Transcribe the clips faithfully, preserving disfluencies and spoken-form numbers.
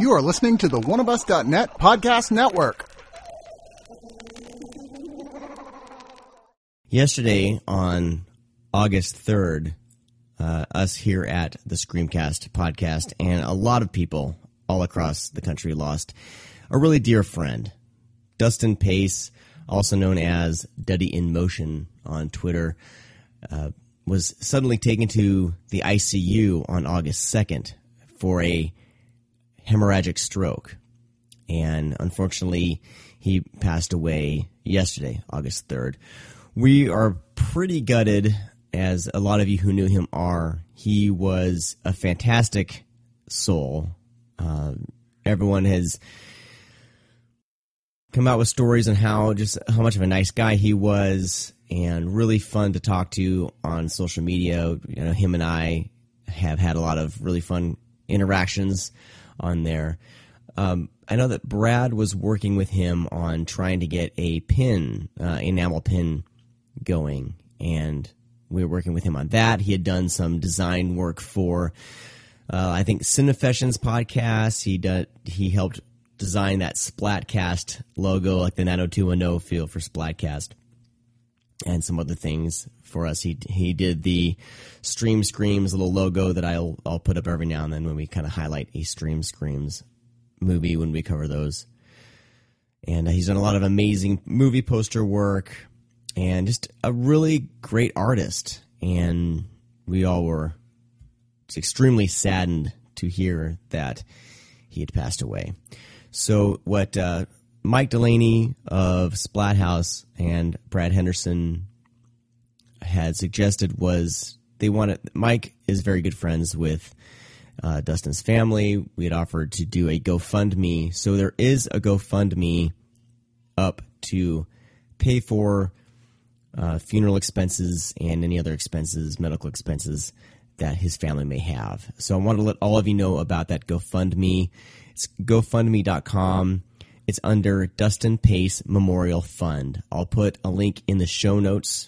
You are listening to the one of us dot net podcast network. Yesterday, on August third, uh, us here at the Screamcast podcast and a lot of people all across the country lost a really dear friend. Dustin Pace, also known as Duddy in Motion on Twitter, uh, was suddenly taken to the I C U on August second for a hemorrhagic stroke. And unfortunately, he passed away yesterday, August third. We are pretty gutted, as a lot of you who knew him are. He was a fantastic soul. Uh, everyone has come out with stories on how just how much of a nice guy he was, and really fun to talk to on social media. You know, him and I have had a lot of really fun interactions on there. Um, I know that Brad was working with him on trying to get a pin, uh, enamel pin going, and we were working with him on that. He had done some design work for, uh, I think, Cinefessions podcast. He did, he helped design that Splatcast logo, like the nine oh two one oh feel for Splatcast, and some other things for us. He he did the Stream Screams little logo that I'll I'll put up every now and then when we kind of highlight a Stream Screams movie when we cover those. And he's done a lot of amazing movie poster work, and just a really great artist. And we all were extremely saddened to hear that he had passed away. So what uh, Mike Delaney of Splathouse and Brad Henderson had suggested was they wanted, Mike is very good friends with uh, Dustin's family. We had offered to do a GoFundMe. So there is a GoFundMe up to pay for uh, funeral expenses and any other expenses, medical expenses that his family may have. So I want to let all of you know about that GoFundMe. It's GoFundMe dot com. It's under Dustin Pace Memorial Fund. I'll put a link in the show notes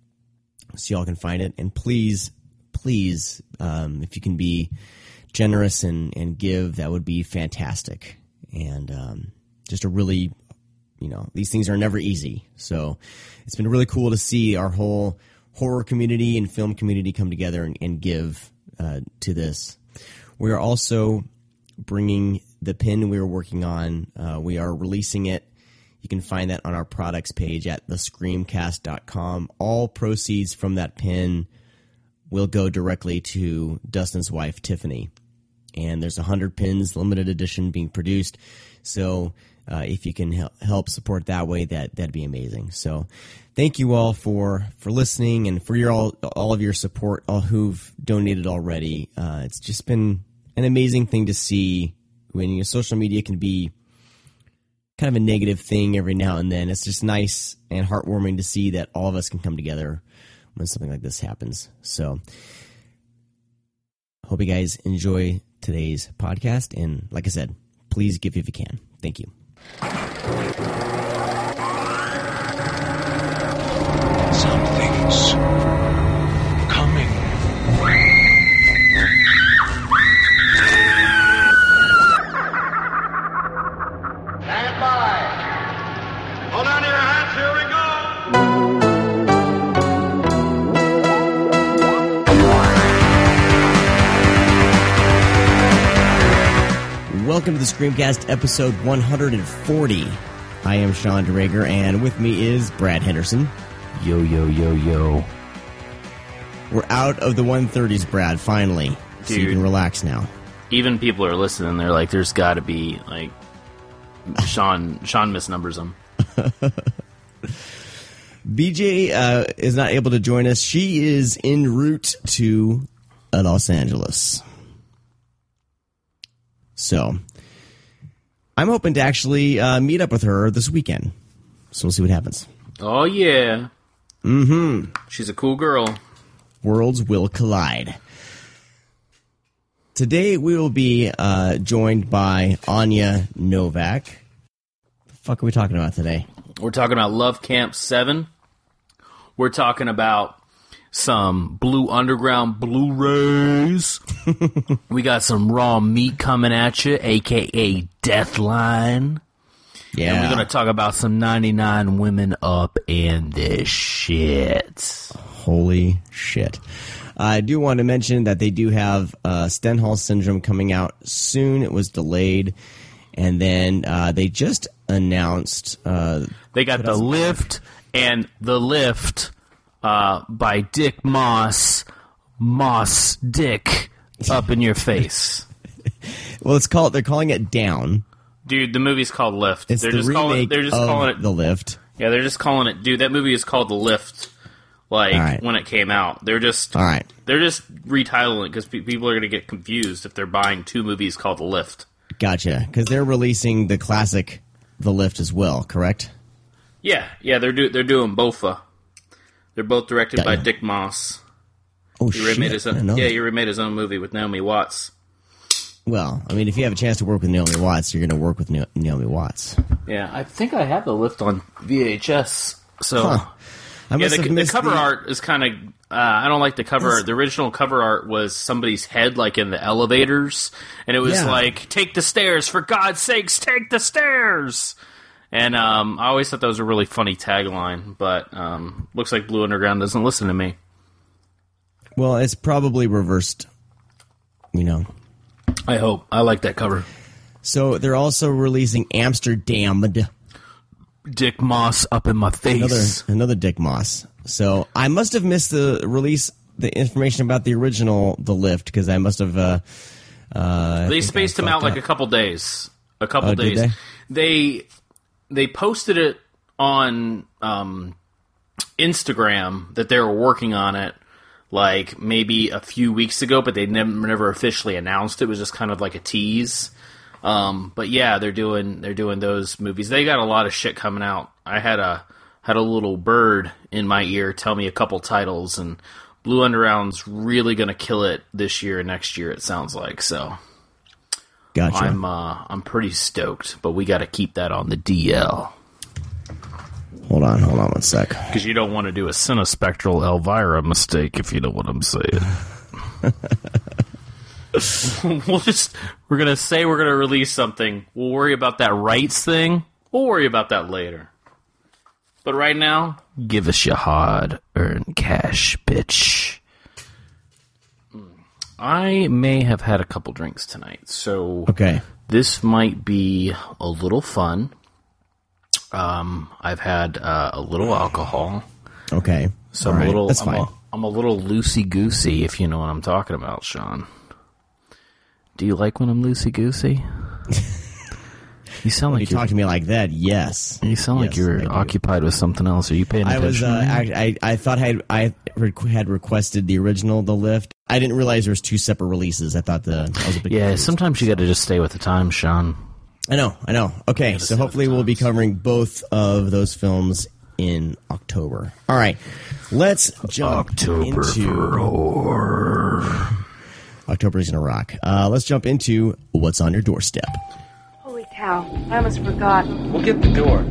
so y'all can find it. And please, please, um, if you can be generous and, and give, that would be fantastic. And um, just a really, you know, these things are never easy. So it's been really cool to see our whole horror community and film community come together and, and give uh, to this. We are also bringing the pin we were working on. Uh, we are releasing it. You can find that on our products page at the screamcast dot com. All proceeds from that pin will go directly to Dustin's wife, Tiffany. And there's one hundred pins, limited edition, being produced. So uh, if you can help, help support that way, that, that'd be amazing. So thank you all for, for listening and for your all, all of your support, all who've donated already. Uh, it's just been an amazing thing to see. When you know, social media can be kind of a negative thing every now and then, it's just nice and heartwarming to see that all of us can come together when something like this happens. So, hope you guys enjoy today's podcast. And like I said, please give if you can. Thank you. Something's coming. Hold on to your hats, here we go! Welcome to the Screamcast episode one hundred forty. I am Sean DeRager, and with me is Brad Henderson. Yo, yo, yo, yo. We're out of the one thirties, Brad, finally. Dude. So you can relax now. Even people are listening, they're like, there's got to be, like, Sean Sean misnumbers them. B J uh, is not able to join us. She is en route to Los Angeles. So, I'm hoping to actually uh, meet up with her this weekend. So we'll see what happens. Oh, yeah. Mm-hmm. She's a cool girl. Worlds will collide. Today we will be uh, joined by Anya Novak. The fuck are we talking about today? We're talking about Love Camp seven. We're talking about some Blue Underground Blu-rays. We got some raw meat coming at you, a k a. Deathline. Yeah. And we're going to talk about some ninety-nine women up in this shit. Holy shit. I do want to mention that they do have uh, Stendhal Syndrome coming out soon. It was delayed. And then uh, they just announced... Uh, they got The Lift and The Lift uh, by Dick Moss. Moss Dick up in your face. Well, it's called. They're calling it Down. Dude, the movie's called Lift. It's they're the just remake calling, they're just of calling it The Lift. Yeah, they're just calling it... Dude, that movie is called The Lift. Like, right. when it came out. They're just... All right. They're just retitling it because pe- people are going to get confused if they're buying two movies called The Lift. Gotcha. Because they're releasing the classic The Lift as well, correct? Yeah, yeah, they're do- they're doing both. Uh, they're both directed Got by ya. Dick Moss. Oh, He shit. remade his I didn't own, know yeah, that. he remade his own movie with Naomi Watts. Well, I mean, if you have a chance to work with Naomi Watts, you're going to work with Na- Naomi Watts. Yeah, I think I have The Lift on V H S. So, Huh. I yeah, must the, have the missed cover the- art is kind of... Uh, I don't like the cover art. The original cover art was somebody's head, like in the elevators, and it was Yeah. like, "Take the stairs, for God's sakes, take the stairs!" And um, I always thought that was a really funny tagline, but um, looks like Blue Underground doesn't listen to me. Well, it's probably reversed, you know. I hope. I like that cover. So they're also releasing Amsterdam. Dick Moss up in my face. Another another Dick Moss. So I must have missed the release, the information about the original, The Lift, because I must have. Uh, uh, They spaced him out like a couple days. A couple Oh, did days. they? they they posted it on um, Instagram that they were working on it like maybe a few weeks ago, but they never never officially announced it. It was just kind of like a tease. Um, but yeah, they're doing they're doing those movies. They got a lot of shit coming out. I had a had a little bird in my ear tell me a couple titles, and Blue Underground's really gonna kill it this year and next year. It sounds like so. Gotcha. I'm uh, I'm pretty stoked, but we got to keep that on the D L Hold on, hold on one sec. because you don't want to do a Cinespectral Elvira mistake, if you know what I'm saying. we'll just we're gonna say we're gonna release something. We'll worry about that rights thing. We'll worry about that later. But right now, give us your hard-earned cash, bitch. I may have had a couple drinks tonight, so Okay. this might be a little fun. Um, I've had uh, a little alcohol, Okay. so All I'm right. a little. That's I'm fine. a, I'm a little loosey goosey, if you know what I'm talking about, Sean. Do you like when I'm loosey goosey? You sound When like you you're, talk to me like that, yes. you sound like Yes, you're I do. occupied with something else. Are you paying I attention? was. Uh, I, I I thought I had, I had requested the original, The Lift. I didn't realize there was two separate releases. I thought the I was a bit yeah, confused. sometimes you got to just stay with the times, Sean. I know, I know. Okay, so hopefully we'll be covering both of those films in October. All right, let's jump October into for horror. October's gonna rock. Uh, let's jump into what's on your doorstep. Holy cow, I almost forgot. We'll get the door.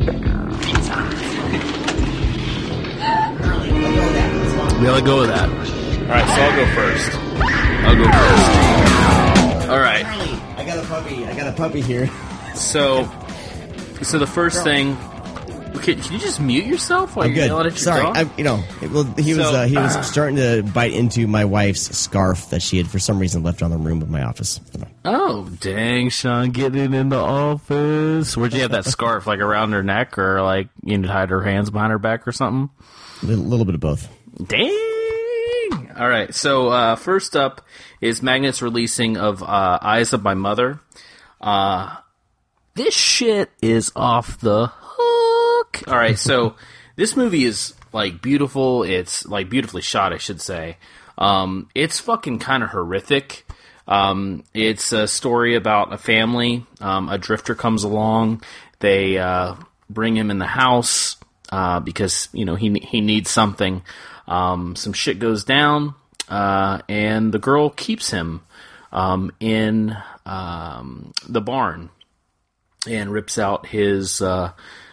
Yeah, let go of that. All right, so I'll go first. I'll go first. All right. I got a puppy. I got a puppy here. So, so the first thing. Can, can you just mute yourself while I'm you're good. yelling at your Sorry, dog? I'm, you know, it- well, he was So- uh, he was starting to bite into my wife's scarf that she had for some reason left on the room of my office. Oh, dang, Sean, getting in the office. Where'd you have that scarf? Like around her neck, or like you need to hide her hands behind her back or something? A little, little bit of both. Dang! All right, so uh, first up is Magnet's releasing of uh, Eyes of My Mother. Uh, this shit is off the hook. All right, so this movie is like beautiful. It's like beautifully shot, I should say. Um, it's fucking kind of horrific. Um, it's a story about a family. Um, a drifter comes along. They uh, bring him in the house uh, because you know he he needs something. Um, some shit goes down, uh, and the girl keeps him um, in um, the barn and rips out his uh,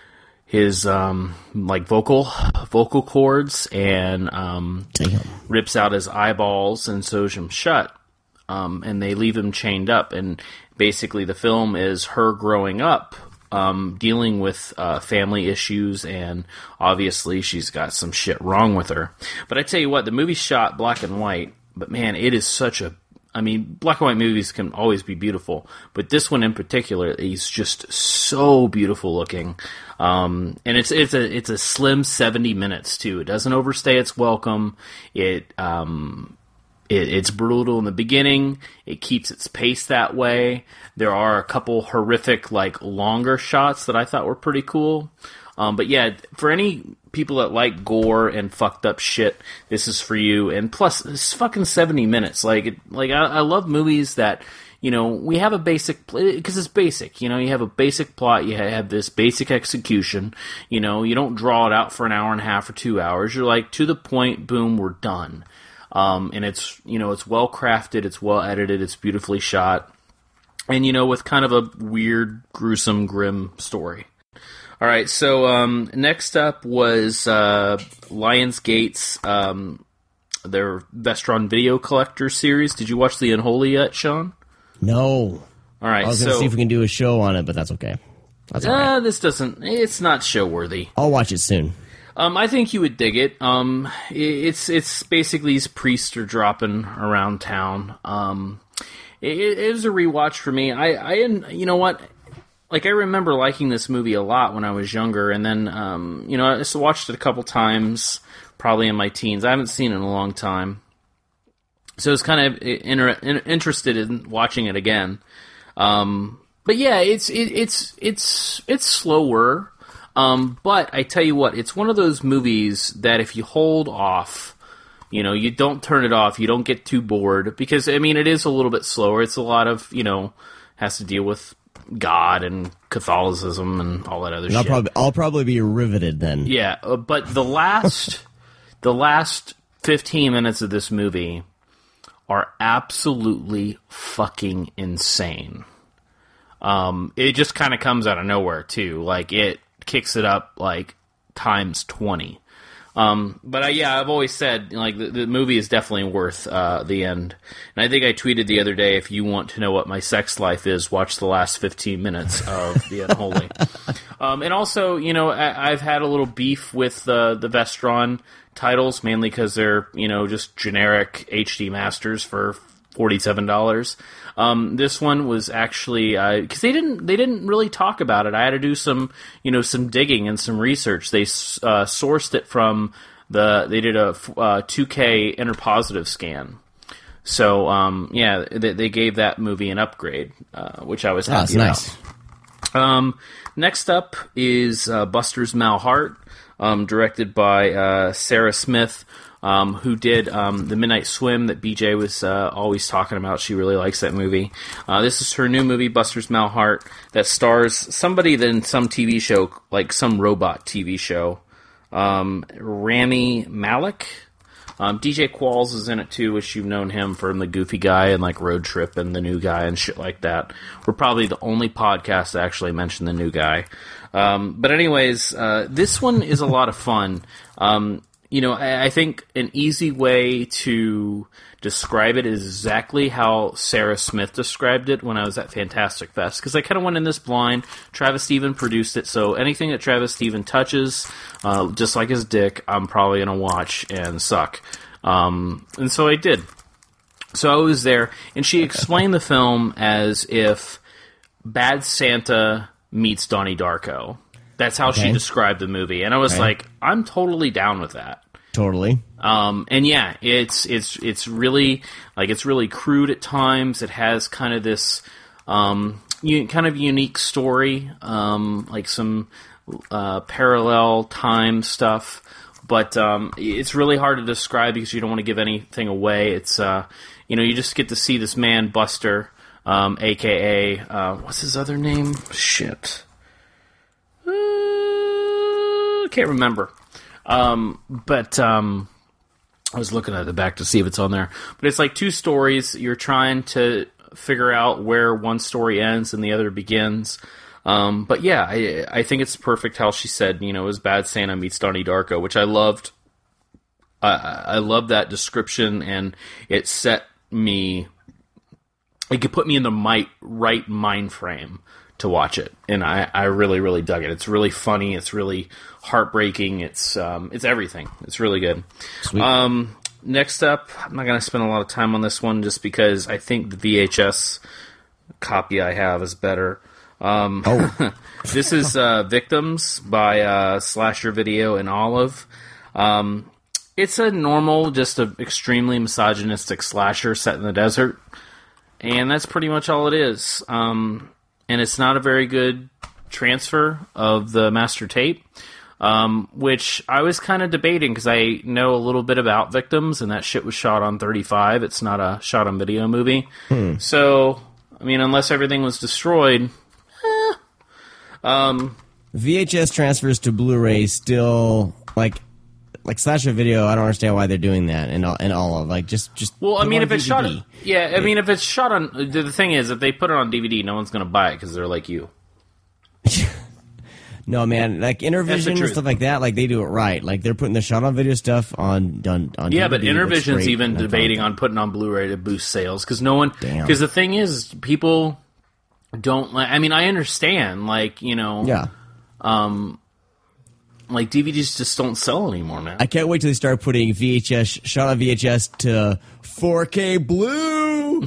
his um, like vocal vocal cords and um, rips out his eyeballs and sews him shut. Um, and they leave him chained up. And basically, the film is her growing up, um, dealing with uh, family issues, and obviously, she's got some shit wrong with her. But I tell you what, the movie's shot black and white. But man, it is such a I mean, black and white movies can always be beautiful, but this one in particular is just so beautiful looking. Um, and it's it's a it's a slim seventy minutes too. It doesn't overstay its welcome. It um, it, it's brutal in the beginning. It keeps its pace that way. There are a couple horrific, like, longer shots that I thought were pretty cool. Um, but yeah, for any people that like gore and fucked up shit, this is for you. And plus, it's fucking seventy minutes. Like, it, like I, I love movies that, you know, we have a basic, because it's basic. You know, you have a basic plot, you have this basic execution. You know, you don't draw it out for an hour and a half or two hours. You're like, to the point, boom, we're done. Um, and it's, you know, it's well crafted, it's well edited, it's beautifully shot. And, you know, with kind of a weird, gruesome, grim story. All right, so um, next up was uh, Lionsgate's um, their Vestron Video Collector series. Did you watch The Unholy yet, Sean? No. All right, I was going to so, see if we can do a show on it, but that's okay. That's all right. Uh, this doesn't. It's not show worthy. I'll watch it soon. Um, I think you would dig it. Um, it's it's basically these priests are dropping around town. Um, it, it was a rewatch for me. I, I you know what. Like, I remember liking this movie a lot when I was younger, and then, um, you know, I just watched it a couple times, probably in my teens. I haven't seen it in a long time. So I was kind of inter- interested in watching it again. Um, but yeah, it's, it, it's, it's, it's slower. Um, but I tell you what, it's one of those movies that if you hold off, you know, you don't turn it off, you don't get too bored, because, I mean, it is a little bit slower. It's a lot of, you know, has to deal with God and Catholicism and all that other I'll shit. Probably, I'll probably be riveted then. Yeah, uh, but the last, the last fifteen minutes of this movie are absolutely fucking insane. Um, it just kind of comes out of nowhere too. Like, it kicks it up like times twenty. Um, but I, yeah, I've always said, like, the, the movie is definitely worth uh, the end. And I think I tweeted the other day, if you want to know what my sex life is, watch the last fifteen minutes of The Unholy. um, and also, you know, I, I've had a little beef with uh, the Vestron titles, mainly because they're, you know, just generic H D masters for forty-seven dollars. Um, this one was actually because uh, they didn't they didn't really talk about it. I had to do some you know some digging and some research. They uh, sourced it from the they did a uh, two K interpositive scan. So um, yeah, they, they gave that movie an upgrade, uh, which I was happy oh, that's about. Nice. Um, next up is uh, Buster's Malheart, um, directed by uh, Sarah Smith. Um, who did um, the Midnight Swim that B J was uh, always talking about. She really likes that movie. Uh, this is her new movie, Buster's Malheart, that stars somebody in some T V show, like some robot T V show. Um, Rami Malek. Um, D J Qualls is in it too, which you've known him from The Goofy Guy and like Road Trip and The New Guy and shit like that. We're probably the only podcast to actually mention The New Guy. Um, but anyways, uh, this one is a lot of fun. Um, You know, I think an easy way to describe it is exactly how Sarah Smith described it when I was at Fantastic Fest, because I kind of went in this blind. Travis Steven produced it, so anything that Travis Steven touches, uh, just like his dick, I'm probably going to watch and suck. Um, and so I did. So I was there, and she explained the film as if Bad Santa meets Donnie Darko. That's how okay. she described the movie, and I was okay. like, I'm totally down with that. Totally. Um, and yeah, it's it's it's really like it's really crude at times. It has kind of this um, u- kind of unique story, um, like some uh, parallel time stuff. But um, it's really hard to describe because you don't want to give anything away. It's uh, you know you just get to see this man Buster, um, aka uh, what's his other name? Shit. I can't remember. Um, but um, I was looking at the back to see if it's on there. But it's like two stories. You're trying to figure out where one story ends and the other begins. Um, but yeah, I, I think it's perfect how she said, you know, it was Bad Santa meets Donnie Darko, which I loved. I, I love that description, and it set me, it could put me in the might, right mind frame to watch it, and I, I really, really dug it. It's really funny, it's really heartbreaking, it's um, it's everything. It's really good. Sweet. Um, next up, I'm not going to spend a lot of time on this one just because I think the V H S copy I have is better. Um, Oh. This is uh, Victims by uh, Slasher Video and Olive. Um, it's a normal, just an extremely misogynistic slasher set in the desert, and that's pretty much all it is. Um, and it's not a very good transfer of the master tape, um, which I was kind of debating because I know a little bit about Victims, and that shit was shot on thirty-five. It's not a shot-on-video movie. Hmm. So, I mean, unless everything was destroyed... eh. Um, V H S transfers to Blu-ray still, like, like Slasher Video, I don't understand why they're doing that, and all, and all of, like, just... just well, I put mean, on if it's D V D. shot... Yeah, I mean, if it's shot on... The the thing is, if they put it on D V D, no one's going to buy it because they're like you. No, man, like Intervision and truth. stuff like that, like they do it right. Like they're putting the shot-on-video stuff on on, on Yeah, D V D. but Looks Intervision's great, even and I debating found on putting on Blu-ray to boost sales because no one... Damn. Because the thing is, people don't... like. I mean, I understand, like, you know... it. Yeah. Um, like, D V Ds just don't sell anymore, man. I can't wait till they start putting V H S, shot on V H S to four K blue.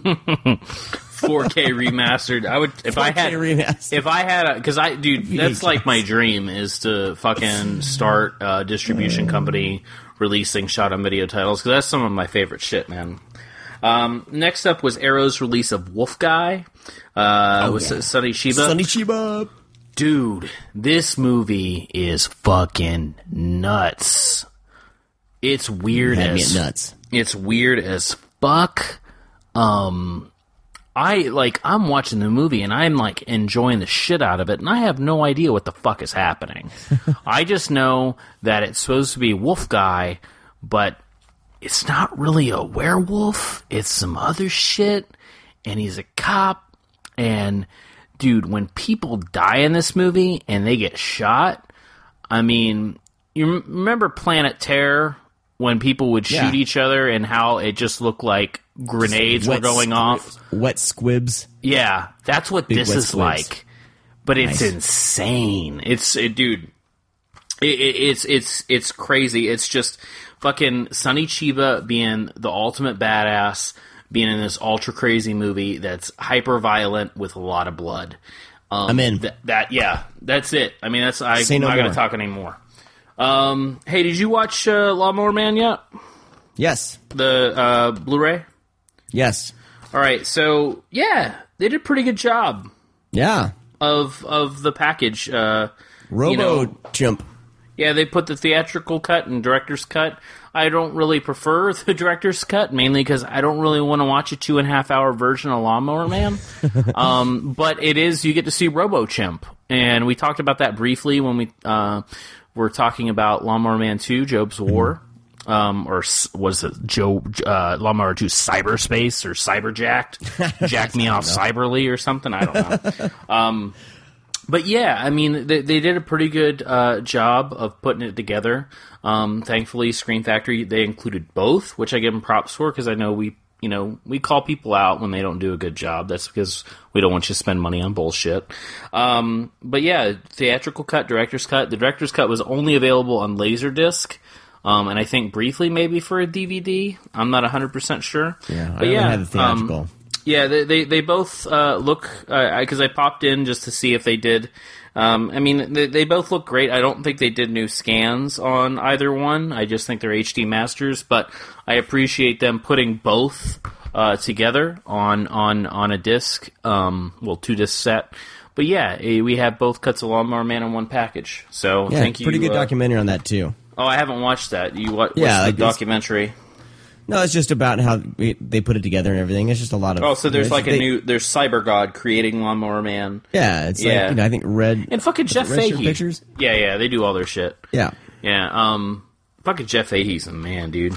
four K remastered. I would... If I had... remastered. If I had a... Because I... Dude, V H S. that's like my dream is to fucking start a distribution company releasing shot-on-video titles because that's some of my favorite shit, man. Um, next up was Arrow's release of Wolf Guy. Uh, Oh, with yeah. Sonny Chiba. Sonny Chiba. Dude, this movie is fucking nuts. It's weird Had me as at nuts. It's weird as fuck. Um, I like I'm watching the movie and I'm like enjoying the shit out of it, and I have no idea what the fuck is happening. I just know that it's supposed to be Wolf Guy, but it's not really a werewolf. It's some other shit, and he's a cop, and. Dude, when people die in this movie and they get shot, I mean, you m- remember Planet Terror when people would shoot Yeah. each other and how it just looked like grenades were Wet going squib- off? Wet squibs. Yeah, that's what Big this wet is squibs. like. But it's Nice. insane. It's it, dude. It, it, it's it's it's crazy. It's just fucking Sonny Chiba being the ultimate badass. Being in this ultra crazy movie that's hyper violent with a lot of blood. Um, I'm in. Th- that yeah, that's it. I mean, that's I, Say I'm no not going more. to talk anymore. Um, hey, did you watch uh, Lawnmower Man yet? Yes. The uh, Blu-ray. Yes. All right, so yeah, they did a pretty good job Yeah. of of the package. Uh, Robo you know, Chimp. yeah, they put the theatrical cut and director's cut. I don't really prefer the director's cut, mainly because I don't really want to watch a two and a half hour version of Lawnmower Man. um, but it is, you get to see Robo Chimp. And we talked about that briefly when we uh, were talking about Lawnmower Man two, Job's War. Um, or s- was it Joe, uh, Lawnmower two Cyberspace or Cyberjacked? Jack me off Cyberly or something? I don't know. um, But yeah, I mean, they, they did a pretty good uh, job of putting it together. Um, thankfully, Screen Factory, they included both, which I give them props for because I know we, you know, we call people out when they don't do a good job. That's because we don't want you to spend money on bullshit. Um, but yeah, theatrical cut, director's cut. The director's cut was only available on Laserdisc. Um, and I think briefly maybe for a D V D. I'm not one hundred percent sure. Yeah, but I only yeah, had the theatrical. Um, yeah, they they, they both uh, look because uh, I, I popped in just to see if they did. Um, I mean, they, they both look great. I don't think they did new scans on either one. I just think they're H D masters. But I appreciate them putting both uh, together on on on a disc. Um, well, two disc set. But yeah, eh, we have both cuts of Lawnmower Man in one package. So Yeah, thank you. pretty good uh, documentary on that too. Oh, I haven't watched that. You what? Yeah, What's like the it's- documentary? No, it's just about how we, they put it together and everything. It's just a lot of. Oh, so there's it's- like a they- new. There's Cyber God creating Lawnmower Man. Yeah, it's Yeah. like, you know, I think Red. And fucking was it Jeff Red Shirt Fahey. Pictures? Yeah, yeah, they do all their shit. Yeah. Yeah, um, fucking Jeff Fahey's a man, dude.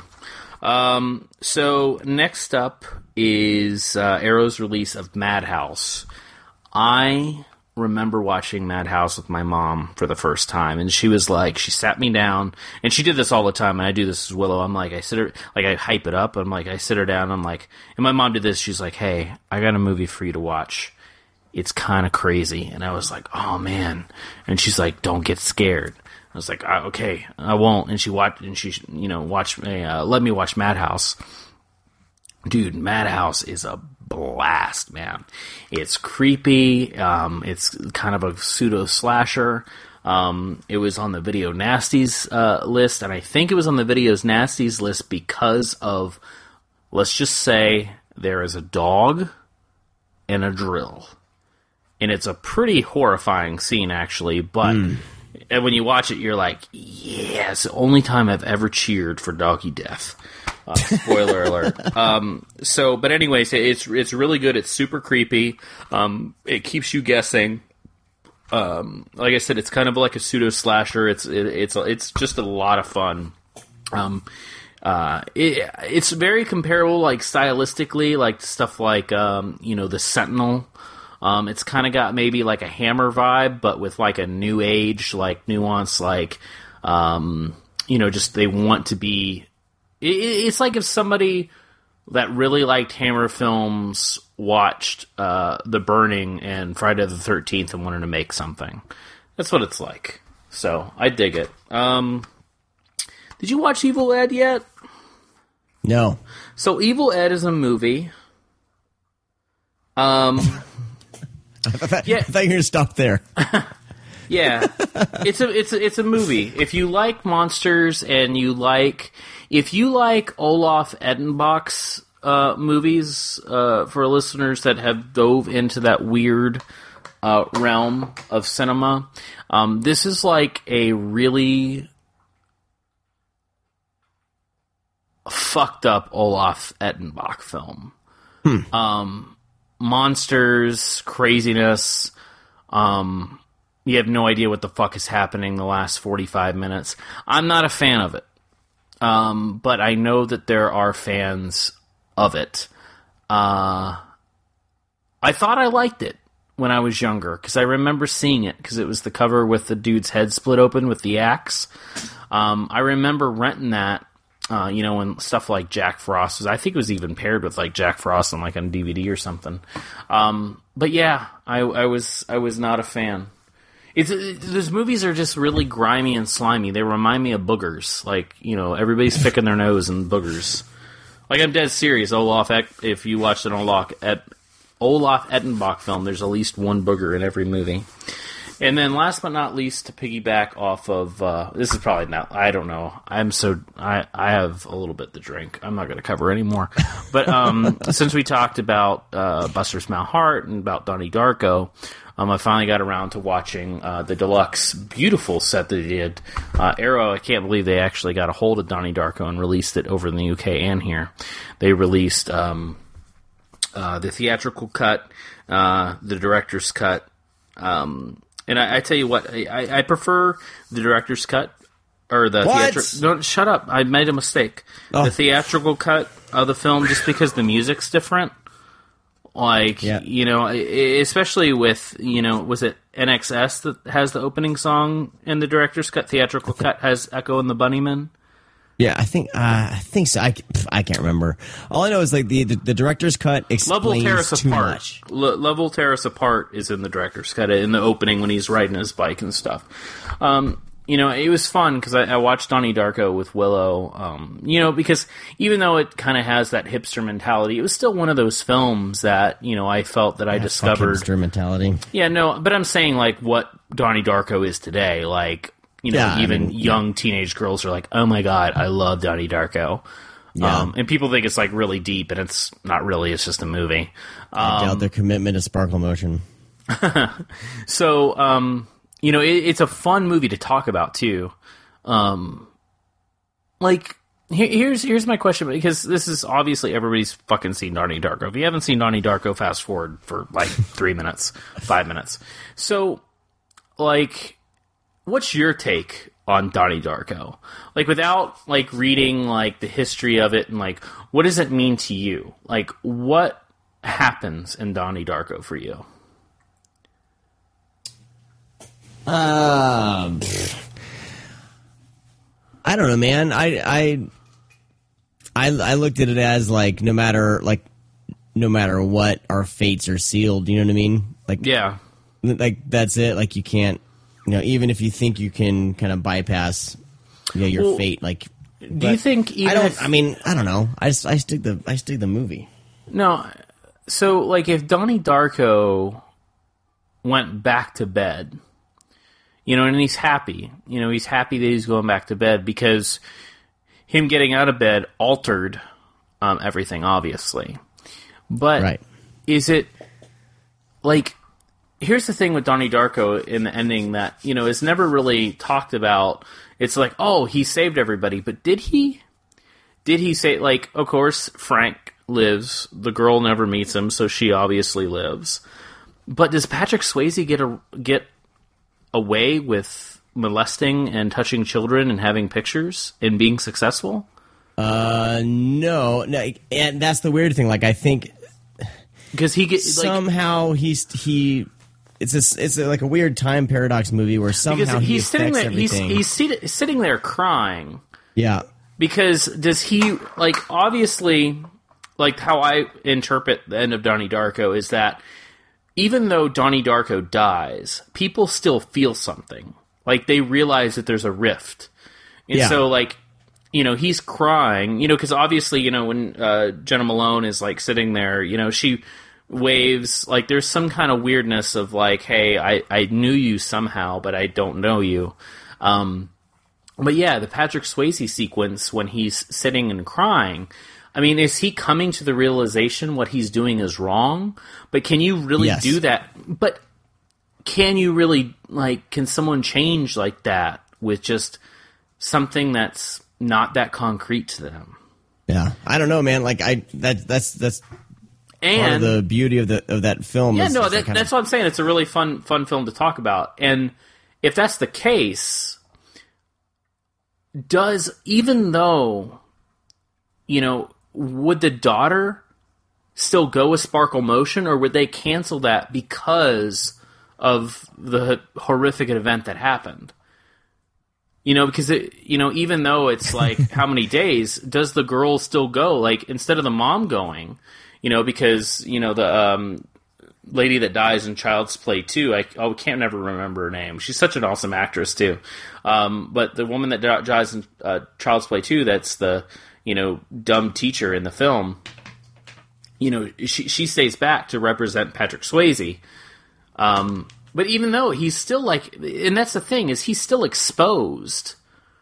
Um, so next up is uh, Arrow's release of Madhouse. I remember watching Madhouse with my mom for the first time, and she was like, she sat me down, and she did this all the time, and I do this as Willow. I'm like, I sit her, like, I hype it up. I'm like, I sit her down. I'm like, and my mom did this. She's like, hey, I got a movie for you to watch. It's kind of crazy. And I was like, oh man. And she's like, don't get scared. I was like, uh, okay, I won't. And she watched, and she, you know, watched me, uh, let me watch Madhouse. Dude, Madhouse is a blast, man. It's creepy. Um, it's kind of a pseudo slasher. Um, it was on the Video Nasties uh, list, and I think it was on the Videos Nasties list because of, let's just say, there is a dog and a drill, and it's a pretty horrifying scene, actually. But mm. and when you watch it, you're like, "Yeah, it's the only time I've ever cheered for doggy death." Uh, spoiler alert. Um, so, but anyways, it's it's really good. It's super creepy. Um, it keeps you guessing. Um, like I said, it's kind of like a pseudo slasher. It's it, it's it's just a lot of fun. Um, uh, it, it's very comparable, like stylistically, like stuff like um, you know, The Sentinel. Um, it's kind of got maybe like a Hammer vibe, but with like a new age, like nuance, like um, you know, just they want to be. It's like if somebody that really liked Hammer films watched uh, The Burning and Friday the thirteenth and wanted to make something. That's what it's like. So, I dig it. Um, did you watch Evil Ed yet? No. So, Evil Ed is a movie. Um, I, thought, yeah. I thought you were going to stop there. Yeah. It's a, it's a, it's a movie. If you like monsters and you like... If you like Olaf Edenbach's uh, movies, uh, for listeners that have dove into that weird uh, realm of cinema, um, this is like a really fucked up Olaf Edenbach film. Hmm. Um, monsters, craziness. Um, you have no idea what the fuck is happening the last forty-five minutes. I'm not a fan of it. Um, but I know that there are fans of it. Uh, I thought I liked it when I was younger, because I remember seeing it, because it was the cover with the dude's head split open with the axe. Um, I remember renting that, uh, you know, when stuff like Jack Frost was, I think it was even paired with like Jack Frost on like on D V D or something. Um, but yeah, I, I was, I was not a fan. It's, it, those movies are just really grimy and slimy. They remind me of boogers. Like, you know, everybody's picking their nose and boogers. Like, I'm dead serious. Olaf, if you watched an Olaf, Olaf Edenbach film, there's at least one booger in every movie. And then last but not least, to piggyback off of, uh, this is probably not, I don't know. I'm so, I, I have a little bit to drink. I'm not going to cover anymore. But um, since we talked about uh, Buster's Malheart and about Donnie Darko, Um, I finally got around to watching uh, the deluxe, beautiful set that they did. Uh, Arrow, I can't believe they actually got a hold of Donnie Darko and released it over in the U K and here. They released um, uh, the theatrical cut, uh, the director's cut. Um, and I, I tell you what, I, I prefer the director's cut. Or the theatrical... No, shut up. I made a mistake. Oh. The theatrical cut of the film, just because the music's different. Like, yeah. you know, especially with, you know, was it N X S that has the opening song in the director's cut? Theatrical cut has Echo and the Bunnymen? Yeah, I think uh, I think so. I, I can't remember. All I know is like the the, the director's cut explains Love Will Tear Us too Apart. much. L- Love Will Tear Us Apart is in the director's cut in the opening when he's riding his bike and stuff. Um, you know, it was fun because I, I watched Donnie Darko with Willow. Um, you know, because even though it kind of has that hipster mentality, it was still one of those films that, you know, I felt that I yeah, discovered. Hipster mentality. Yeah, no, but I'm saying like what Donnie Darko is today. Like, you know, yeah, even I mean, young yeah. teenage girls are like, "Oh my god, I love Donnie Darko." Yeah. Um, and people think it's like really deep, and it's not really. It's just a movie. Um, I doubt their commitment to Sparkle Motion. so, um, you know, it, it's a fun movie to talk about too. Um, like, here, here's here's my question, because this is obviously everybody's fucking seen Donnie Darko. If you haven't seen Donnie Darko, fast forward for like three minutes, five minutes. So, like, what's your take on Donnie Darko? Like, without like reading like the history of it, and like, what does it mean to you? Like, what happens in Donnie Darko for you? Um, I don't know, man. I, I, I, I looked at it as like no matter like no matter what, our fates are sealed. You know what I mean? Like Yeah. like that's it. Like you can't, you know, even if you think you can kind of bypass, you know, your Well, fate. Like, Do you think even I don't. if, I mean, I don't know. I just I stick the I stick the movie. No, so like if Donnie Darko went back to bed, you know, and he's happy, you know, he's happy that he's going back to bed because him getting out of bed altered um, everything, obviously. But Right. is it like? Here's the thing with Donnie Darko in the ending that, you know, is never really talked about. It's like, oh, he saved everybody, but did he? Did he say, like, of course, Frank lives. The girl never meets him, so she obviously lives. But does Patrick Swayze get a, get away with molesting and touching children and having pictures and being successful? Uh, no, no, and that's the weird thing. Like, I think Because he gets like, somehow he's he. It's a, it's a, like a weird time paradox movie where somehow because he he's sitting affects there, he's everything. he's sit, sitting there crying. yeah, Because does he, like, obviously, like, how I interpret the end of Donnie Darko is that even though Donnie Darko dies, people still feel something. Like, they realize that there's a rift. And Yeah. so, like, you know, he's crying, you know, because obviously, you know, when uh, Jenna Malone is, like, sitting there, you know, she waves, like, there's some kind of weirdness of, like, hey, I, I knew you somehow, but I don't know you. Um... But yeah, the Patrick Swayze sequence when he's sitting and crying, I mean, is he coming to the realization what he's doing is wrong? But can you really Yes. do that? But can you really, like, can someone change like that with just something that's not that concrete to them? yeah. I don't know, man. Like I that that's that's part And of the beauty of the of that film. yeah, is no, just that, kind that's of, what I'm saying. It's a really fun, fun film to talk about. And if that's the case, does, even though, you know, would the daughter still go with Sparkle Motion, or would they cancel that because of the horrific event that happened? You know, because, it, you know, even though it's like how many days, does the girl still go? Like, instead of the mom going, you know, because, you know, the um, lady that dies in Child's Play two, I, I can't never remember her name. She's such an awesome actress, too. Um, but the woman that dies in uh, Child's Play two, that's the, you know, dumb teacher in the film, you know, she, she stays back to represent Patrick Swayze. Um, but even though he's still like, and that's the thing, is he's still exposed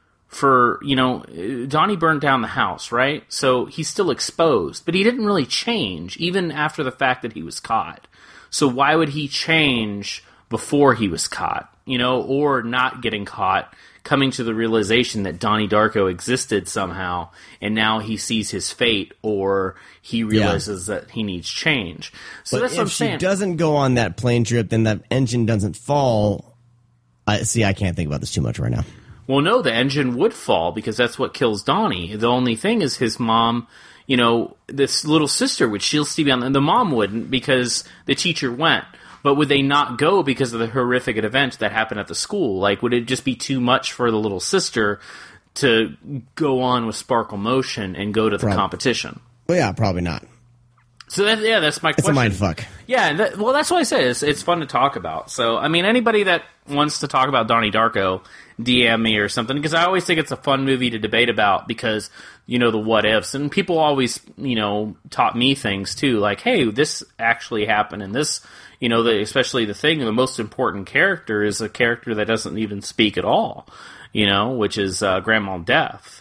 for, you know, Donnie burned down the house, right? So he's still exposed, but he didn't really change, even after the fact that he was caught. So why would he change before he was caught, you know, or not getting caught, coming to the realization that Donnie Darko existed somehow, and now he sees his fate, or he realizes yeah. that he needs change. So but that's if what I'm she saying. doesn't go on that plane trip, then that engine doesn't fall. I see. I can't think about this too much right now. Well, no, the engine would fall because that's what kills Donnie. The only thing is his mom, you know, this little sister would shield Stevie on, and the mom wouldn't because the teacher went. But would they not go because of the horrific event that happened at the school? Like, would it just be too much for the little sister to go on with Sparkle Motion and go to the Probably. competition? Well, yeah, probably not. So that, yeah, that's my It's question. a mind fuck. Yeah, that, well, that's what I say. It's, it's fun to talk about. So, I mean, anybody that wants to talk about Donnie Darko, D M me or something, because I always think it's a fun movie to debate about because, you know, the what ifs. And people always, you know, taught me things too, like, hey, this actually happened, and this, you know, the, especially the thing, the most important character is a character that doesn't even speak at all, you know, which is uh, Grandma Death.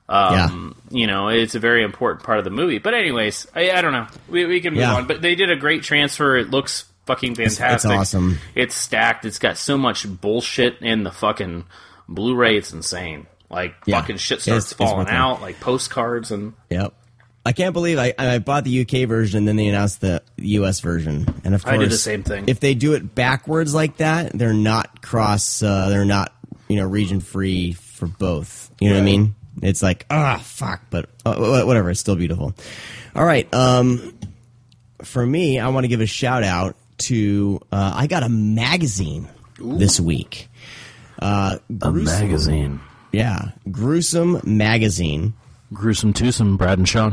Um, yeah. You know, it's a very important part of the movie. But anyways, I, I don't know. We, we can move yeah. on. But they did a great transfer. It looks fucking fantastic. It's, it's awesome. It's stacked. It's got so much bullshit in the fucking Blu-ray. It's insane. Like, yeah. fucking shit starts it's, falling it's out, like postcards and... Yep. I can't believe I, I bought the U K version, and then they announced the U S version. And of course, I did the same thing. If they do it backwards like that, they're not cross, uh, they're not, you know, region free for both. You know right. what I mean? It's like, ah, fuck, but uh, whatever. It's still beautiful. All right. Um, for me, I want to give a shout out to, uh, I got a magazine. this week. Uh, a magazine. Yeah, Gruesome Magazine. Gruesome twosome, Brad and Sean.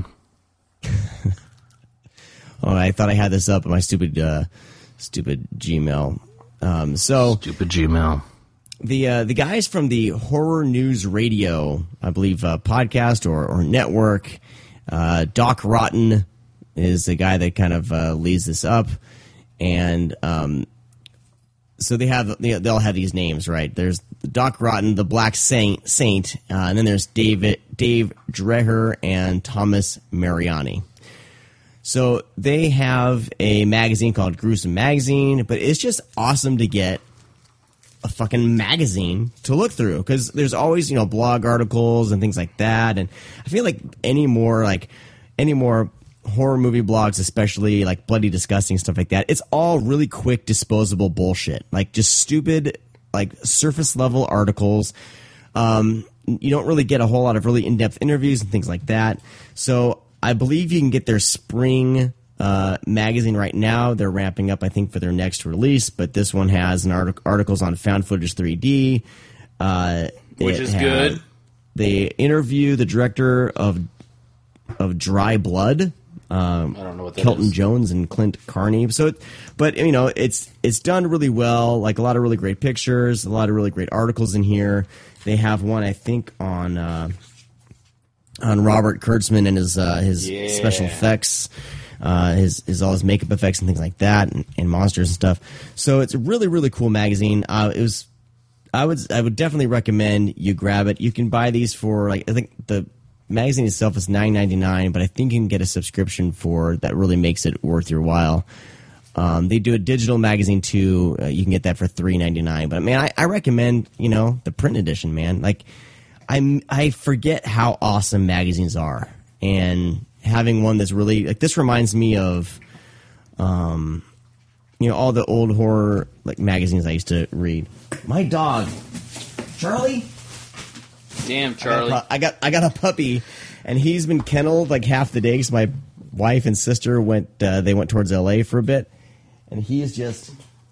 Oh, I thought I had this up on my stupid, uh, stupid Gmail. Um, so stupid Gmail. The uh, the guys from the Horror News Radio, I believe, uh, podcast or, or network, uh, Doc Rotten is the guy that kind of uh, leads this up, and um, so they have they all have these names, right? There's Doc Rotten, the Black Saint, Saint, uh, and then there's David Dave Dreher and Thomas Mariani. So they have a magazine called Gruesome Magazine, but it's just awesome to get a fucking magazine to look through, because there's always, you know, blog articles and things like that, and I feel like any more like any more horror movie blogs, especially like Bloody Disgusting, stuff like that, it's all really quick disposable bullshit, like just stupid, like surface level articles. Um, you don't really get a whole lot of really in-depth interviews and things like that. So I believe you can get their spring Uh, magazine right now. They're ramping up, I think, for their next release, but this one has an artic- articles on found footage three D, uh, which is good. They interview the director of of Dry Blood, um, I don't know what that Kelton is. Jones and Clint Carney. So, it, but you know, it's it's done really well. Like a lot of really great pictures, a lot of really great articles in here. They have one, I think, on uh, on Robert Kurtzman and his uh, his Yeah. special effects. Uh, his, his all his makeup effects and things like that, and, and monsters and stuff. So it's a really really cool magazine. Uh, it was, I would I would definitely recommend you grab it. You can buy these for like I think the magazine itself is nine ninety-nine, but I think you can get a subscription for that really makes it worth your while. Um, they do a digital magazine too. Uh, you can get that for three ninety-nine. But man, I, I recommend you know the print edition. Man, like I I forget how awesome magazines are, and having one that's really like this reminds me of, um, you know, all the old horror like magazines I used to read. My dog, Charlie. Damn, Charlie. I got, I got I got a puppy, and he's been kenneled like half the day because my wife and sister went. Uh, they went towards L A for a bit, and he is just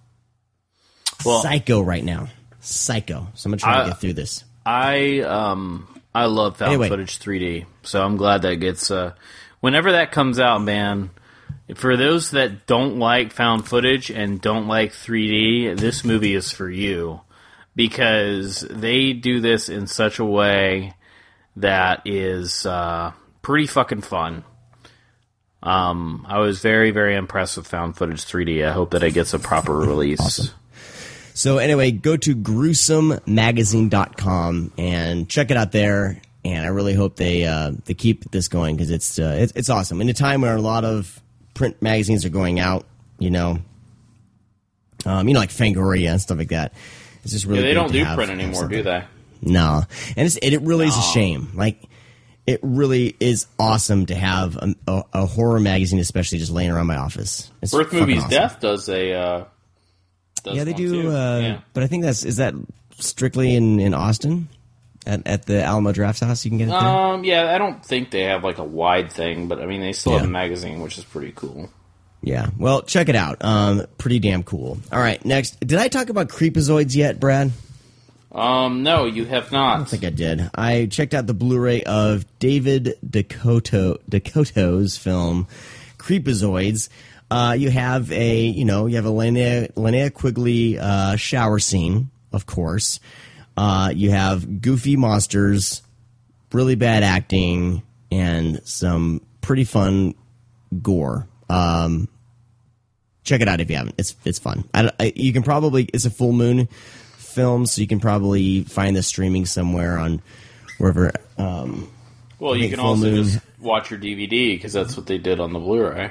well, psycho right now. Psycho. So I'm gonna try I, to get through this. I um I love found Anyway. footage three D, so I'm glad that gets. Uh, whenever that comes out, man. For those that don't like found footage and don't like three D, this movie is for you, because they do this in such a way that is uh, pretty fucking fun. Um, I was very, very impressed with found footage three D. I hope that it gets a proper release. Awesome. So anyway, go to gruesome magazine dot com and check it out there. And I really hope they uh, they keep this going, because it's, uh, it's it's awesome. In a time where a lot of print magazines are going out, you know, um, you know, like Fangoria and stuff like that. It's just really Yeah, they great don't to do have- print have anymore, something. do they? No, and it's, it really is a shame. Like, it really is awesome to have a, a, a horror magazine, especially just laying around my office. It's Birth fucking Movies awesome. Death does a. Uh, does Yeah, they one do. too. Uh, yeah. But I think that's is that strictly in, in Austin at at the Alamo Draft House. You can get it there. Um, yeah, I don't think they have like a wide thing, but I mean, they still have Yeah. a magazine, which is pretty cool. Yeah. Well, check it out. Um, pretty damn cool. All right. Next, did I talk about Creepazoids yet, Brad? Um, no, you have not. I don't think I did. I checked out the Blu-ray of David Dakota Dakota's film Creepazoids. Uh, you have a, you know, you have a Linnea, Linnea Quigley uh, shower scene, of course. Uh, you have goofy monsters, really bad acting, and some pretty fun gore. Um, check it out if you haven't. It's it's fun. I, I, you can probably it's a full moon film, so you can probably find this streaming somewhere on wherever. Um, Well, I you think can Full also Moon- just watch your D V D, because that's what they did on the Blu-ray.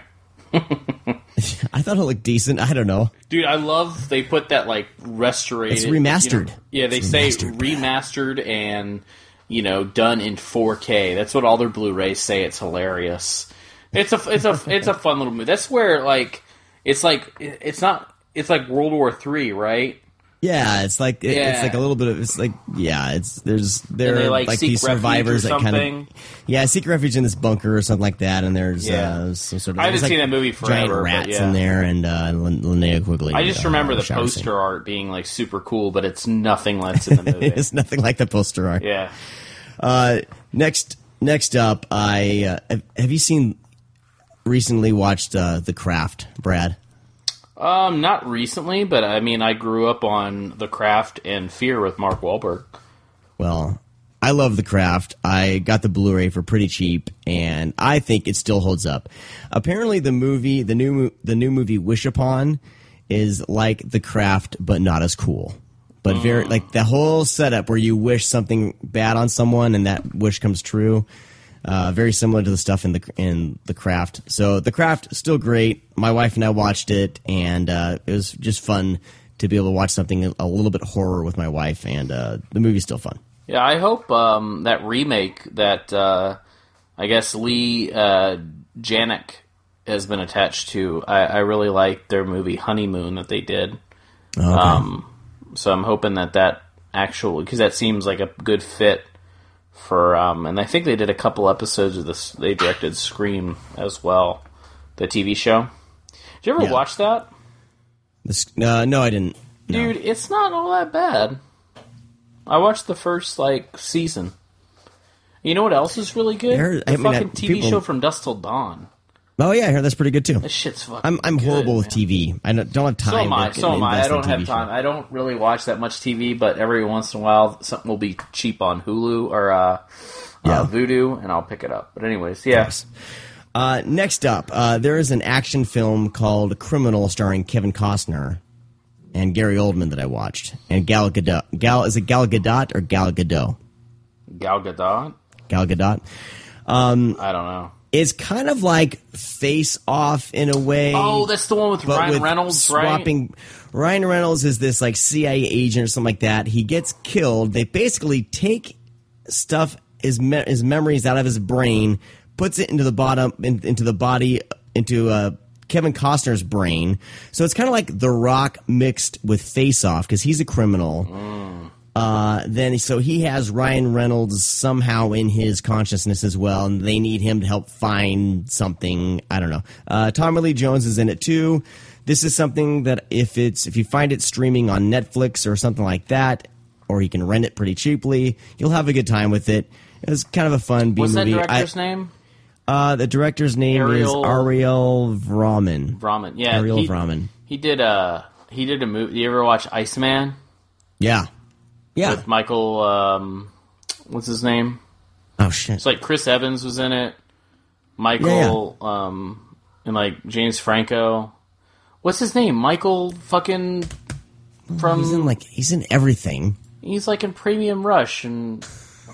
I thought it looked decent. I don't know. Dude, I love they put that like restorated. It's remastered. you know- yeah, they It's say remastered. remastered and you know done in four K. That's what all their Blu-rays say. It's hilarious. It's a it's a it's a fun little movie. That's where like it's like it's not it's like World War Three, right? Yeah, it's like it, Yeah. it's like a little bit of it's like yeah, it's there's there they, are like, like seek these refuge survivors or that kind something? of yeah seek refuge in this bunker or something like that, and there's Yeah. uh, some sort of I haven't there's, seen like, that movie giant forever, but rats yeah. in there, and uh, Lin- Linnea Quigley. I just uh, remember the shower scene. poster art being like super cool, but it's nothing like in the movie. It's nothing like the poster art. Yeah. Uh, next, next up, I uh, have, have you seen recently watched uh, The Craft, Brad? Um, not recently, but I mean, I grew up on The Craft and Fear with Mark Wahlberg. Well, I love The Craft. I got the Blu-ray for pretty cheap, and I think it still holds up. Apparently, the movie, the new, the new movie Wish Upon, is like The Craft, but not as cool. But very like the whole setup where you wish something bad on someone and that wish comes true. Uh, very similar to the stuff in the in The Craft. So The Craft still great. My wife and I watched it, and uh, it was just fun to be able to watch something a little bit horror with my wife. And uh, the movie's still fun. Yeah, I hope um, that remake that uh, I guess Lee uh, Janik has been attached to. I, I really like their movie Honeymoon that they did. Okay. Um, so I'm hoping that that actual because that seems like a good fit. For um, and I think they did a couple episodes of this. They directed Scream as well, the T V show. Did you ever Yeah. watch that, This, uh, no, I didn't. No. dude? It's not all that bad. I watched the first like season. You know what else is really good? I heard- the I mean, fucking I- T V people- show From Dusk Till Dawn. Oh yeah, I heard that's pretty good too. That shit's fucking. I'm I'm good, horrible with man. T V. I don't don't have time. So am I. to So am I. I invest in don't have T V time. shows. I don't really watch that much T V, but every once in a while something will be cheap on Hulu or uh, Yeah. uh, Vudu, and I'll pick it up. But anyways, yeah. Uh, next up, uh, there is an action film called Criminal starring Kevin Costner and Gary Oldman that I watched. And Gal Gadot. Gal, is it Gal Gadot or Gal Gadot? Gal Gadot. Gal Gadot. I don't know. It's kind of like Face Off in a way. Oh, that's the one with but Ryan with Reynolds, swapping. Ryan Reynolds is this like C I A agent or something like that. He gets killed. They basically take stuff, his me- his memories out of his brain, puts it into the bottom in, into the body into uh, Kevin Costner's brain. So it's kind of like The Rock mixed with Face Off because he's a criminal. Mm. Uh, then so he has Ryan Reynolds somehow in his consciousness as well, and they need him to help find something. I don't know. Uh, Tommy Lee Jones is in it too. This is something that if it's if you find it streaming on Netflix or something like that, or you can rent it pretty cheaply, you'll have a good time with it. It's kind of a fun B What's that movie. director's I- name? Uh, the director's name Ariel- is Ariel Vraaman. Brahman. Yeah, Ariel he, Vraaman. He did a he did a movie. You ever watch Iceman Yeah. Yeah. with Michael? Um, what's his name? Oh shit. It's like Chris Evans was in it. Michael, um, and like James Franco. What's his name? Michael fucking from. he's in like he's in everything. He's like in Premium Rush and.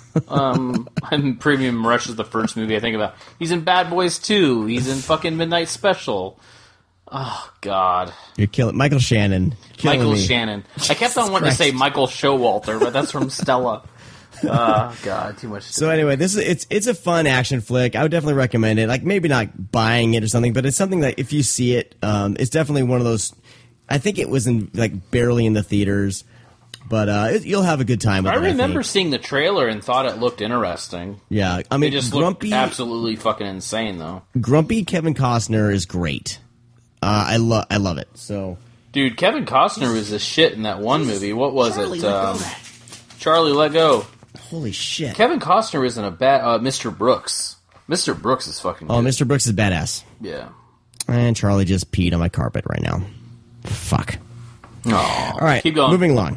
um, and Premium Rush is the first movie I think about. He's in Bad Boys two. He's in fucking Midnight Special. Oh God, You're killing Michael Shannon. Killing Michael me. Shannon. I kept on wanting to say Michael Showalter, but that's from Stella. Oh God, too much. So anyway, this is it's it's a fun action flick. I would definitely recommend it. Like maybe not buying it or something, but it's something that if you see it, um, it's definitely one of those. I think it was in like barely in the theaters, but uh, it, you'll have a good time with I it. remember I think. seeing the trailer and thought it looked interesting. Yeah, I mean, It just grumpy, looked absolutely fucking insane, though. grumpy Kevin Costner is great. Uh, I love I love it. So Dude, Kevin Costner was the shit in that one movie. What was Charlie, it? let Um, go. Charlie, Let Go. holy shit. Kevin Costner isn't a bad. Uh, Mister Brooks. Mister Brooks is fucking. Oh, good. Mister Brooks is badass. Yeah. And Charlie just peed on my carpet right now. Fuck. Oh, All right, keep going. moving along.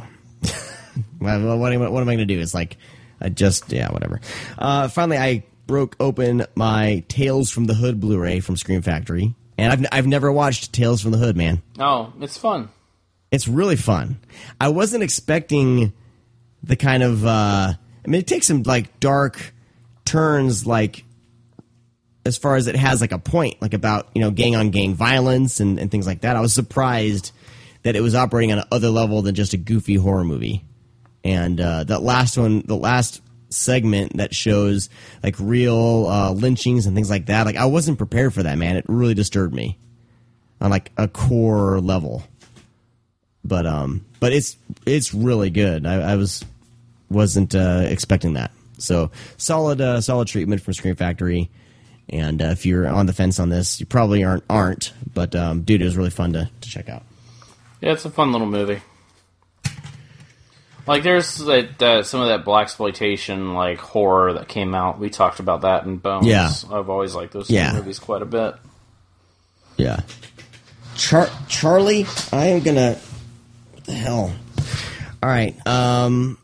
Well, what, am I- what am I going to do? It's like, I just, yeah, whatever. Uh, finally, I broke open my Tales from the Hood Blu-ray from Scream Factory. And I've, I've never watched Tales from the Hood, man. Oh, it's fun. It's really fun. I wasn't expecting the kind of, uh, I mean, it takes some, like, dark turns, like, as far as it has, like, a point, like, about, you know, gang-on-gang violence and, and things like that. I was surprised that it was operating on another level than just a goofy horror movie. And uh, that last one, the last segment that shows like real uh, lynchings and things like that, like I wasn't prepared for that, man. It really disturbed me on like a core level. but um, but it's it's really good. I, I was wasn't uh, expecting that. So solid, uh, solid treatment from Scream Factory. And uh, if you're on the fence on this, you probably aren't. Aren't, but um, dude, it was really fun to, to check out. Yeah, it's a fun little movie. Like, there's that uh, some of that blaxploitation like horror that came out. We talked about that in Bones. Yeah, I've always liked those yeah. movies quite a bit. Yeah. Char- Charlie, I am gonna. What the hell? All right. Um.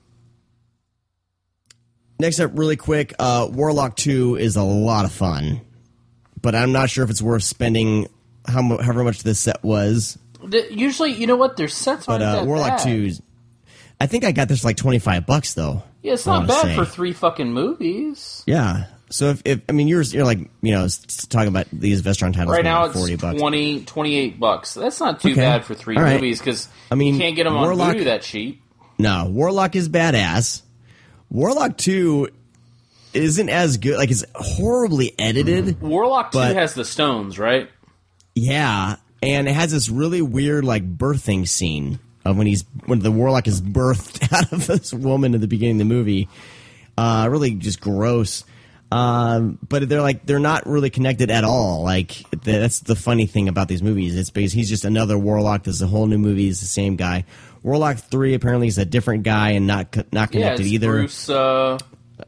Next up, really quick, uh, Warlock two is a lot of fun, but I'm not sure if it's worth spending how mo- however much this set was. Usually, you know what? Their sets but aren't uh, that Warlock bad. two, I think I got this for like twenty-five bucks though. Yeah, it's I not wanna bad say. for three fucking movies. Yeah. So if, if I mean you're you're like you know talking about these Vestron titles Right being now like forty it's bucks. twenty, twenty-eight bucks. That's not too Okay. bad for three All right. movies because I mean, you can't get them Warlock- on Vudu that cheap. No, Warlock is badass. Warlock two isn't as good. Like, it's horribly edited. Warlock two but- has the stones, right? Yeah, and it has this really weird like birthing scene of when he's when the Warlock is birthed out of this woman at the beginning of the movie. Uh, really just gross. Um, but they're like they're not really connected at all. Like that's the funny thing about these movies. It's because he's just another Warlock. This is a whole new movie. He's the same guy. Warlock three apparently is a different guy and not co- not Yeah, connected it's either. Bruce, uh,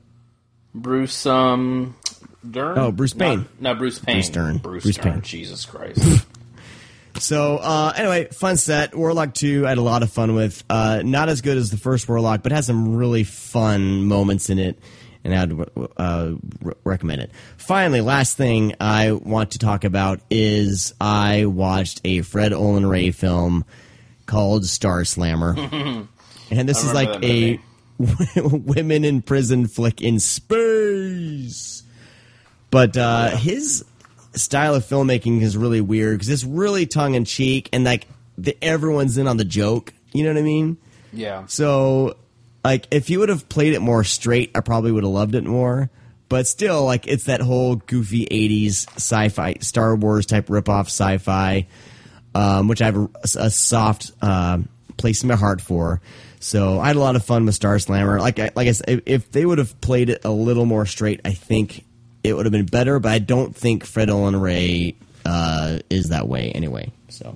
Bruce, um, Dern? Oh, Bruce Payne. Not, not Bruce Payne. Bruce Dern. Bruce, Bruce Dern. Payne. Jesus Christ. So, uh, anyway, fun set. Warlock two, I had a lot of fun with. Uh, not as good as the first Warlock, but has some really fun moments in it, and I'd uh, re- recommend it. Finally, last thing I want to talk about is I watched a Fred Olen Ray film called Star Slammer. And this I is like remember a that women in prison flick in space. But uh, his style of filmmaking is really weird because it's really tongue in cheek and like the, everyone's in on the joke. You know what I mean? Yeah. So, like, if he would have played it more straight, I probably would have loved it more. But still, like, it's that whole goofy eighties sci-fi, Star Wars type ripoff sci-fi, um, which I have a, a soft uh, place in my heart for. So I had a lot of fun with Star Slammer. Like I, like I said, if they would have played it a little more straight, I think it would have been better. But I don't think Fred Olen Ray uh, is that way anyway. So,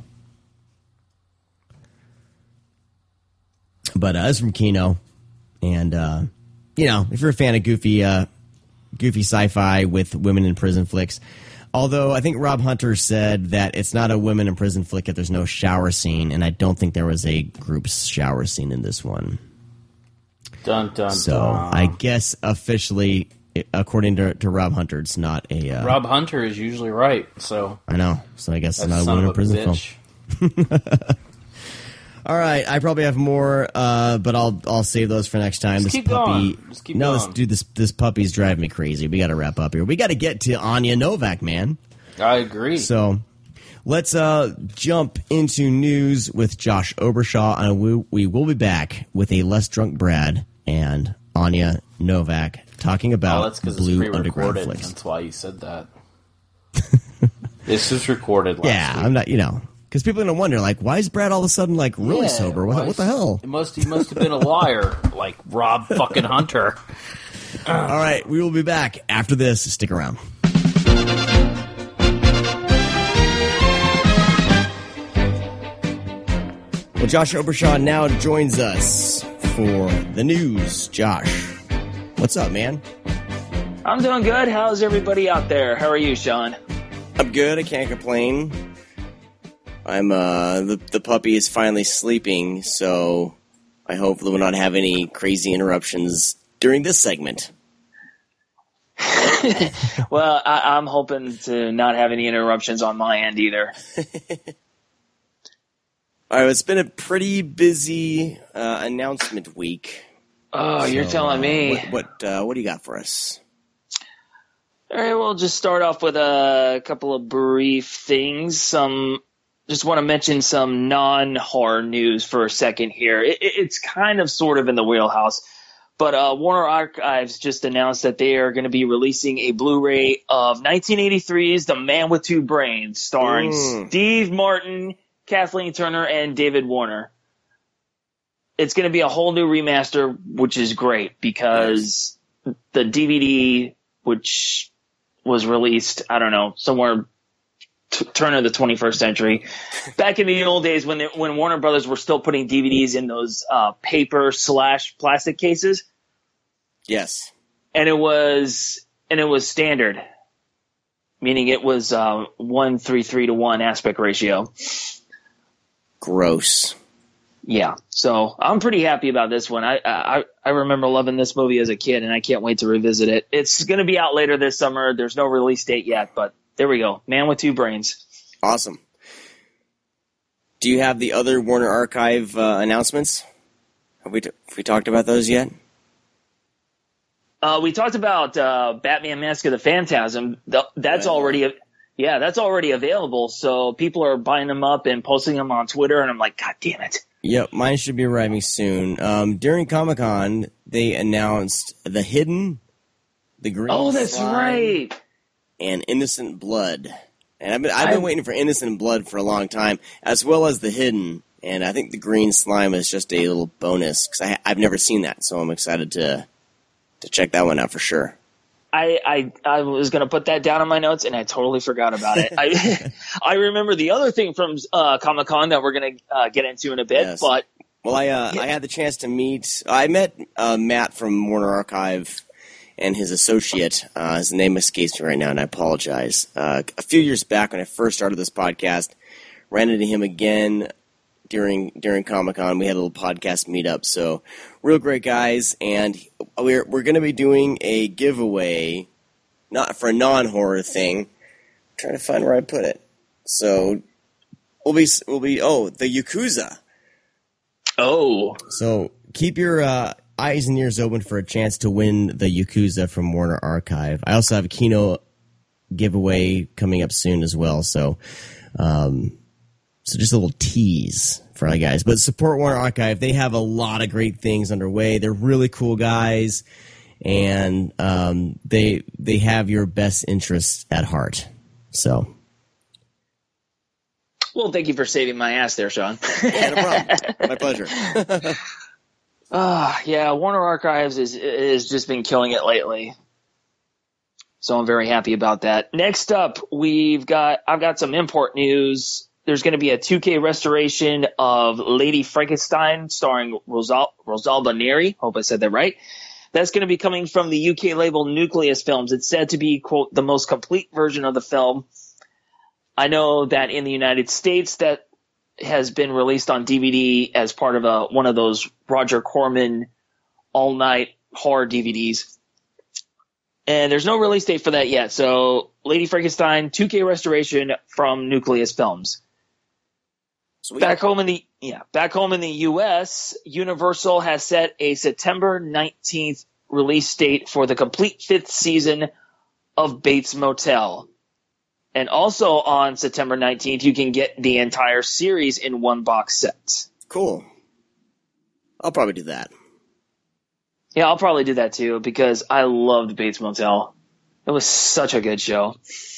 but uh, it's from Kino, and uh, you know, if you're a fan of goofy, uh, goofy sci-fi with women in prison flicks. Although I think Rob Hunter said that it's not a women in prison flick if there's no shower scene, and I don't think there was a group shower scene in this one. Dun, dun, So dun. I guess officially, according to, to Rob Hunter, it's not a. Uh, Rob Hunter is usually right, so. I know. So I guess it's That not a son women in of a prison film. bitch. All right, I probably have more, uh, but I'll I'll save those for next time. Just this keep puppy, going. Just keep no, going. This, dude, this this puppy's driving me crazy. We got to wrap up here. We got to get to Anya Novak, man. I agree. So let's uh, jump into news with Josh Obershaw, and we, we will be back with a less drunk Brad and Anya Novak talking oh, about that's because Blue it's Underground pre-recorded. flicks. That's why you said that. This was recorded last Yeah, week. I'm not, you know, because people are gonna wonder, like, why is Brad all of a sudden like really Yeah, sober? What, why what the is- hell? It must, he must have been a liar, like Rob fucking Hunter. All right, we will be back after this. Stick around. Well, Josh Obershaw now joins us for the news. Josh, what's up, man? I'm doing good. How's everybody out there? How are you, Sean? I'm good. I can't complain. I'm uh the the puppy is finally sleeping, so I hope that we'll not have any crazy interruptions during this segment. Well, I, I'm hoping to not have any interruptions on my end either. All right, it's been a pretty busy uh, announcement week. Oh, you're So, telling uh, me. What what, uh, what do you got for us? All right, we'll just start off with a couple of brief things. Some, just want to mention some non-horror news for a second here. It, it, it's kind of sort of in the wheelhouse, but uh, Warner Archives just announced that they are going to be releasing a Blu-ray of nineteen eighty-three's The Man with Two Brains, starring Mm. Steve Martin, Kathleen Turner, and David Warner. it's going to be a whole new remaster, which is great because the D V D, which was released, I don't know, somewhere t- turn of the twenty-first century, back in the old days when they, when Warner Brothers were still putting D V Ds in those uh, paper slash plastic cases. Yes, and it was and it was standard, meaning it was uh, one three three to one aspect ratio. Gross. Yeah, so I'm pretty happy about this one. I, I I remember loving this movie as a kid, and I can't wait to revisit it. It's going to be out later this summer. There's no release date yet, but there we go. Man with two brains. Awesome. Do you have the other Warner Archive uh, announcements? Have we, t- have we talked about those yet? Uh, we talked about uh, Batman Mask of the Phantasm. The, that's right. already, yeah, that's already available. So people are buying them up and posting them on Twitter, and I'm like, God damn it. Yep, mine should be arriving soon. Um, during Comic-Con, they announced The Hidden, The Green Oh, that's Slime, right. and Innocent Blood. And I've been I've been I, waiting for Innocent Blood for a long time, as well as The Hidden. And I think The Green Slime is just a little bonus because I I've never seen that, so I'm excited to to check that one out for sure. I, I, I was going to put that down in my notes, and I totally forgot about it. I I remember the other thing from uh, Comic-Con that we're going to uh, get into in a bit. Yes. But Well, I uh, yeah. I had the chance to meet – I met uh, Matt from Warner Archive and his associate. Uh, his name escapes me right now, and I apologize. Uh, a few years back when I first started this podcast, ran into him again during during Comic-Con. We had a little podcast meetup. So real great guys, and we're we're going to be doing a giveaway, not for a non-horror thing. I'm trying to find where I put it. So we'll be we'll be oh the Yakuza. Oh, so keep your uh, eyes and ears open for a chance to win the Yakuza from Warner Archive. I also have a Kino giveaway coming up soon as well. So. Um, So just a little tease for our guys. But support Warner Archive. They have a lot of great things underway. They're really cool guys, and um, they they have your best interests at heart. So, well, thank you for saving my ass there, Sean. Yeah, no problem. My pleasure. uh, yeah, Warner Archives is is just been killing it lately. So I'm very happy about that. Next up, we've got I've got some import news. There's going to be a two K restoration of Lady Frankenstein starring Rosal- Rosalba Neri. Hope I said that right. That's going to be coming from the U K label Nucleus Films. It's said to be, quote, the most complete version of the film. I know that in the United States that has been released on D V D as part of a one of those Roger Corman all-night horror D V Ds. And there's no release date for that yet. So Lady Frankenstein two K restoration from Nucleus Films. Sweet. Back home in the yeah, back home in the U S, Universal has set a September nineteenth release date for the complete fifth season of Bates Motel. And also on September nineteenth, you can get the entire series in one box set. Cool. I'll probably do that. Yeah, I'll probably do that too because I loved Bates Motel. It was such a good show.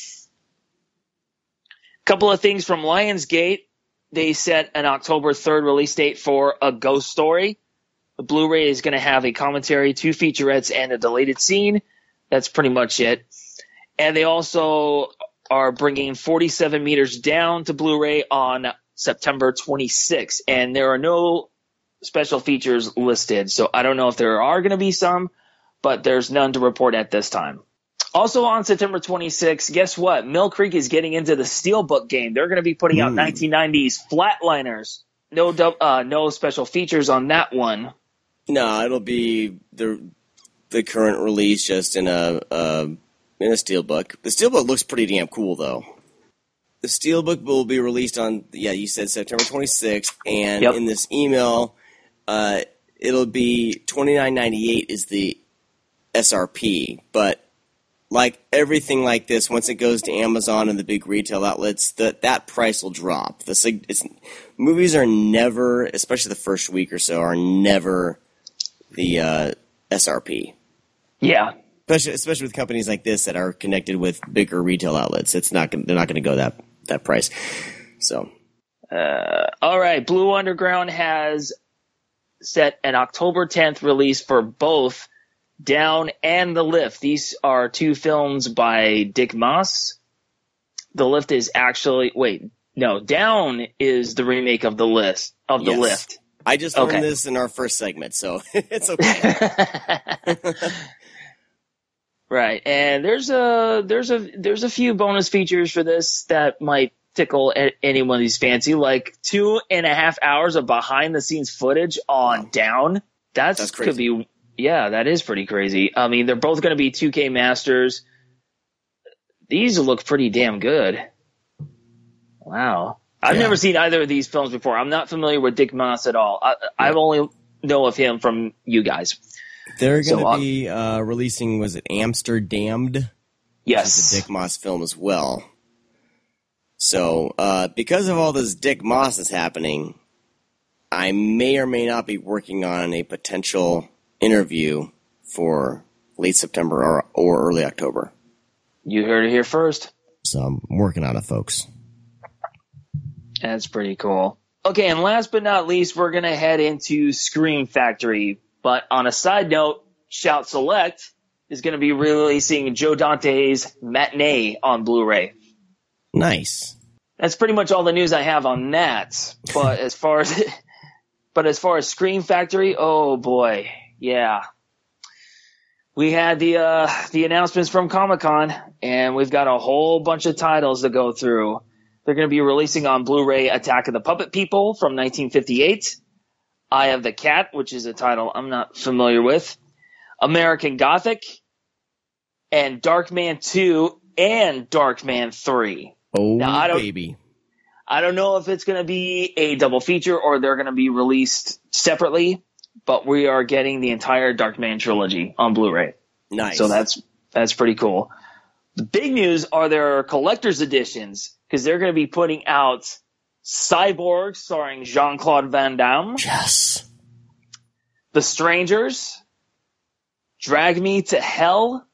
Couple of things from Lionsgate. They set an October third release date for A Ghost Story. The Blu-ray is going to have a commentary, two featurettes, and a deleted scene. That's pretty much it. And they also are bringing forty-seven meters Down to Blu-ray on September twenty-sixth. And there are no special features listed, so I don't know if there are going to be some, but there's none to report at this time. Also on September twenty-sixth, guess what? Mill Creek is getting into the Steelbook game. They're going to be putting out mm. nineteen nineties Flatliners. No uh, no special features on that one. No, it'll be the the current release just in a uh, in a Steelbook. The Steelbook looks pretty damn cool, though. The Steelbook will be released on, yeah, you said September twenty-sixth, and yep. in this email, uh, it'll be twenty-nine ninety-eight is the S R P, but like everything like this, once it goes to Amazon and the big retail outlets, that that price will drop. The it's, movies are never, especially the first week or so, are never the uh, S R P. Yeah, especially especially with companies like this that are connected with bigger retail outlets. It's not gonna, they're not going to go that that price. So, uh, all right, Blue Underground has set an October tenth release for both Down and The Lift. These are two films by Dick Maas. The Lift is actually, wait, no, Down is the remake of The List, of The Yes. Lift. I just learned Okay. this in our first segment, so it's okay. Right, and there's a there's a there's a few bonus features for this that might tickle a- anybody's fancy, like two and a half hours of behind the scenes footage on Down. That's, That's could crazy. be, yeah, that is pretty crazy. I mean, they're both going to be two K masters. These look pretty damn good. Wow, I've Yeah. never seen either of these films before. I'm not familiar with Dick Maas at all. I, I've only know of him from you guys. They're So, going to uh, be uh, releasing, was it Amsterdamned? Yes, It's a Dick Maas film as well. So, uh, because of all this Dick Maas is happening, I may or may not be working on a potential interview for late September or, or early October. you heard it here first. So I'm working on it, folks. That's pretty cool. Okay, and last but not least, we're going to head into Scream Factory. But on a side note, Shout Select is going to be releasing Joe Dante's Matinee on Blu-ray. Nice. That's pretty much all the news I have on that. But as far as but as far as Scream Factory, oh boy, yeah. We had the uh, the announcements from Comic-Con, and we've got a whole bunch of titles to go through. They're going to be releasing on Blu-ray Attack of the Puppet People from nineteen fifty-eight, Eye of the Cat, which is a title I'm not familiar with, American Gothic, and Darkman two and Darkman three. Oh, Now, I don't- baby. I don't know if it's going to be a double feature or they're going to be released separately, but we are getting the entire Darkman trilogy on Blu-ray. Nice. So that's that's pretty cool. The big news are their collector's editions, because they're going to be putting out Cyborg starring Jean-Claude Van Damme, Yes. The Strangers, Drag Me to Hell,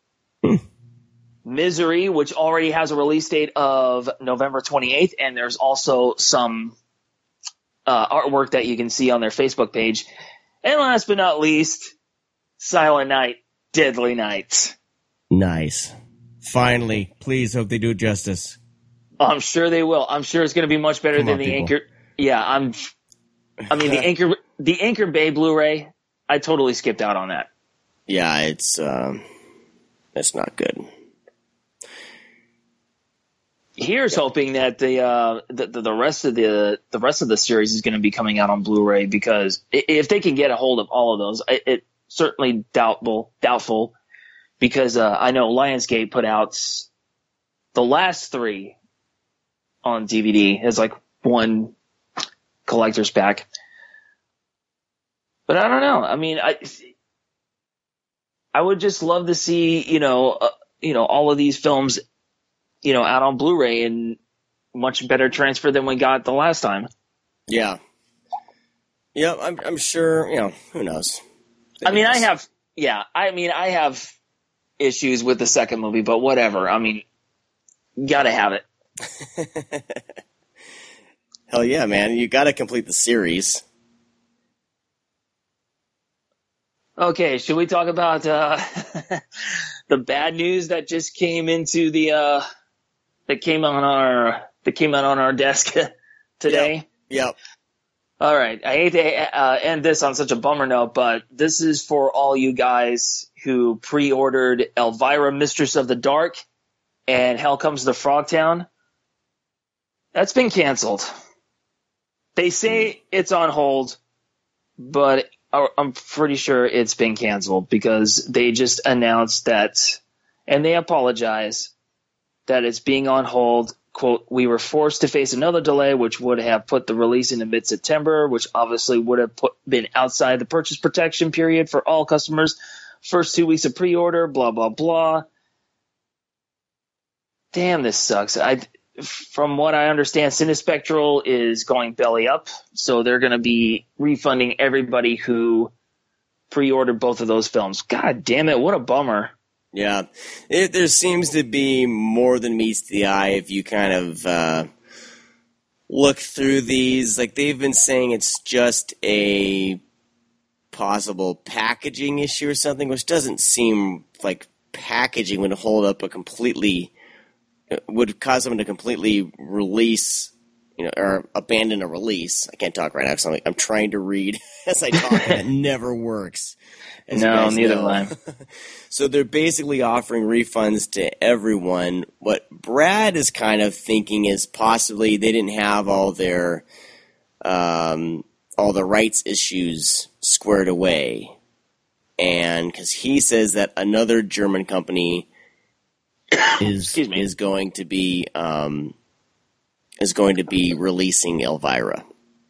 Misery, which already has a release date of November twenty-eighth, and there's also some uh, artwork that you can see on their Facebook page. And last but not least, Silent Night, Deadly Night. Nice. Finally. Please hope they do it justice. I'm sure they will. I'm sure it's going to be much better Come than on, the people. Anchor. Yeah, I'm. I mean, the Anchor, the Anchor Bay Blu-ray. I totally skipped out on that. Yeah, it's um, it's not good. Here's hoping that the, uh, the the the rest of the the rest of the series is going to be coming out on Blu-ray, because i- if they can get a hold of all of those, it, it certainly doubtful doubtful because uh, I know Lionsgate put out the last three on D V D as like one collector's pack. But I don't know. I mean, I I would just love to see, you know, uh, you know, all of these films, you know, out on Blu-ray and much better transfer than we got the last time. Yeah. Yeah, I'm, I'm sure, you know, who knows? I mean, I have, yeah, I mean, I have issues with the second movie, but whatever. I mean, gotta have it. Hell yeah, man. You got to complete the series. Okay, should we talk about uh, the bad news that just came into the uh, that came on our that came out on our desk today? Yep. All right, I hate to uh, end this on such a bummer note, but this is for all you guys who pre-ordered Elvira, Mistress of the Dark, and Hell Comes to Frogtown. That's been canceled. They say it's on hold, but I'm pretty sure it's been canceled because they just announced that, and they apologize, that it's being on hold. Quote, we were forced to face another delay, which would have put the release into mid-September, which obviously would have put, been outside the purchase protection period for all customers. First two weeks of pre-order, blah, blah, blah. Damn, this sucks. I, from what I understand, Cinespectral is going belly up, so they're going to be refunding everybody who pre-ordered both of those films. God damn it, what a bummer. Yeah. It, there seems to be more than meets the eye if you kind of uh, look through these. Like, they've been saying it's just a possible packaging issue or something, which doesn't seem like packaging would hold up a completely, would cause them to completely release, you know, or abandon a release. I can't talk right now because I'm, like, I'm trying to read as I talk, and it never works. No, neither am I. So they're basically offering refunds to everyone. What Brad is kind of thinking is possibly they didn't have all their um, all the rights issues squared away, and because he says that another German company is is going to be um, is going to be releasing Elvira.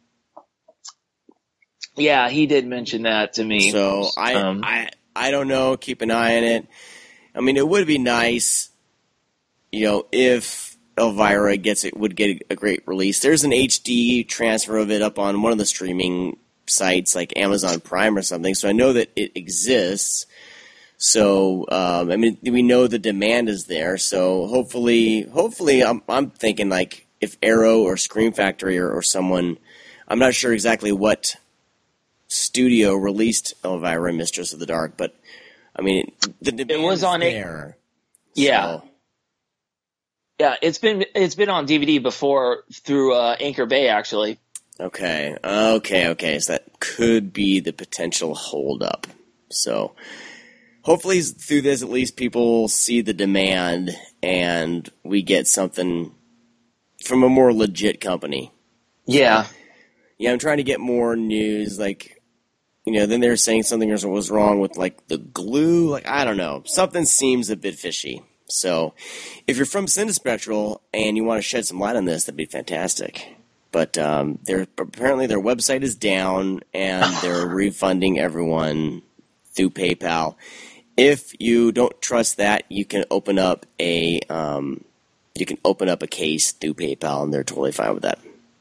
Yeah, he did mention that to me. So I, um, I, I don't know. Keep an eye on it. I mean, it would be nice, you know, if Elvira gets it would get a great release. There's an H D transfer of it up on one of the streaming sites, like Amazon Prime or something. So I know that it exists. So um, I mean, we know the demand is there. So hopefully, hopefully, I'm, I'm thinking like if Arrow or Scream Factory or, or someone, I'm not sure exactly what studio released Elvira, Mistress of the Dark, but I mean, the demand it was on there. A, yeah, so. yeah. It's been it's been on D V D before through uh, Anchor Bay, actually. Okay, okay, okay. So that could be the potential holdup. So hopefully, through this, at least people see the demand and we get something from a more legit company. Yeah, yeah. I'm trying to get more news, like. You know, then they're saying something was wrong with, like, the glue. Like, I don't know. Something seems a bit fishy. So, if you're from Cinespectral and you want to shed some light on this, that'd be fantastic. But um, they're, apparently their website is down, and they're refunding everyone through PayPal. If you don't trust that, you can open up a um, you can open up a case through PayPal, and they're totally fine with that.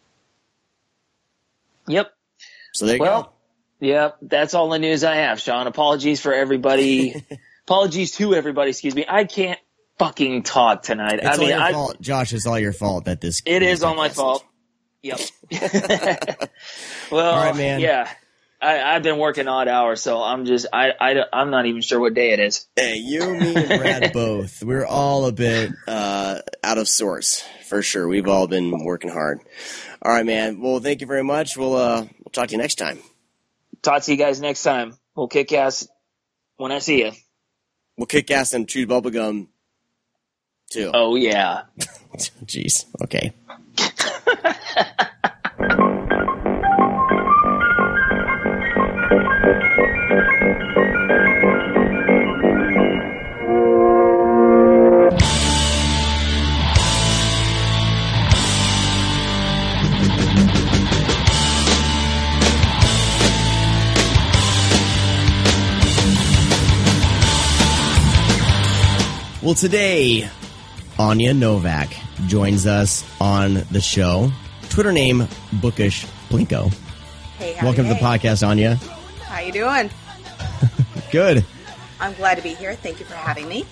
Yep. So there you well, go. Yeah, that's all the news I have, Sean. Apologies for everybody. Apologies to everybody, excuse me. I can't fucking talk tonight. It's I all mean, your I, fault, Josh. It's all your fault that this. It this is all my fault. Yep. Well, all right, man. Yeah, I, I've been working odd hours, so I'm just I, I I'm not even sure what day it is. Hey, you, me, and Brad both. We're all a bit uh, out of sorts for sure. We've all been working hard. All right, man. Well, thank you very much. We'll uh, we'll talk to you next time. Talk to you guys next time. We'll kick ass when I see you. We'll kick ass and chew bubblegum, too. Oh, yeah. Jeez. Okay. Well, today, Anya Novak joins us on the show. Twitter name, Bookish Blinko. Hey, howdy, welcome hey. to the podcast, Anya. How you doing? Good. I'm glad to be here. Thank you for having me.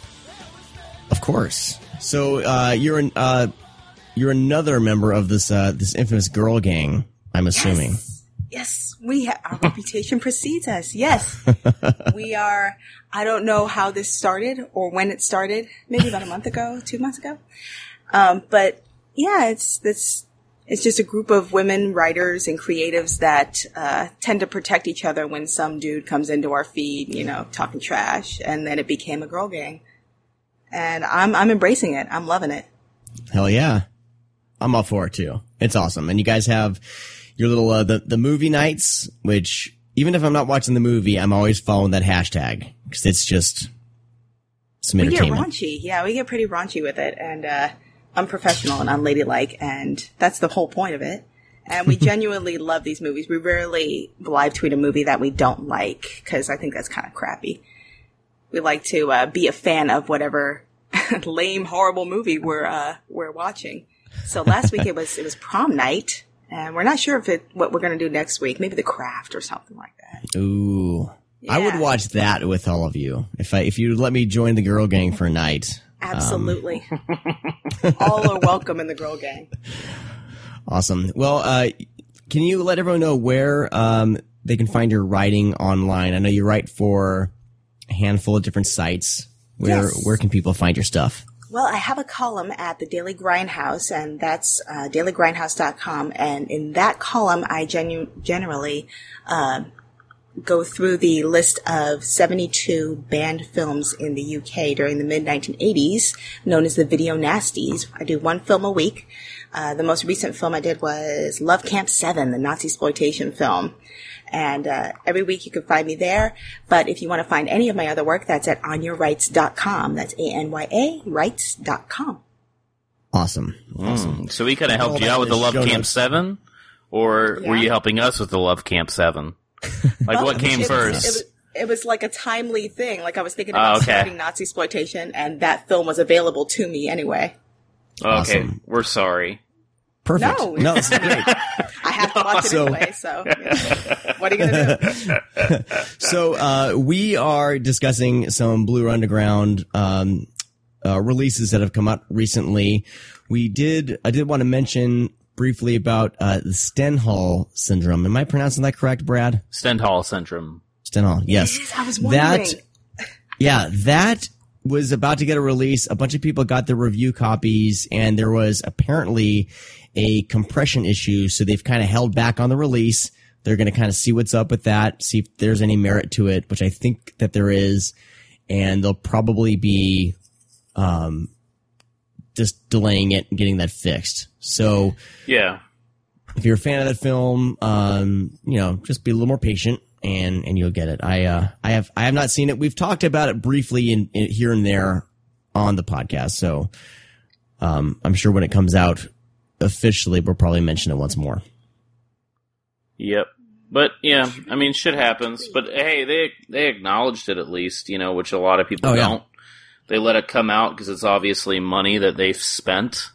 Of course. So uh, you're an, uh, you're another member of this uh, this infamous girl gang, I'm assuming. Yes, yes. We ha- our reputation precedes us. Yes, we are. I don't know how this started or when it started. Maybe about a month ago, two months ago. Um, but yeah, it's it's it's just a group of women writers and creatives that uh, tend to protect each other when some dude comes into our feed, you know, talking trash, and then it became a girl gang. And I'm I'm embracing it. I'm loving it. Hell yeah, I'm all for it too. It's awesome, and you guys have your little uh, the the movie nights, which even if I'm not watching the movie, I'm always following that hashtag because it's just some we get entertainment. raunchy, yeah, we get pretty raunchy with it, and uh, unprofessional and unladylike, and that's the whole point of it. And we genuinely love these movies. We rarely live tweet a movie that we don't like because I think that's kind of crappy. We like to uh, be a fan of whatever lame, horrible movie we're uh, we're watching. So last week it was it was prom night, and we're not sure if it what we're going to do next week. Maybe The Craft or something like that. Ooh, Yeah. I would watch that with all of you if I if you let me join the girl gang for a night. Absolutely, um. All are welcome in the girl gang. Awesome. Well, uh, can you let everyone know where um, they can find your writing online? I know you write for a handful of different sites. Where Yes. where can people find your stuff? Well, I have a column at the Daily Grindhouse, and that's uh, daily grindhouse dot com. And in that column, I genu- generally uh, go through the list of seventy-two banned films in the U K during the mid nineteen eighties, known as the Video Nasties. I do one film a week. Uh, the most recent film I did was Love Camp seven, the Nazi exploitation film. And uh, every week you can find me there. But if you want to find any of my other work, that's at on your rights dot com. That's A N Y A rights dot com. Awesome. Awesome. Mm, so we kind of helped All you that out with in the the Love show Camp notes. seven? Or Yeah. were you helping us with the Love Camp seven? Like, Well, what came it was- first? it was, it was like a timely thing. Like I was thinking Oh, about okay. starting Nazi exploitation, and that film was available to me anyway. Okay, Awesome. we're sorry. Perfect. No. No, this is great. I have to watch it So- anyway, so yeah. What are you going to do? So uh, we are discussing some Blue Underground um, uh, releases that have come out recently. We did. I did want to mention briefly about uh, the Stendhal syndrome. Am I pronouncing that correct, Brad? Stendhal syndrome. Stendhal. Yes. I was wondering. That. Yeah, that was about to get a release. A bunch of people got their review copies, and there was apparently a compression issue, so they've kind of held back on the release. They're going to kind of see what's up with that, see if there's any merit to it, which I think that there is, and they'll probably be um, just delaying it and getting that fixed. So Yeah. if you're a fan of that film, um, you know, just be a little more patient, and and you'll get it. I uh, I have I have not seen it. We've talked about it briefly in, in here and there on the podcast, so um, I'm sure when it comes out officially, we'll probably mention it once more. Yep. But yeah, I mean, shit happens. But hey, they they acknowledged it at least, you know, which a lot of people Oh, yeah. don't. They let it come out because it's obviously money that they've spent.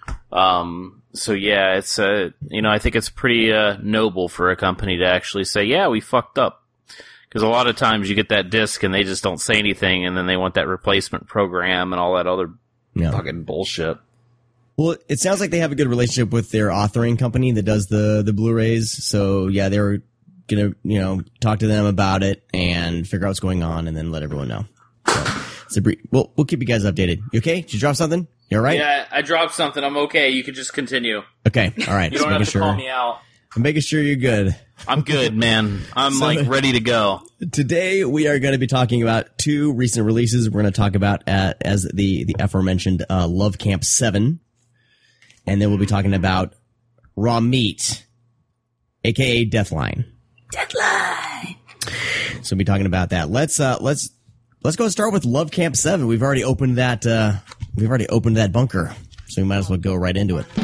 Um. So yeah, it's uh, you know, I think it's pretty uh, noble for a company to actually say, yeah, we fucked up. Because a lot of times you get that disc and they just don't say anything, and then they want that replacement program and all that other Yeah. fucking bullshit. Well, it sounds like they have a good relationship with their authoring company that does the the Blu-rays. So yeah, they're gonna you know talk to them about it and figure out what's going on, and then let everyone know. So it's a brief. We'll we'll keep you guys updated. You okay? Did you drop something? You all right? Yeah, I dropped something. I'm okay. You can just continue. Okay. All right. You Just don't have making to sure. call me out. I'm making sure you're good. I'm good, man. I'm So- like ready to go. Today we are going to be talking about two recent releases. We're going to talk about uh, as the the aforementioned uh, Love Camp seven, and then we'll be talking about Raw Meat, aka Deathline. Deadline. So we'll be talking about that. Let's uh let's let's go start with Love Camp seven. We've already opened that uh we've already opened that bunker. So we might as well go right into it.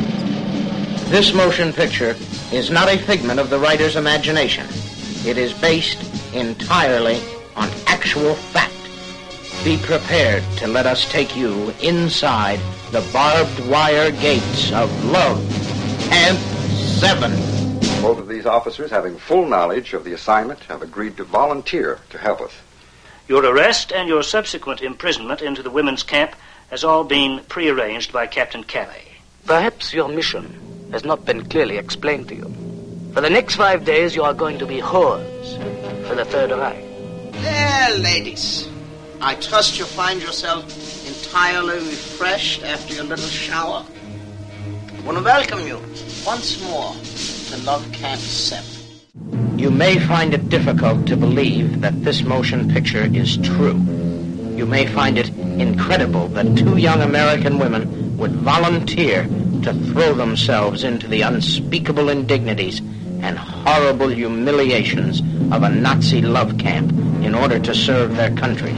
This motion picture is not a figment of the writer's imagination. It is based entirely on actual fact. Be prepared to let us take you inside the barbed wire gates of Love Camp seven. Both of these officers, having full knowledge of the assignment, have agreed to volunteer to help us. Your arrest and your subsequent imprisonment into the women's camp has all been prearranged by Captain Calais. Perhaps your mission has not been clearly explained to you. For the next five days, you are going to be whores for the Third Reich. There, ladies. I trust you find yourself entirely refreshed after your little shower. I want to welcome you once more to Love Camp seven. You may find it difficult to believe that this motion picture is true. You may find it incredible that two young American women would volunteer to throw themselves into the unspeakable indignities and horrible humiliations of a Nazi love camp in order to serve their country.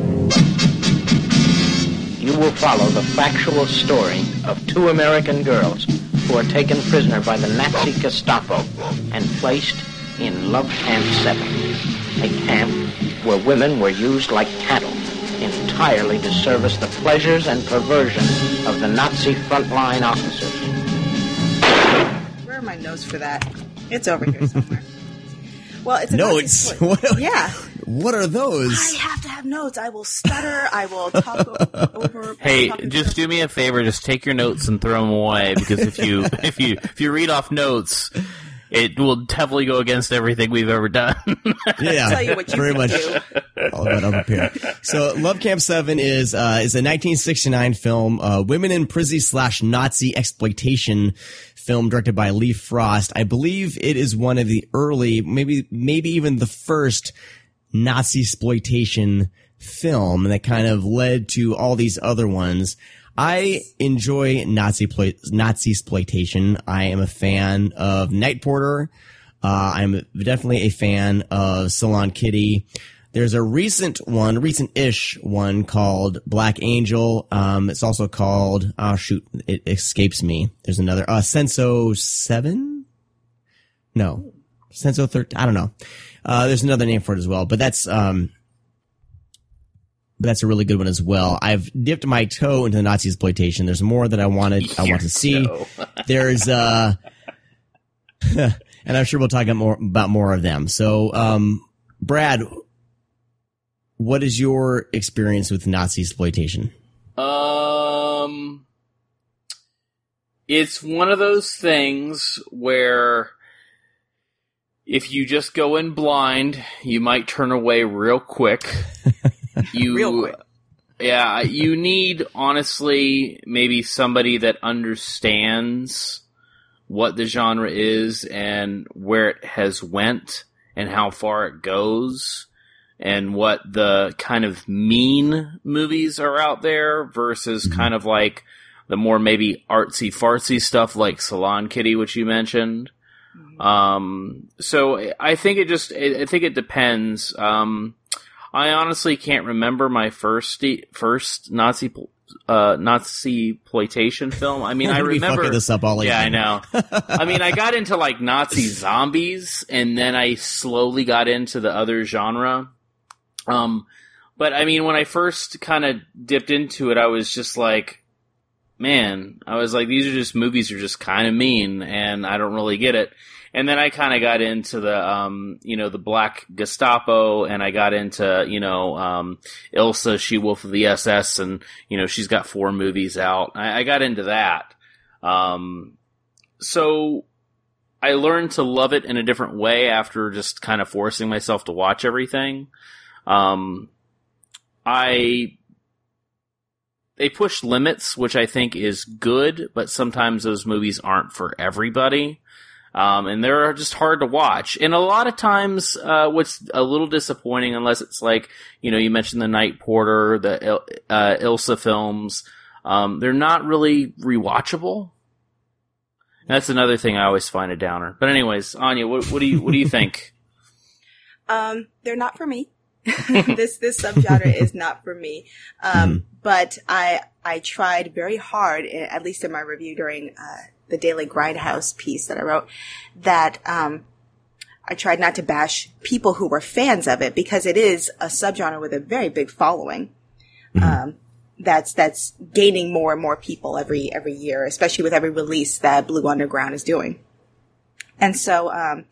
You will follow the factual story of two American girls who are taken prisoner by the Nazi Gestapo and placed in Love Camp seven, a camp where women were used like cattle, entirely to service the pleasures and perversion of the Nazi frontline officers. Where are my notes for that? It's over here somewhere. Well, it's a Notes? Nazi exploit- What- Yeah. What are those? I have to have notes. I will stutter. I will talk o- over. Hey, talk just do me a favor. Just take your notes and throw them away, because if you if you if you read off notes, it will definitely go against everything we've ever done. Yeah, tell you what you very can much. do. All about unprepared. So, Love Camp Seven is uh, is a nineteen sixty-nine film, uh, women in prison slash Nazi exploitation film directed by Lee Frost. I believe it is one of the early, maybe maybe even the first Nazi exploitation film that kind of led to all these other ones. I enjoy Nazi pla- Nazi exploitation. I am a fan of Night Porter. Uh, I'm definitely a fan of Salon Kitty. There's a recent one, recent-ish one called Black Angel. Um, it's also called, oh shoot, it escapes me. There's another, uh, Senso seven? No. Senso thirteen? I don't know. Uh, there's another name for it as well, but that's, um, but that's a really good one as well. I've dipped my toe into the Nazi exploitation. There's more that I wanted, I want to see. There's, uh, and I'm sure we'll talk more about more of them. So, um, Brad, what is your experience with Nazi exploitation? Um, it's one of those things where if you just go in blind, you might turn away real quick. You, Real quick. Yeah, you need, honestly, maybe somebody that understands what the genre is and where it has went and how far it goes and what the kind of mean movies are out there versus mm-hmm. kind of like the more maybe artsy-fartsy stuff like Salon Kitty, which you mentioned. Mm-hmm. Um, so I think it just, I think it depends. Um, I honestly can't remember my first first Nazi uh, Nazi exploitation film. I mean, I remember fucking this up all yeah, evening. I know. I mean, I got into like Nazi zombies, and then I slowly got into the other genre. Um, but I mean, when I first kind of dipped into it, I was just like, man, I was like, these are just movies are just kind of mean, and I don't really get it. And then I kind of got into the, um, you know, the Black Gestapo, and I got into, you know, um, Ilsa, She-Wolf of the S S, and, you know, she's got four movies out. I, I got into that. Um, so I learned to love it in a different way after just kind of forcing myself to watch everything. Um, I, they push limits, which I think is good, but sometimes those movies aren't for everybody. Um, and they're just hard to watch. And a lot of times, uh, what's a little disappointing, unless it's like, you know, you mentioned the Night Porter, the, uh, Ilsa films, um, they're not really rewatchable. And that's another thing I always find a downer. But anyways, Anya, what, what do you, what do you think? Um, they're not for me. this, this subgenre is not for me. Um, but I, I tried very hard, at least in my review during, uh, the Daily Grindhouse piece that I wrote, that um, I tried not to bash people who were fans of it because it is a subgenre with a very big following. Mm-hmm. Um, that's that's gaining more and more people every every year, especially with every release that Blue Underground is doing. And so um,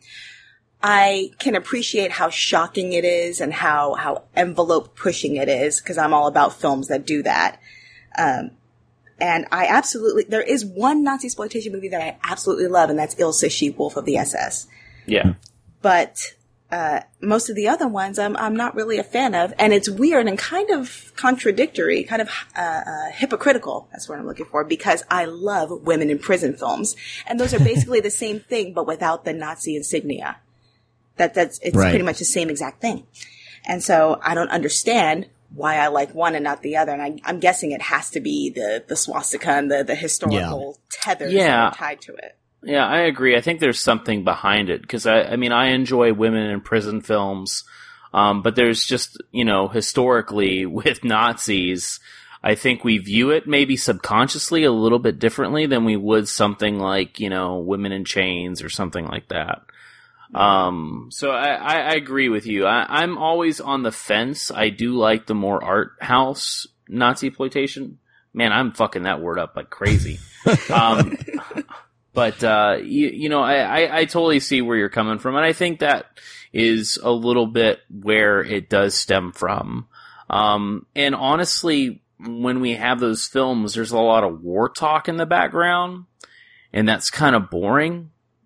I can appreciate how shocking it is and how how envelope pushing it is because I'm all about films that do that. Um, And I absolutely, there is one Nazi exploitation movie that I absolutely love, and that's Ilsa, She-Wolf of the S S. Yeah. But, uh, most of the other ones I'm, I'm not really a fan of, and it's weird and kind of contradictory, kind of, uh, uh, hypocritical, that's what I'm looking for, because I love women in prison films. And those are basically the same thing, but without the Nazi insignia. That, that's, it's right. pretty much the same exact thing. And so I don't understand why I like one and not the other. And I, I'm guessing it has to be the, the swastika and the, the historical yeah. tethers yeah. that are tied to it. Yeah, I agree. I think there's something behind it because I, I mean, I enjoy women in prison films. Um, but there's just, you know, historically with Nazis, I think we view it maybe subconsciously a little bit differently than we would something like, you know, Women in Chains or something like that. Um, so I, I, I agree with you. I, I'm always on the fence. I do like the more art house Nazi exploitation. Man, I'm fucking that word up like crazy. um, but, uh, you, you know, I, I, I totally see where you're coming from. And I think that is a little bit where it does stem from. Um, and honestly, when we have those films, there's a lot of war talk in the background, and that's kind of boring.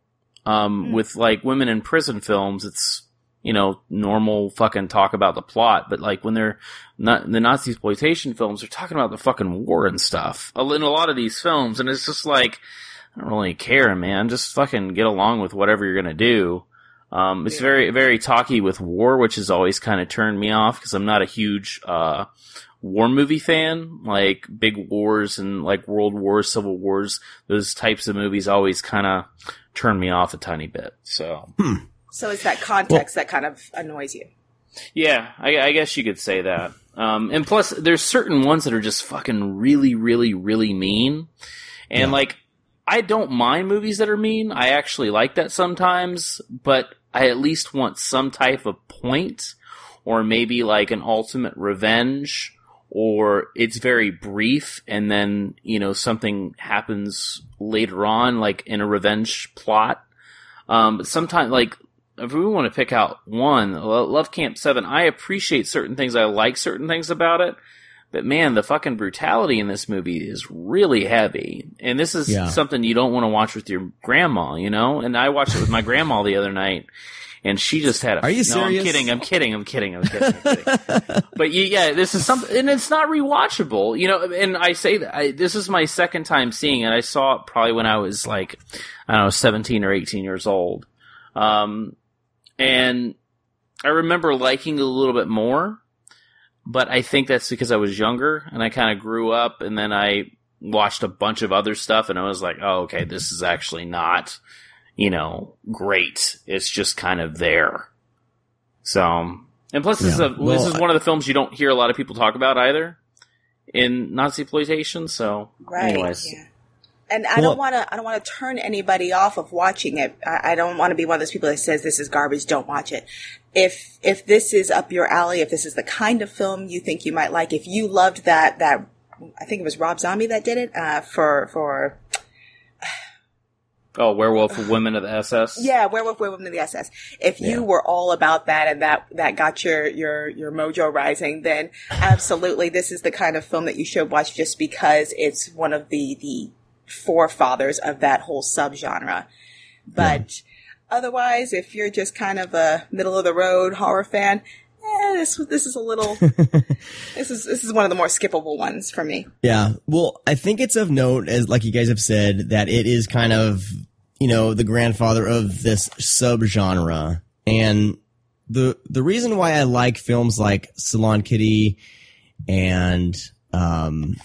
Um, mm. With like women in prison films, it's, you know, normal fucking talk about the plot, but like when they're not the Nazi exploitation films, they're talking about the fucking war and stuff in a lot of these films, and it's just like, I don't really care, man. Just fucking get along with whatever you're gonna do. Um, it's yeah. very, very talky with war, which has always kind of turned me off because I'm not a huge uh war movie fan. Like big wars and like World Wars, Civil Wars, those types of movies always kind of turn me off a tiny bit. So. Hmm. So it's that context well, that kind of annoys you. Yeah, I, I guess you could say that. Um, and plus, there's certain ones that are just fucking really, really, really mean. And, yeah. like, I don't mind movies that are mean. I actually like that sometimes. But I at least want some type of point. Or maybe, like, an ultimate revenge. Or it's very brief. And then, you know, something happens later on, like in a revenge plot. Um, but sometimes, like... If we want to pick out one, Love Camp seven, I appreciate certain things. I like certain things about it. But man, the fucking brutality in this movie is really heavy. And this is yeah. something you don't want to watch with your grandma, you know? And I watched it with my grandma the other night. And she just had a... Are you no, serious? I'm kidding, I'm kidding, I'm kidding, I'm kidding, I'm kidding. But yeah, this is something... And it's not rewatchable, you know? And I say that... I, this is my second time seeing it. I saw it probably when I was like, I don't know, seventeen or eighteen years old. Um... And I remember liking it a little bit more, but I think that's because I was younger and I kind of grew up, and then I watched a bunch of other stuff and I was like, oh, okay, this is actually not, you know, great. It's just kind of there. So, and plus this, yeah. is, a, well, this is one of the films you don't hear a lot of people talk about either in Nazi exploitation. So, right, anyways. Yeah. And I don't want to. I don't want to turn anybody off of watching it. I, I don't want to be one of those people that says this is garbage. Don't watch it. If if this is up your alley, if this is the kind of film you think you might like, if you loved that that I think it was Rob Zombie that did it uh, for for. Oh, Werewolf of Women of the S S. Yeah, Werewolf of Women of the S S. If you yeah. were all about that and that that got your your your mojo rising, then absolutely, this is the kind of film that you should watch just because it's one of the the forefathers of that whole subgenre. But yeah. otherwise, if you're just kind of a middle of the road horror fan, eh, this this is a little this is this is one of the more skippable ones for me. Yeah. Well, I think it's of note, as like you guys have said, that it is kind of, you know, the grandfather of this subgenre. And the the reason why I like films like Salon Kitty and um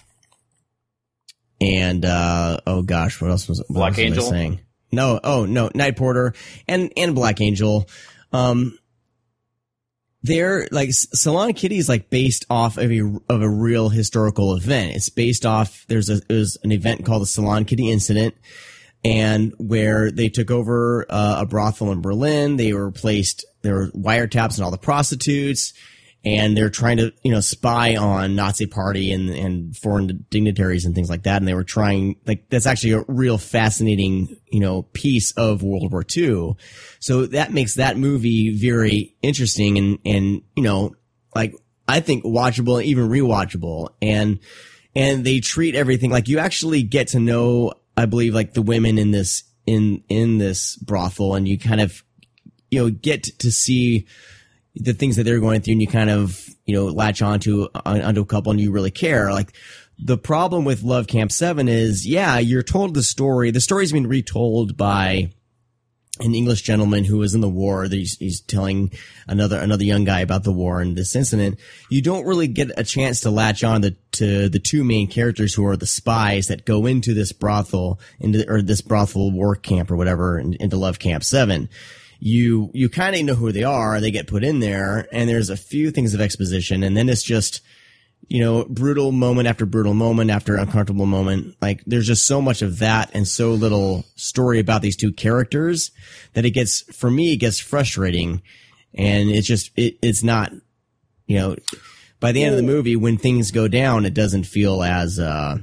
And, uh, oh gosh, what else was, what Black else Angel? was I saying? No, oh, no, Night Porter and, and Black Angel. Um, they're like, Salon Kitty is like based off of a, of a real historical event. It's based off, there's a, there's an event called the Salon Kitty Incident, and where they took over, uh, a brothel in Berlin. They were placed, there were wiretaps on all the prostitutes. And they're trying to, you know, spy on Nazi Party and, and foreign dignitaries and things like that. And they were trying, like, that's actually a real fascinating, you know, piece of World War Two. So that makes that movie very interesting and, and, you know, like, I think watchable and even rewatchable. And, and they treat everything like you actually get to know, I believe, like the women in this, in, in this brothel, and you kind of, you know, get to see the things that they're going through, and you kind of, you know, latch onto, onto a couple and you really care. Like, the problem with Love Camp seven is, yeah, you're told the story. The story's been retold by an English gentleman who was in the war. That he's, he's telling another, another young guy about the war and this incident. You don't really get a chance to latch on to, to the two main characters who are the spies that go into this brothel, into, or this brothel war camp or whatever, into Love Camp seven. You, you kind of know who they are. They get put in there, and there's a few things of exposition, and then it's just, you know, brutal moment after brutal moment after uncomfortable moment. Like, there's just so much of that and so little story about these two characters that it gets, for me, it gets frustrating. And it's just, it, it's not, you know, by the end of the movie, when things go down, it doesn't feel as, uh,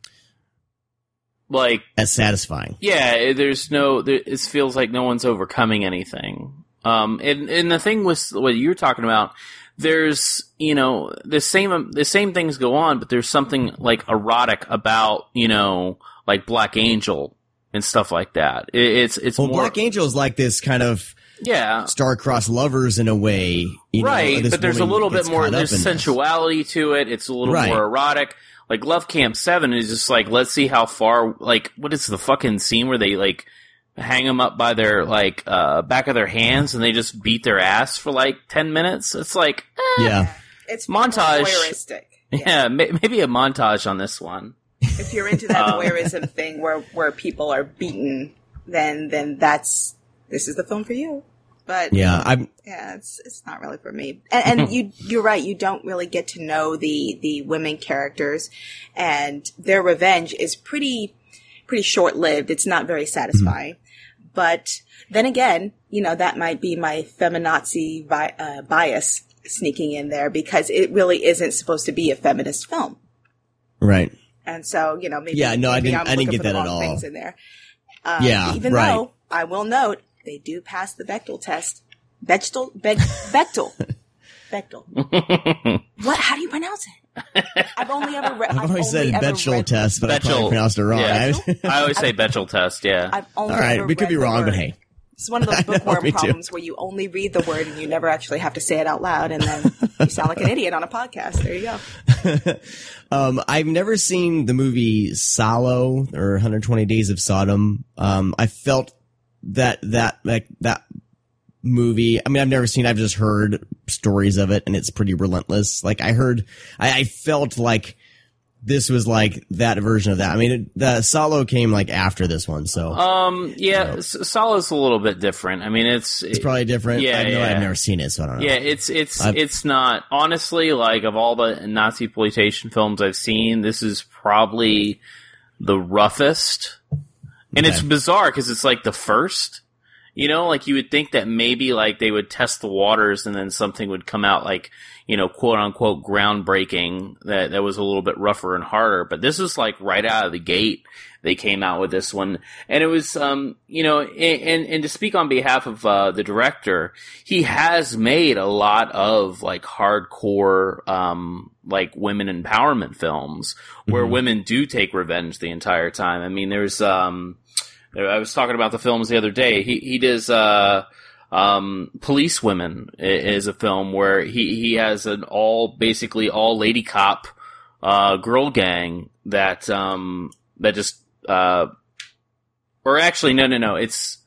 like as satisfying. Yeah, there's no, there, it feels like no one's overcoming anything. Um, and, and the thing with what you're talking about, there's, you know, the same, the same things go on, but there's something like erotic about, you know, like Black Angel and stuff like that. It, it's it's well, more Black Angel is like this kind of yeah star-crossed lovers in a way, you right? know, but there's a little bit more. There's sensuality this. to it. It's a little right. more erotic. Like Love Camp Seven is just like, let's see how far. Like, what is the fucking scene where they like hang them up by their like uh, back of their hands and they just beat their ass for like ten minutes? It's like eh, yeah, it's montage. Voyeuristic. Yeah, yeah maybe a montage on this one. If you're into that voyeurism thing where, where people are beaten, then then that's this is the film for you. But yeah, I'm yeah, it's it's not really for me. And, and you you're right. You don't really get to know the the women characters, and their revenge is pretty pretty short lived. It's not very satisfying. Mm-hmm. But then again, you know, that might be my feminazi bi- uh, bias sneaking in there, because it really isn't supposed to be a feminist film, right? And so, you know, maybe yeah, no, maybe I didn't, I'm I didn't looking get for that the at wrong all. Things in there. Um, yeah, even right. though I will note they do pass the Bechdel test. Bechdel, Be- Bechdel, Bechdel. What? How do you pronounce it? I've only ever read. I've, I've always said Bechdel read- test, but Bechdel. I probably pronounced it wrong. Yeah. I always say Bechdel test. Yeah. I've only All right, ever we could read be wrong, word. but hey. It's one of those bookworm know, problems where you only read the word and you never actually have to say it out loud, and then you sound like an idiot on a podcast. There you go. um, I've never seen the movie Salo or one hundred twenty Days of Sodom. Um, I felt that that like that movie. I mean, I've never seen. I've just heard stories of it, and it's pretty relentless. Like I heard, I, I felt like this was like that version of that. I mean, it, the Salo came like after this one, so. Um, yeah, you know. Salo's a little bit different. I mean, it's it's probably different. Yeah, I know yeah. I've never seen it, so I don't know. Yeah, it's it's I've, it's not honestly like of all the Nazi exploitation films I've seen, this is probably the roughest, and okay. it's bizarre because it's like the first. You know, like you would think that maybe like they would test the waters and then something would come out like, you know, quote unquote groundbreaking that, that was a little bit rougher and harder. But this is like right out of the gate. They came out with this one. And it was, um, you know, and, and to speak on behalf of, uh, the director, he has made a lot of like hardcore, um, like women empowerment films where mm-hmm. women do take revenge the entire time. I mean, there's, um, I was talking about the films the other day. He he does uh, um, Police Women is a film where he, he has an all basically all lady cop uh, girl gang that um, that just uh, or actually no no no it's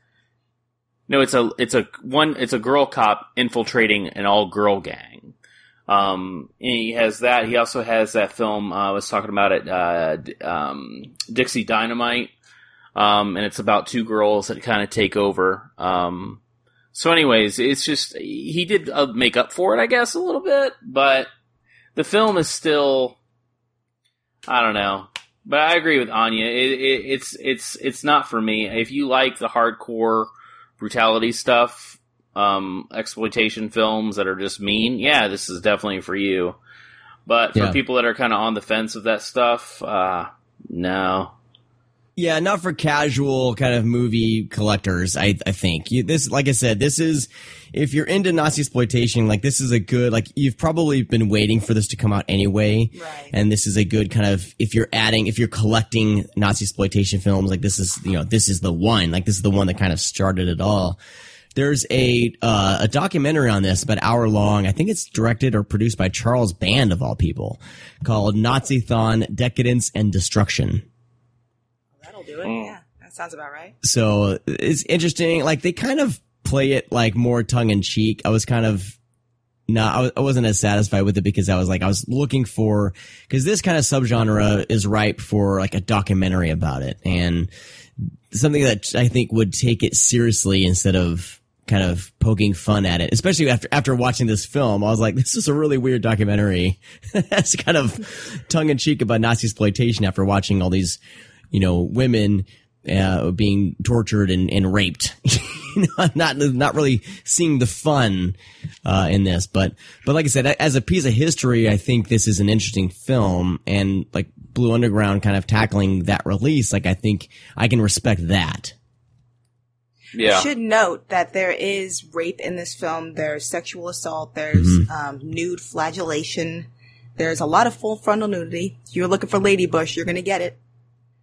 no it's a it's a one it's a girl cop infiltrating an all girl gang. Um, and he has that. He also has that film uh, I was talking about it uh, um, Dixie Dynamite. Um, and it's about two girls that kind of take over. Um, so anyways, it's just, he did uh, make up for it, I guess, a little bit, but the film is still, I don't know. But I agree with Anya. It, it, it's, it's, it's not for me. If you like the hardcore brutality stuff, um, exploitation films that are just mean, yeah, this is definitely for you. But for yeah. people that are kind of on the fence of that stuff, uh, no. Yeah, not for casual kind of movie collectors, I I think. You, this, like I said, this is, if you're into Nazi exploitation, like this is a good, like you've probably been waiting for this to come out anyway. Right. And this is a good kind of, if you're adding, if you're collecting Nazi exploitation films, like this is, you know, this is the one, like this is the one that kind of started it all. There's a, uh, a documentary on this, about an hour long. I think it's directed or produced by Charles Band of all people, called Nazi-thon, Decadence and Destruction. Do it. Yeah, that sounds about right. So it's interesting. Like they kind of play it like more tongue in cheek. I was kind of not, I, was, I wasn't as satisfied with it because I was like, I was looking for, because this kind of subgenre is ripe for like a documentary about it and something that I think would take it seriously instead of kind of poking fun at it. Especially after after watching this film, I was like, this is a really weird documentary. That's kind of tongue in cheek about Nazi exploitation after watching all these, you know, women uh, being tortured and, and raped. You know, I'm not not really seeing the fun uh, in this, but but like I said, as a piece of history, I think this is an interesting film, and like Blue Underground kind of tackling that release, like I think I can respect that. Yeah. I should note that there is rape in this film. There's sexual assault. There's Mm-hmm. um, nude flagellation. There's a lot of full frontal nudity. If you're looking for Lady Bush, you're going to get it. Uh,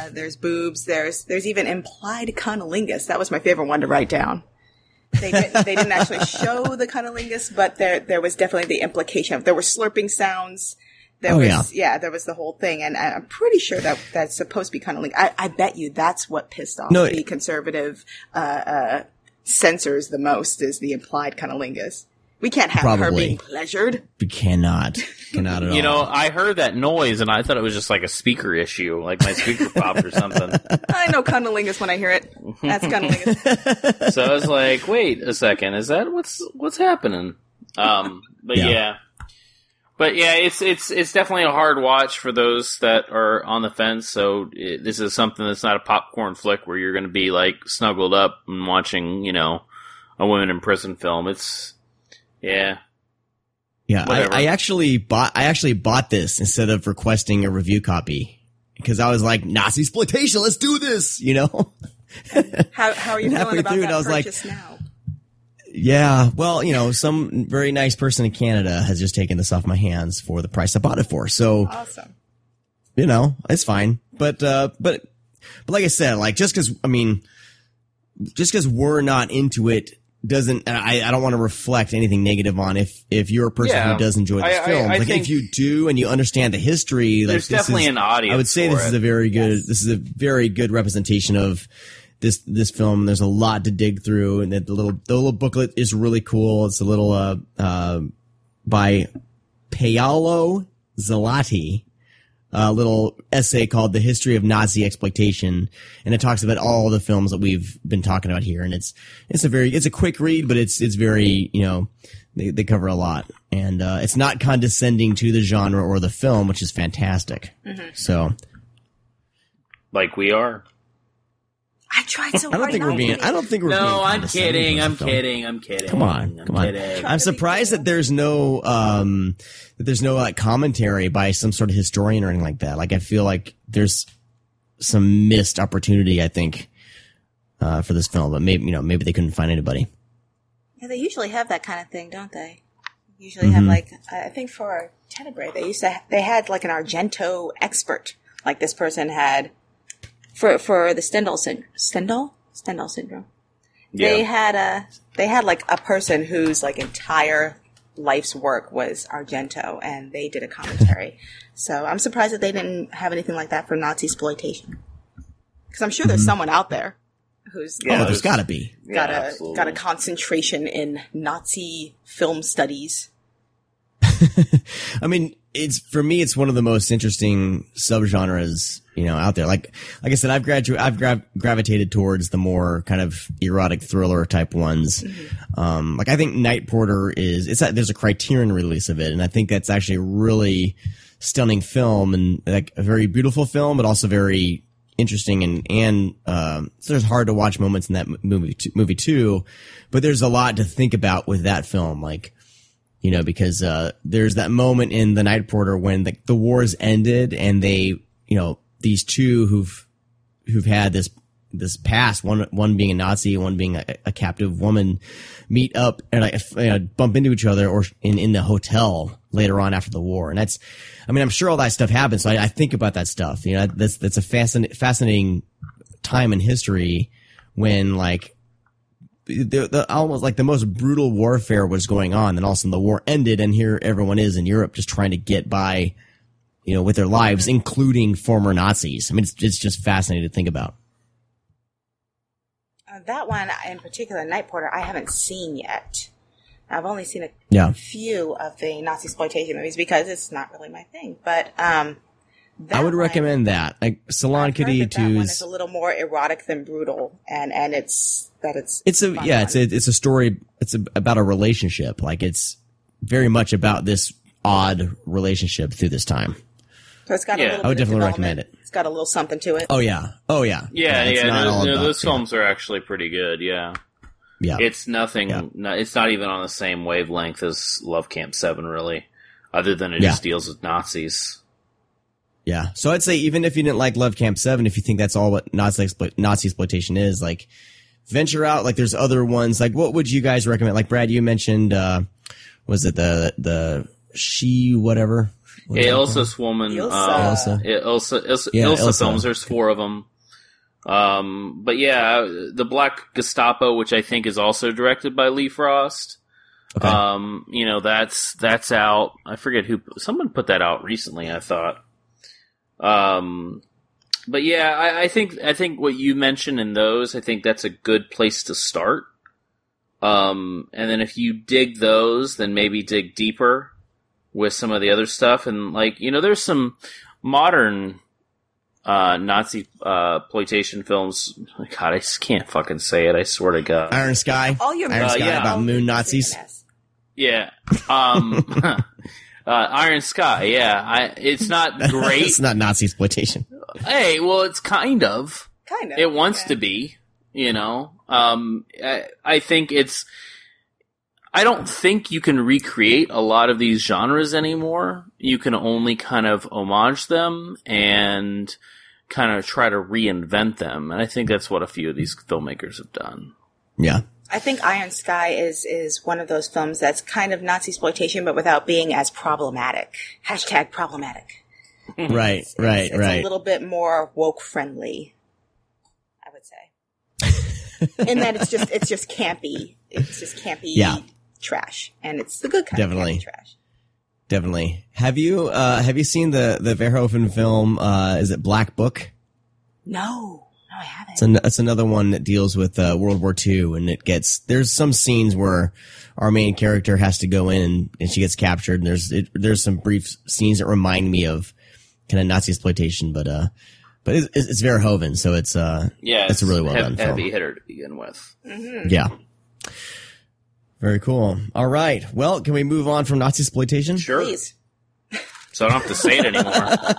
Uh, there's boobs. There's there's even implied cunnilingus. That was my favorite one to write down. They didn't, they didn't actually show the cunnilingus, but there there was definitely the implication. There were slurping sounds. There oh, was yeah. yeah, there was the whole thing, and I'm pretty sure that that's supposed to be cunnilingus. I, I bet you that's what pissed off no, the conservative uh, uh, censors the most is the implied cunnilingus. We can't have Probably. her being pleasured. We cannot. Cannot at all. You know, I heard that noise and I thought it was just like a speaker issue, like my speaker popped or something. I know cunnilingus when I hear it. That's cunnilingus. So I was like, wait a second, is that what's what's happening? Um, but yeah. Yeah. But yeah, it's it's it's definitely a hard watch for those that are on the fence. So it, this is something that's not a popcorn flick where you're going to be like snuggled up and watching, you know, a women in prison film. It's yeah. Yeah, Whatever. I, I actually bought. I actually bought this instead of requesting a review copy because I was like, Nazi exploitation. Let's do this. You know. How how are you And feeling halfway about through that it, I was like, purchase now? Yeah, well, you know, some very nice person in Canada has just taken this off my hands for the price I bought it for. So, Awesome. you know, it's fine. But, uh, but, but like I said, like just because I mean, just because we're not into it doesn't. And I, I don't want to reflect anything negative on if if you're a person Yeah. who does enjoy this I- I- film. I like think if you do and you understand the history, like there's this definitely is, an audience I would say for this it. is a very good. This is a very good representation of this this film. There's a lot to dig through, and the little the little booklet is really cool. It's a little uh uh by Paolo Zalati, a little essay called "The History of Nazi Exploitation," and it talks about all the films that we've been talking about here. And it's it's a very it's a quick read, but it's it's very you know they they cover a lot, and uh, it's not condescending to the genre or the film, which is fantastic. Mm-hmm. So, like we are. I tried so I don't hard think not we're being. to be. I don't think we're. being No, I'm condescending kidding. towards I'm the film. kidding. I'm kidding. Come on, I'm come on. kidding. I'm surprised that there's no um that there's no like commentary by some sort of historian or anything like that. Like I feel like there's some missed opportunity. I think uh for this film, but maybe you know maybe they couldn't find anybody. Yeah, they usually have that kind of thing, don't they? Usually have Mhm. like I think for Tenebrae they used to ha- they had like an Argento expert. Like this person had for for the Stendhal syndrome. Stendhal Stendhal syndrome. They Yeah. had a they had like a person whose like entire life's work was Argento, and they did a commentary. So I'm surprised that they didn't have anything like that for Nazi exploitation. Because I'm sure there's Mhm. someone out there who's oh, there's got to be. got Yeah, a absolutely. got a concentration in Nazi film studies. I mean, it's for me, it's one of the most interesting subgenres, you know, out there. Like, like I said, I've gradu- I've gra- gravitated towards the more kind of erotic thriller type ones. Um, like I think Night Porter is, it's a, there's a Criterion release of it, and I think that's actually a really stunning film and like a very beautiful film, but also very interesting and and um, so there's hard to watch moments in that m- movie t- movie too, but there's a lot to think about with that film, like. You know, because uh, there's that moment in The Night Porter when the, the wars ended and they, you know, these two who've who've had this this past, one one being a Nazi, one being a, a captive woman, meet up and like, you know, bump into each other or in in the hotel later on after the war. And that's, I mean, I'm sure all that stuff happened. So I, I think about that stuff. You know, that's that's a fascinating fascinating time in history when like. The, the almost like the most brutal warfare was going on, and all of a sudden the war ended, and here everyone is in Europe just trying to get by, you know, with their lives, including former Nazis. I mean, it's it's just fascinating to think about. Uh, that one in particular, Night Porter, I haven't seen yet. I've only seen a Yeah. few of the Nazi exploitation movies because it's not really my thing. But um, I would recommend that. Like Salon Kitty that one is two's. a little more erotic than brutal, and and it's that it's It's a fun yeah. one. It's a it's a story. It's a, about a relationship. Like it's very much about this odd relationship through this time. So it's got a Yeah. little I would bit of definitely development. recommend it. It's got a little something to it. Oh yeah. Oh yeah. Yeah, it's yeah. not no, all no, about- those yeah. films are actually pretty good. Yeah. Yeah. It's nothing. Yeah. No, it's not even on the same wavelength as Love Camp Seven, really. Other than it Yeah. just deals with Nazis. Yeah. So I'd say even if you didn't like Love Camp Seven, if you think that's all what Nazi explo- Nazi exploitation is, like venture out. Like there's other ones. Like what would you guys recommend? Like Brad, you mentioned, uh, was it the the she whatever? What Yeah, is that Ilsa Woman. Ilsa. Uh, Ilsa. yeah, Ilsa. Ilsa, Yeah, Ilsa Ilsa. films. There's four of them. Um, but yeah, the Black Gestapo, which I think is also directed by Lee Frost. Okay. Um, you know, that's that's out. I forget who. Someone put that out recently, I thought. Um, but yeah, I, I think I think what you mentioned in those, I think that's a good place to start. Um, and then if you dig those, then maybe dig deeper with some of the other stuff. And like, you know, there's some modern uh, Nazi uh, exploitation films. God, I just can't fucking say it. I swear to God. Iron Sky. All your Iron Uh, Sky yeah. about moon Nazis. Yeah. Um, uh, Iron Sky. Yeah. I, it's not great. It's not Nazi exploitation. Hey, well, it's kind of. Kind of. It wants yeah. to be, you know. Um, I, I think it's. I don't think you can recreate a lot of these genres anymore. You can only kind of homage them and kind of try to reinvent them. And I think that's what a few of these filmmakers have done. Yeah. I think Iron Sky is is one of those films that's kind of Nazi exploitation, but without being as problematic. Hashtag problematic. Right, It's, right, it's, it's right. a little bit more woke friendly, I would say. In that it's just it's just campy. It's just campy Yeah. trash, and it's the good kind Definitely. of campy trash. Definitely. Have you uh, have you seen the the Verhoeven film? Uh, is it Black Book? No, no, I haven't. It's, an, it's another one that deals with uh, World War Two, and it gets there's some scenes where our main character has to go in and, and she gets captured. And there's it, there's some brief scenes that remind me of kind of Nazi exploitation, but uh, but it's, it's Verhoeven, so it's uh, Yeah. it's a really well hev- done film. heavy hitter to begin with. Mm-hmm. Yeah. Very cool. All right. Well, can we move on from Nazi exploitation? Sure. Please. So I don't have to say it anymore.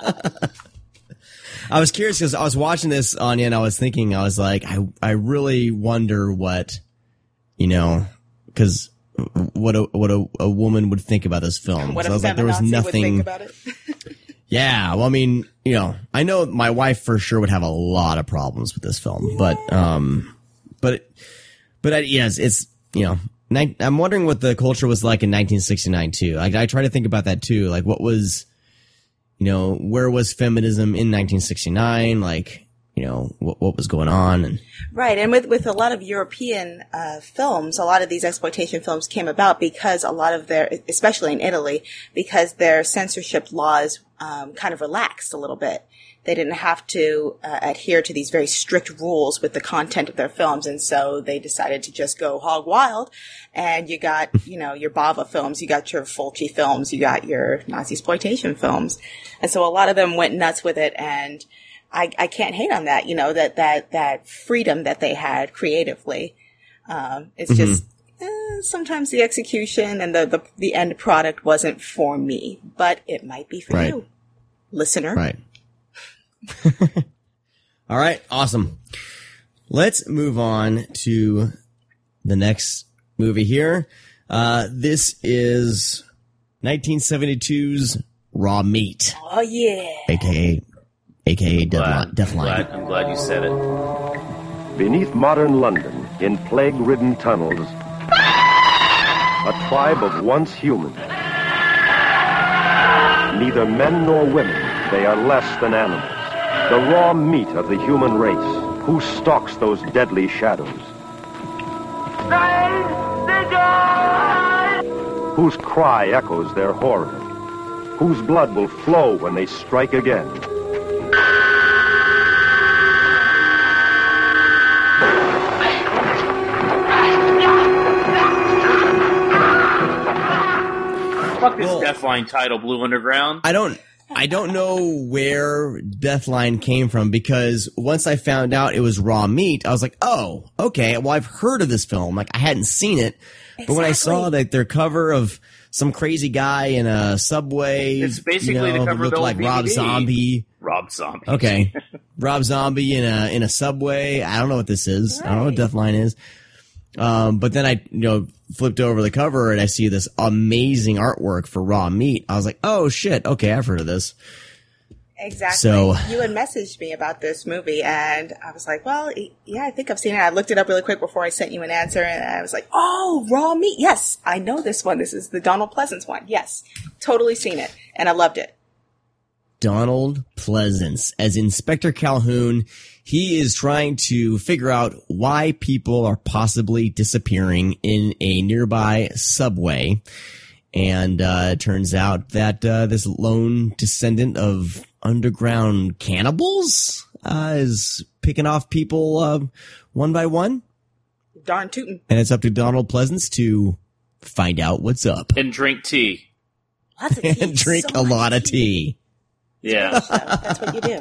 I was curious because I was watching this, Anya, and I was thinking, I was like, I, I really wonder what, you know, because what a, what a, a woman would think about this film. What So I a was like, there was feminazi would nothing. think about it? Yeah. Well, I mean, you know, I know my wife for sure would have a lot of problems with this film, but, um, but, but I, yes, it's, you know, ni- I'm wondering what the culture was like in nineteen sixty-nine too. Like, I try to think about that too. Like, what was, you know, where was feminism in nineteen sixty-nine? Like, you know, what, what was going on? And Right, and with with a lot of European uh, films, a lot of these exploitation films came about because a lot of their, especially in Italy, because their censorship laws um, kind of relaxed a little bit. They didn't have to uh, adhere to these very strict rules with the content of their films, and so they decided to just go hog wild. And you got, you know, your Bava films, you got your Fulci films, you got your Nazi exploitation films, and so a lot of them went nuts with it. And I, I can't hate on that, you know, that that that freedom that they had creatively. Um, it's Mm-hmm. just eh, sometimes the execution and the, the the end product wasn't for me, but it might be for Right. you, listener. right. All right. Awesome. Let's move on to the next movie here. Uh, this is nineteen seventy-two's Raw Meat, Oh yeah. aka aka Glad, Deathline. I'm, glad, I'm glad you said it. Beneath modern London, in plague-ridden tunnels, a tribe of once human. Neither men nor women, they are less than animals. The raw meat of the human race, who stalks those deadly shadows. Whose cry echoes their horror. Whose blood will flow when they strike again. Fuck this Deathline title, Blue Underground. I don't I don't know where Deathline came from because once I found out it was Raw Meat, I was like, oh, okay. Well, I've heard of this film. Like, I hadn't seen it. But when I saw that their cover of some crazy guy in a subway, It's basically you know, the cover that of the looked old like D V D. Rob Zombie. Rob Zombie. Okay. Rob Zombie in a in a subway. I don't know what this is. I don't know what Deathline is. Um, but then I, you know, flipped over the cover and I see this amazing artwork for Raw Meat. I was like, oh shit, okay, I've heard of this. Exactly. So you had messaged me about this movie, and I was like, well, yeah, I think I've seen it. I looked it up really quick before I sent you an answer, and I was like, oh, Raw Meat. Yes, I know this one. This is the Donald Pleasance one. Yes, totally seen it, and I loved it. Donald Pleasance as Inspector Calhoun. He is trying to figure out why people are possibly disappearing in a nearby subway. And uh, it turns out that uh, this lone descendant of underground cannibals uh, is picking off people uh, one by one. Darn tootin'. And it's up to Donald Pleasance to find out what's up. And drink tea. Lots of tea. And drink so a lot tea. of tea. Yeah. That's what you do.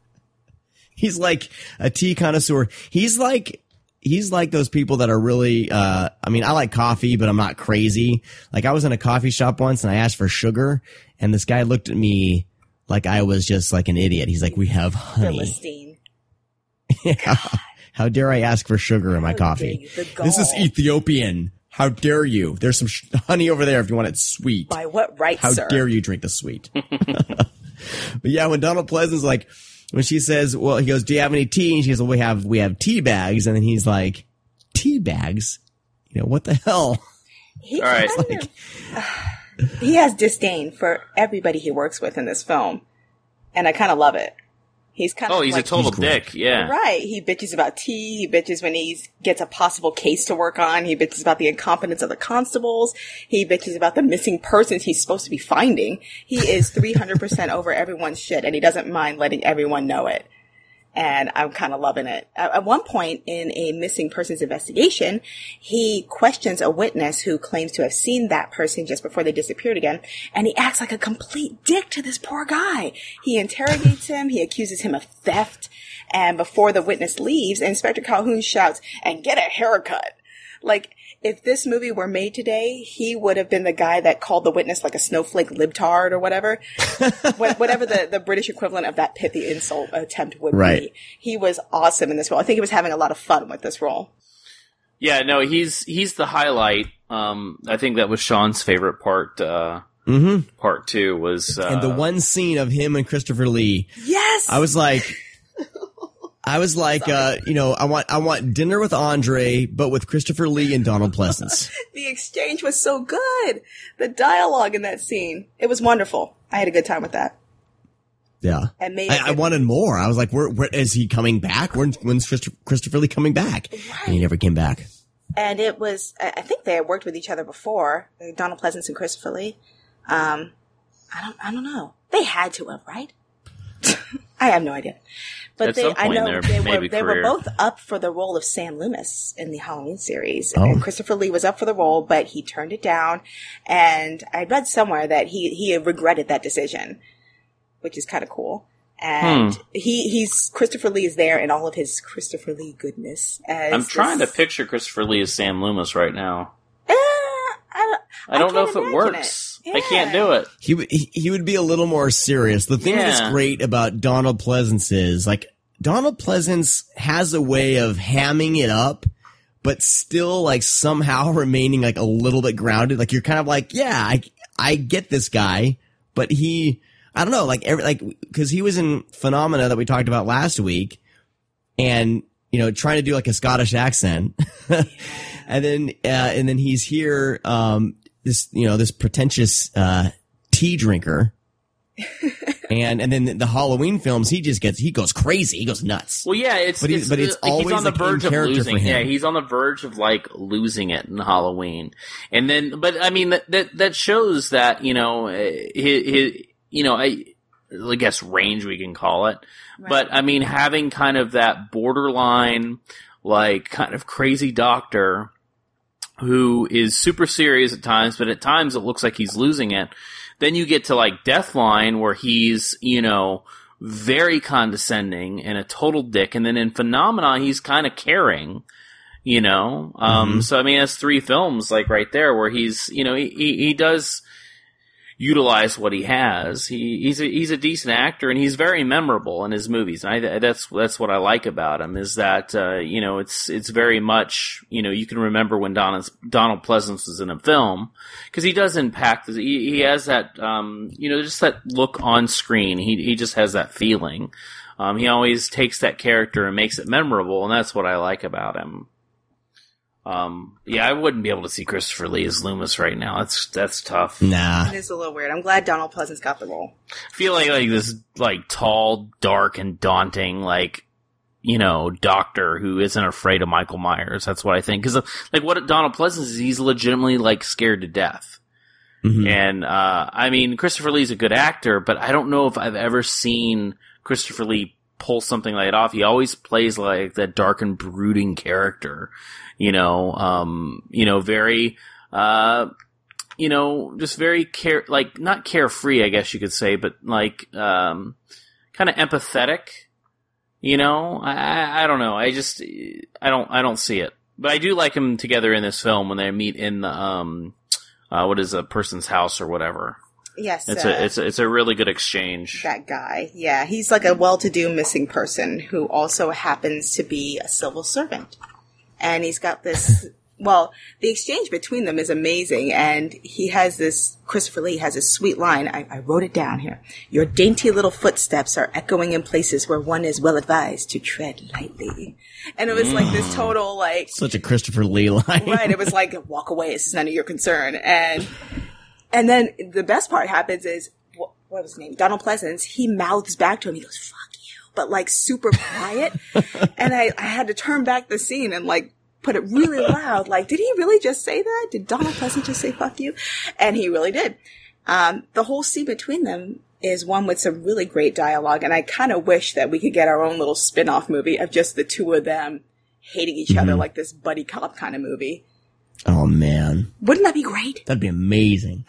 He's like a tea connoisseur. He's like... He's like those people that are really, uh, I mean, I like coffee, but I'm not crazy. Like I was in a coffee shop once and I asked for sugar and this guy looked at me like I was just like an idiot. He's like, we have honey. Philistine. Yeah. How dare I ask for sugar in my How coffee? dare you, the This is gall. Ethiopian. How dare you? There's some sh- honey over there if you want it sweet. By what right, How sir? dare you drink the sweet? But yeah, when Donald Pleasant's like, when she says, well, he goes, do you have any tea? And she goes, well, we have, we have tea bags. And then he's like, tea bags? You know, what the hell? He All right. kind of- he has disdain for everybody he works with in this film. And I kind of love it. He's kind of Oh, he's like, a total He's great. dick. Yeah. Right. He bitches about tea. He bitches when he gets a possible case to work on. He bitches about the incompetence of the constables. He bitches about the missing persons he's supposed to be finding. He is three hundred percent over everyone's shit, and he doesn't mind letting everyone know it. And I'm kind of loving it. At, at one point in a missing persons investigation, he questions a witness who claims to have seen that person just before they disappeared again. And he acts like a complete dick to this poor guy. He interrogates him. He accuses him of theft. And before the witness leaves, Inspector Calhoun shouts, and get a haircut. Like, if this movie were made today, he would have been the guy that called the witness like a snowflake libtard or whatever. Whatever the, the British equivalent of that pithy insult attempt would Right. be. He was awesome in this role. I think he was having a lot of fun with this role. Yeah, no, he's he's the highlight. Um, I think that was Sean's favorite part. Uh, Mm-hmm. part two was, uh, And the one scene of him and Christopher Lee, Yes! I was like, I was like, uh, you know, I want, I want dinner with Andre, but with Christopher Lee and Donald Pleasance. The exchange was so good. The dialogue in that scene. It was wonderful. I had a good time with that. Yeah. And made I, I wanted more. I was like, where, where is he coming back? When, when's Christopher, Christopher Lee coming back? And he never came back. And it was, I I think they had worked with each other before, Donald Pleasance and Christopher Lee. Um, I don't, I don't know. They had to have, right? I have no idea. But At they, some I point in know their they were, maybe they were career. both up for the role of Sam Loomis in the Halloween series. Oh. And Christopher Lee was up for the role, but he turned it down. And I read somewhere that he, he regretted that decision, which is kind of cool. And Hmm. he, he's, Christopher Lee is there in all of his Christopher Lee goodness. As I'm trying this- to picture Christopher Lee as Sam Loomis right now. Eh, I don't, I don't know can't if it imagine works. it. I can't Yeah. do it. He, would- he, he would be a little more serious. The thing that's Yeah. great about Donald Pleasance is, like, Donald Pleasance has a way of hamming it up, but still, like, somehow remaining, like, a little bit grounded. Like, you're kind of like, yeah, I, I get this guy, but he, I don't know, like, every, like, cause he was in Phenomena that we talked about last week, and, you know, trying to do, like, a Scottish accent. And then, uh, and then he's here, um, this, you know, this pretentious, uh, tea drinker. and, and then the Halloween films, he just gets, he goes crazy. He goes nuts. Well, yeah, it's But he- it's, but it's uh, he's always on the like in verge of character losing. for him. Yeah, he's on the verge of like losing it in Halloween, and then, but I mean that that, that shows that you know his, his you know I, I guess range we can call it, but I mean having kind of that borderline like kind of crazy doctor who is super serious at times, but at times it looks like he's losing it. Then you get to like Deathline where he's, you know, very condescending and a total dick. And then in Phenomena, he's kind of caring, you know? Um, Mhm. so I mean, that's three films like right there where he's, you know, he, he, he does, utilize what he has. He, he's a, he's a decent actor, and he's very memorable in his movies. And I, that's, that's what I like about him, is that, uh, you know, it's, it's very much, you know, you can remember when Donald, Donald Pleasence was in a film, because he does impact, he, he has that, um, you know, just that look on screen. He, he just has that feeling. Um, he always takes that character and makes it memorable, and that's what I like about him. Um, yeah, I wouldn't be able to see Christopher Lee as Loomis right now. That's that's tough. Nah, it is a little weird. I'm glad Donald Pleasence got the role. I feel like like this like tall, dark, and daunting like you know doctor who isn't afraid of Michael Myers. That's what I think. Because like what Donald Pleasence is, he's legitimately like scared to death. Mm-hmm. And uh, I mean, Christopher Lee's a good actor, but I don't know if I've ever seen Christopher Lee pull something like that off. He always plays like that dark and brooding character. You know, um, you know, very, uh, you know, just very care, like, not carefree, I guess you could say, but like, um, kind of empathetic, you know, I, I don't know. I just, I don't, I don't see it, but I do like them together in this film when they meet in the, um, uh, what is a person's house or whatever. Yes. It's uh, a, it's a, it's a really good exchange. That guy. Yeah. He's like a well-to-do missing person who also happens to be a civil servant. And he's got this, well, the exchange between them is amazing. And he has this, Christopher Lee has this sweet line. I, I wrote it down here. Your dainty little footsteps are echoing in places where one is well advised to tread lightly. And it was mm. like this total, like. Such a Christopher Lee line. Right. It was like, walk away. This is none of your concern. And, and then the best part happens is, what, what was his name? Donald Pleasence. He mouths back to him. He goes, fuck. But like super quiet. And I, I had to turn back the scene and like put it really loud. Like, did he really just say that? Did Donald Pleasence just say fuck you? And he really did. Um, the whole scene between them is one with some really great dialogue. And I kind of wish that we could get our own little spin-off movie of just the two of them hating each mm-hmm. other, like this buddy cop kind of movie. Oh man. Wouldn't that be great? That'd be amazing.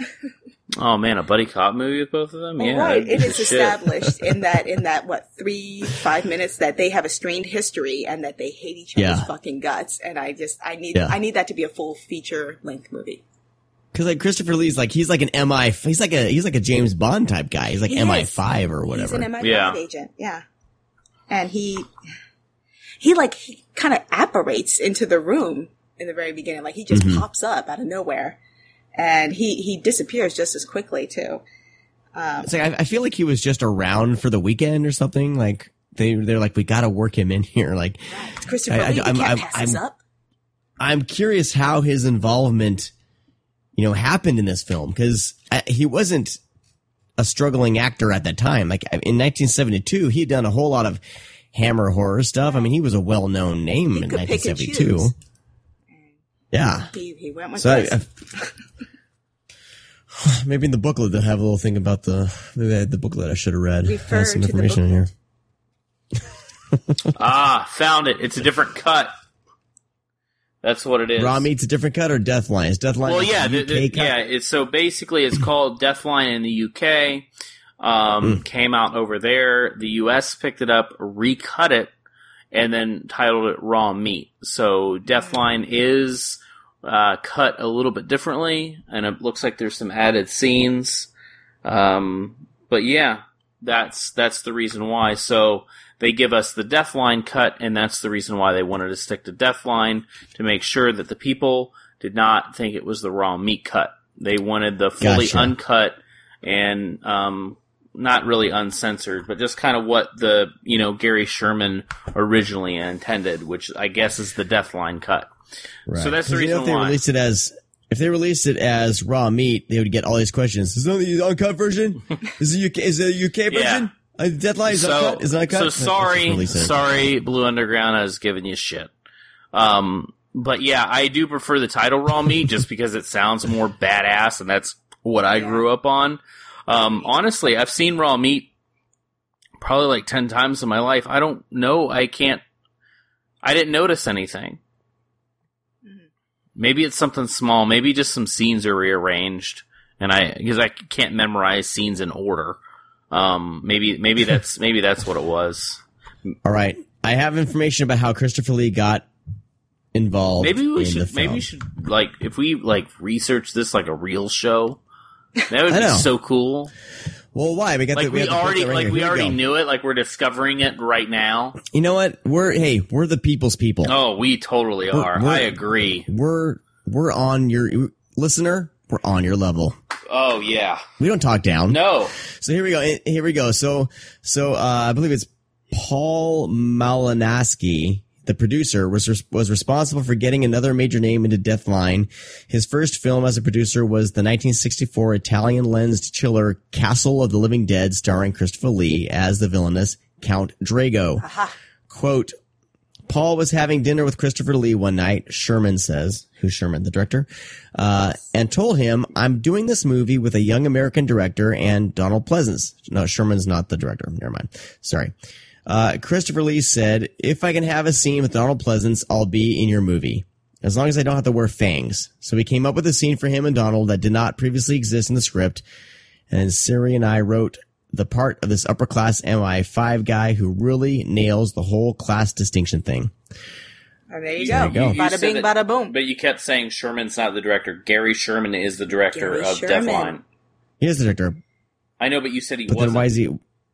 Oh man, a buddy cop movie with both of them? Well, yeah, right. It is shit. established in that, in that, what, three, five minutes that they have a strained history and that they hate each other's yeah. fucking guts. And I just, I need, yeah. I need that to be a full feature length movie. Cause like Christopher Lee's like, he's like an M I, he's like a, he's like a James Bond type guy. He's like he M I five or whatever. He's an M I five yeah. agent. Yeah. And he, he like, he kind of apparates into the room in the very beginning. Like he just mm-hmm. pops up out of nowhere. And he, he disappears just as quickly too. Um, it's like, I, I feel like he was just around for the weekend or something. Like they, they're like, we got to work him in here. Like right. Christopher I, Lee, I, I'm, can't I'm, pass I'm, this up. I'm curious how his involvement, you know, happened in this film. Cause I, he wasn't a struggling actor at that time. Like in nineteen seventy-two, he had done a whole lot of Hammer horror stuff. I mean, he was a well-known name he in could nineteen seventy-two. Pick and choose. Yeah. He, he went with so this. I, I, maybe in the booklet they'll have a little thing about the, maybe I had the booklet I should have read. Refer has some to the information in here. Ah, found it. It's a different cut. That's what it is. Raw Meat's a different cut or Deathline? Is Deathline well, yeah, a U K the, the, cut? yeah. It's so basically it's called Deathline in the U K. Um, mm. Came out over there. The U S picked it up, recut it, and then titled it Raw Meat. So Deathline is uh, cut a little bit differently, and it looks like there's some added scenes. Um, but yeah, that's that's the reason why. So they give us the Deathline cut, and that's the reason why they wanted to stick to Deathline, to make sure that the people did not think it was the Raw Meat cut. They wanted the fully Gotcha. uncut and um, not really uncensored, but just kind of what the, you know, Gary Sherman originally intended, which I guess is the Deathline cut. Right. So that's the 'Cause, you know, reason if they why. released it as, if they released it as Raw Meat, they would get all these questions. Is it the uncut version? Is it U K? Is it a U K version? Yeah. Uh, Deathline is so, uncut. Is it uncut? So Let's just sorry, release it. sorry, Blue Underground has given you shit. Um, but yeah, I do prefer the title Raw Meat just because it sounds more badass, and that's what I grew up on. Um, honestly, I've seen Raw Meat probably like ten times in my life. I don't know. I can't. I didn't notice anything. Maybe it's something small. Maybe just some scenes are rearranged, and I because I can't memorize scenes in order. Um, maybe maybe that's maybe that's what it was. All right, I have information about how Christopher Lee got involved. Maybe we in should the film. maybe we should like if we like research this like a real show. That would I be know. so cool. Well, why? We got Like the, we, we got the already, right like here. we Here already go. knew it. Like we're discovering it right now. You know what? We're hey, we're the people's people. Oh, we totally We're- are. we're- I agree. We're we're on your listener. We're on your level. Oh yeah. We don't talk down. No. So here we go. Here we go. So so uh, I believe it's Paul Malinowski, the producer, was res- was responsible for getting another major name into Deathline. His first film as a producer was the nineteen sixty-four Italian-lensed chiller Castle of the Living Dead, starring Christopher Lee as the villainous Count Drago. Quote, Paul was having dinner with Christopher Lee one night, Sherman says, who's Sherman, the director, uh, and told him, I'm doing this movie with a young American director and Donald Pleasance. No, Sherman's not the director. Never mind. Sorry. Uh, Christopher Lee said, if I can have a scene with Donald Pleasance, I'll be in your movie, as long as I don't have to wear fangs. So we came up with a scene for him and Donald that did not previously exist in the script. And Siri and I wrote the part of this upper class M I five guy who really nails the whole class distinction thing. And there you There go. you go. Bada bing, said bada boom. But you kept saying Sherman's not the director. Gary Sherman is the director Gary of Sherman. Deathline. He is the director, I know, but you said he but wasn't. then why is he?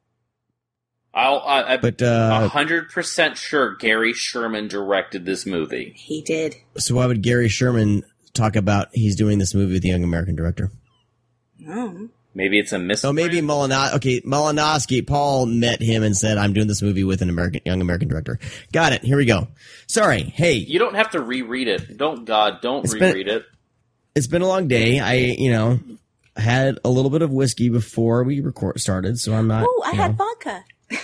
I'll, I, I, But a uh, hundred percent sure Gary Sherman directed this movie. He did. so why would Gary Sherman talk about he's doing this movie with a young American director? Oh. Maybe it's a mis. Oh, maybe Malinowski. Okay, Malinowski. Paul met him and said, "I'm doing this movie with an American, young American director." Got it. Here we go. Sorry. Hey, You don't have to reread it. Don't God, don't It's been- reread it. it's been a long day. I, you know, had a little bit of whiskey before we record started, so I'm not. Oh, I you had know, vodka.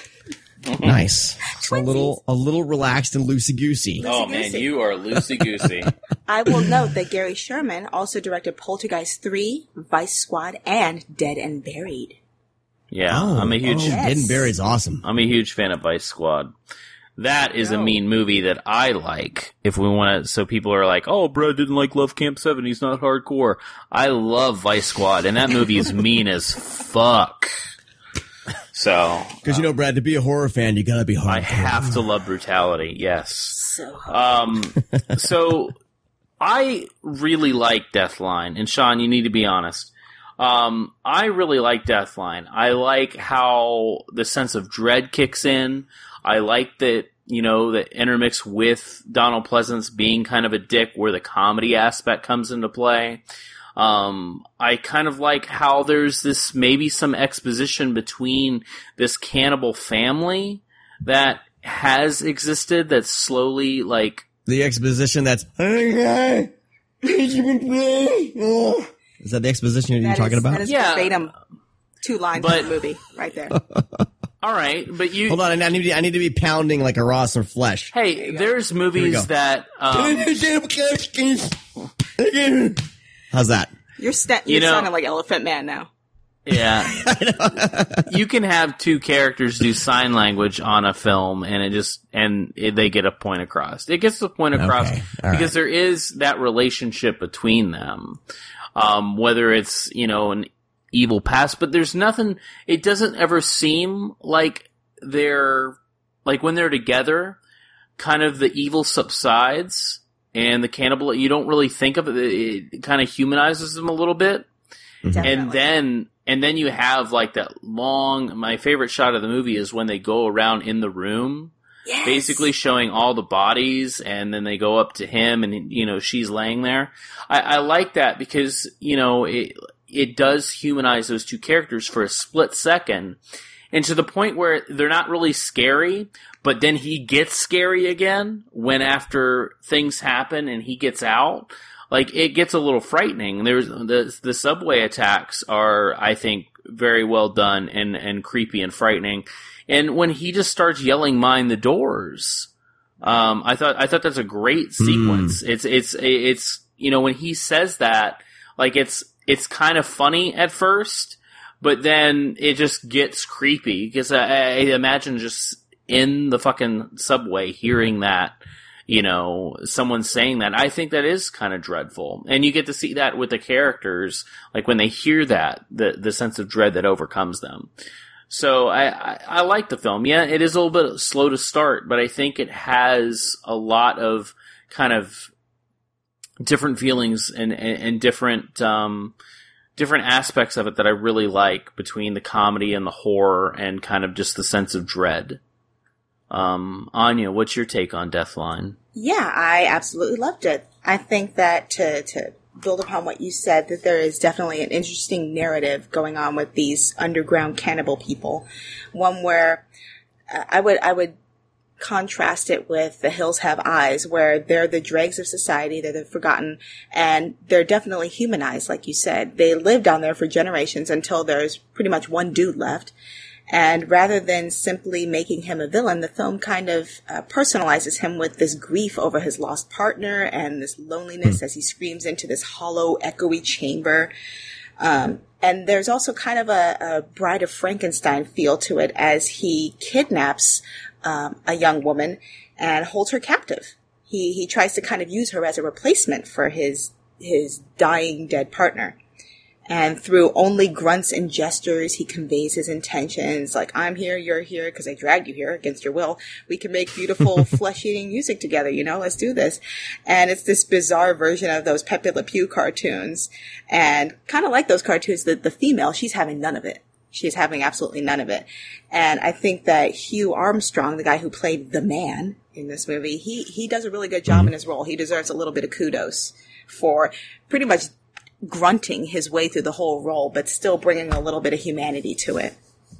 nice. So a little, a little relaxed and loosey goosey. Oh man, you are loosey goosey. I will note that Gary Sherman also directed Poltergeist three, Vice Squad, and Dead and Buried. Yeah, Oh, I'm a huge. oh, Dead and Buried's awesome. I'm a huge fan of Vice Squad. That is a mean movie that I like. If we want to, so people are like, "Oh, Brad didn't like Love Camp Seven. He's not hardcore." I love Vice Squad, and that movie is mean as fuck. So, Because you know, Brad, to be a horror fan, you gotta be hard. I have to love brutality. Yes. So Um. So, I really like Deathline, and Sean, you need to be honest. Um, I really like Deathline. I like how the sense of dread kicks in. I like that, you know, that intermixed with Donald Pleasance being kind of a dick where the comedy aspect comes into play. Um, I kind of like how there's this, maybe some exposition between this cannibal family that has existed that's slowly, like... The exposition that's... Is that the exposition you're That talking is- about? That is Yeah. verbatim two lines But- in the movie right there. All right, but you... Hold on, I need to, I need to be pounding like a raw some flesh. Hey, there's Here we movies go. that... Um, How's that? You're, sta- You you're know- sounding like Elephant Man now. Yeah. You can have two characters do sign language on a film and it just, and it, they get a point across. It gets the point across Okay. All because there is that relationship between them. Um, whether it's, you know, an evil past, but there's nothing, it doesn't ever seem like they're, like when they're together, kind of the evil subsides and the cannibal, you don't really think of it, it kind of humanizes them a little bit. And then, and then you have like that long, my favorite shot of the movie is when they go around in the room, Yes. basically showing all the bodies, and then they go up to him and, you know, she's laying there. I, I like that because, you know, it, it does humanize those two characters for a split second, and to the point where they're not really scary, but then he gets scary again when after things happen and he gets out. Like, it gets a little frightening. There's the the subway attacks are, I think, very well done and, and creepy and frightening. And when he just starts yelling, "Mind the doors," um, I thought I thought that's a great sequence. Mm. It's it's it's you know, when he says that, like it's it's kind of funny at first, but then it just gets creepy because I, I imagine just in the fucking subway hearing that. You know, someone saying that, I think that is kind of dreadful. And you get to see that with the characters, like when they hear that, the the sense of dread that overcomes them. So I, I, I like the film. Yeah, it is a little bit slow to start, but I think it has a lot of kind of different feelings and, and, and different, um, different aspects of it that I really like between the comedy and the horror and kind of just the sense of dread. Um, Anya, what's your take on Deathline? Yeah, I absolutely loved it. I think that to, to build upon what you said, that there is definitely an interesting narrative going on with these underground cannibal people. One where uh, I would, I would contrast it with The Hills Have Eyes, where they're the dregs of society, they're the forgotten, and they're definitely humanized, like you said. They live down there for generations until there's pretty much one dude left. And rather than simply making him a villain, the film kind of uh, personalizes him with this grief over his lost partner and this loneliness mm. as he screams into this hollow, echoey chamber. Um, and there's also kind of a, a Bride of Frankenstein feel to it as he kidnaps um, a young woman and holds her captive. He he tries to kind of use her as a replacement for his his dying, dead partner. And through only grunts and gestures, he conveys his intentions, like, I'm here, you're here, because I dragged you here against your will. We can make beautiful flesh-eating music together, you know, let's do this. And it's this bizarre version of those Pepe Le Pew cartoons. And kind of like those cartoons, the, the female, she's having none of it. She's having absolutely none of it. And I think that Hugh Armstrong, the guy who played the man in this movie, he, he does a really good job in his role. He deserves a little bit of kudos for pretty much grunting his way through the whole role, but still bringing a little bit of humanity to it.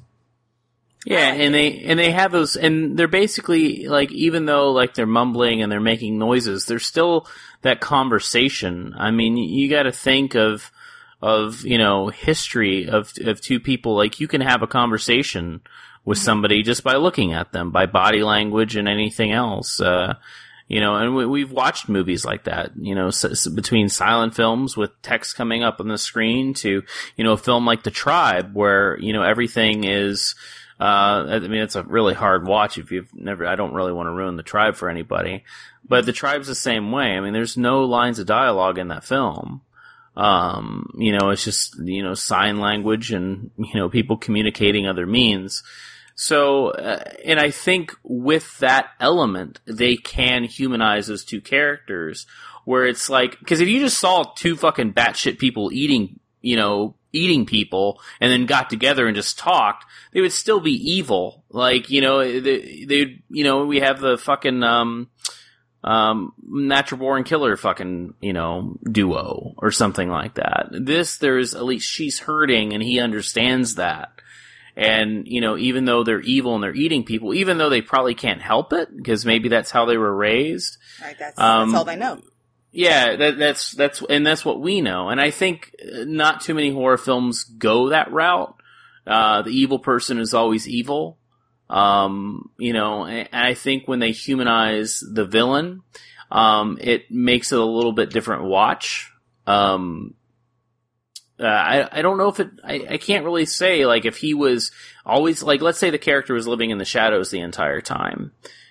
Yeah, and they and they have those, and they're basically like, even though like they're mumbling and they're making noises, there's still that conversation. I mean, you got to think of of you know history of of two people. Like, you can have a conversation with somebody just by looking at them, by body language and anything else. Uh, You know, and we, we've watched movies like that, you know, s- s- between silent films with text coming up on the screen to, you know, a film like The Tribe where, you know, everything is, uh, I mean, it's a really hard watch if you've never, I don't really want to ruin The Tribe for anybody, but The Tribe's the same way. I mean, there's no lines of dialogue in that film. Um, you know, it's just, you know, sign language and, you know, people communicating other means. So, uh, and I think with that element, they can humanize those two characters, where it's like, because if you just saw two fucking batshit people eating, you know, eating people, and then got together and just talked, they would still be evil. Like, you know, they, they you know, we have the fucking, um, um, natural born killer fucking, you know, duo or something like that. This, there's, at least she's hurting and he understands that. And, you know, even though they're evil and they're eating people, even though they probably can't help it, because maybe that's how they were raised. Right, that's, um, that's all they know. Yeah, that, that's, that's, and that's what we know. And I think not too many horror films go that route. Uh, the evil person is always evil. Um, you know, and I think when they humanize the villain, um, it makes it a little bit different watch. Um, Uh, I, I don't know if it, I, I can't really say, like, if he was always, like, let's say the character was living in the shadows the entire time,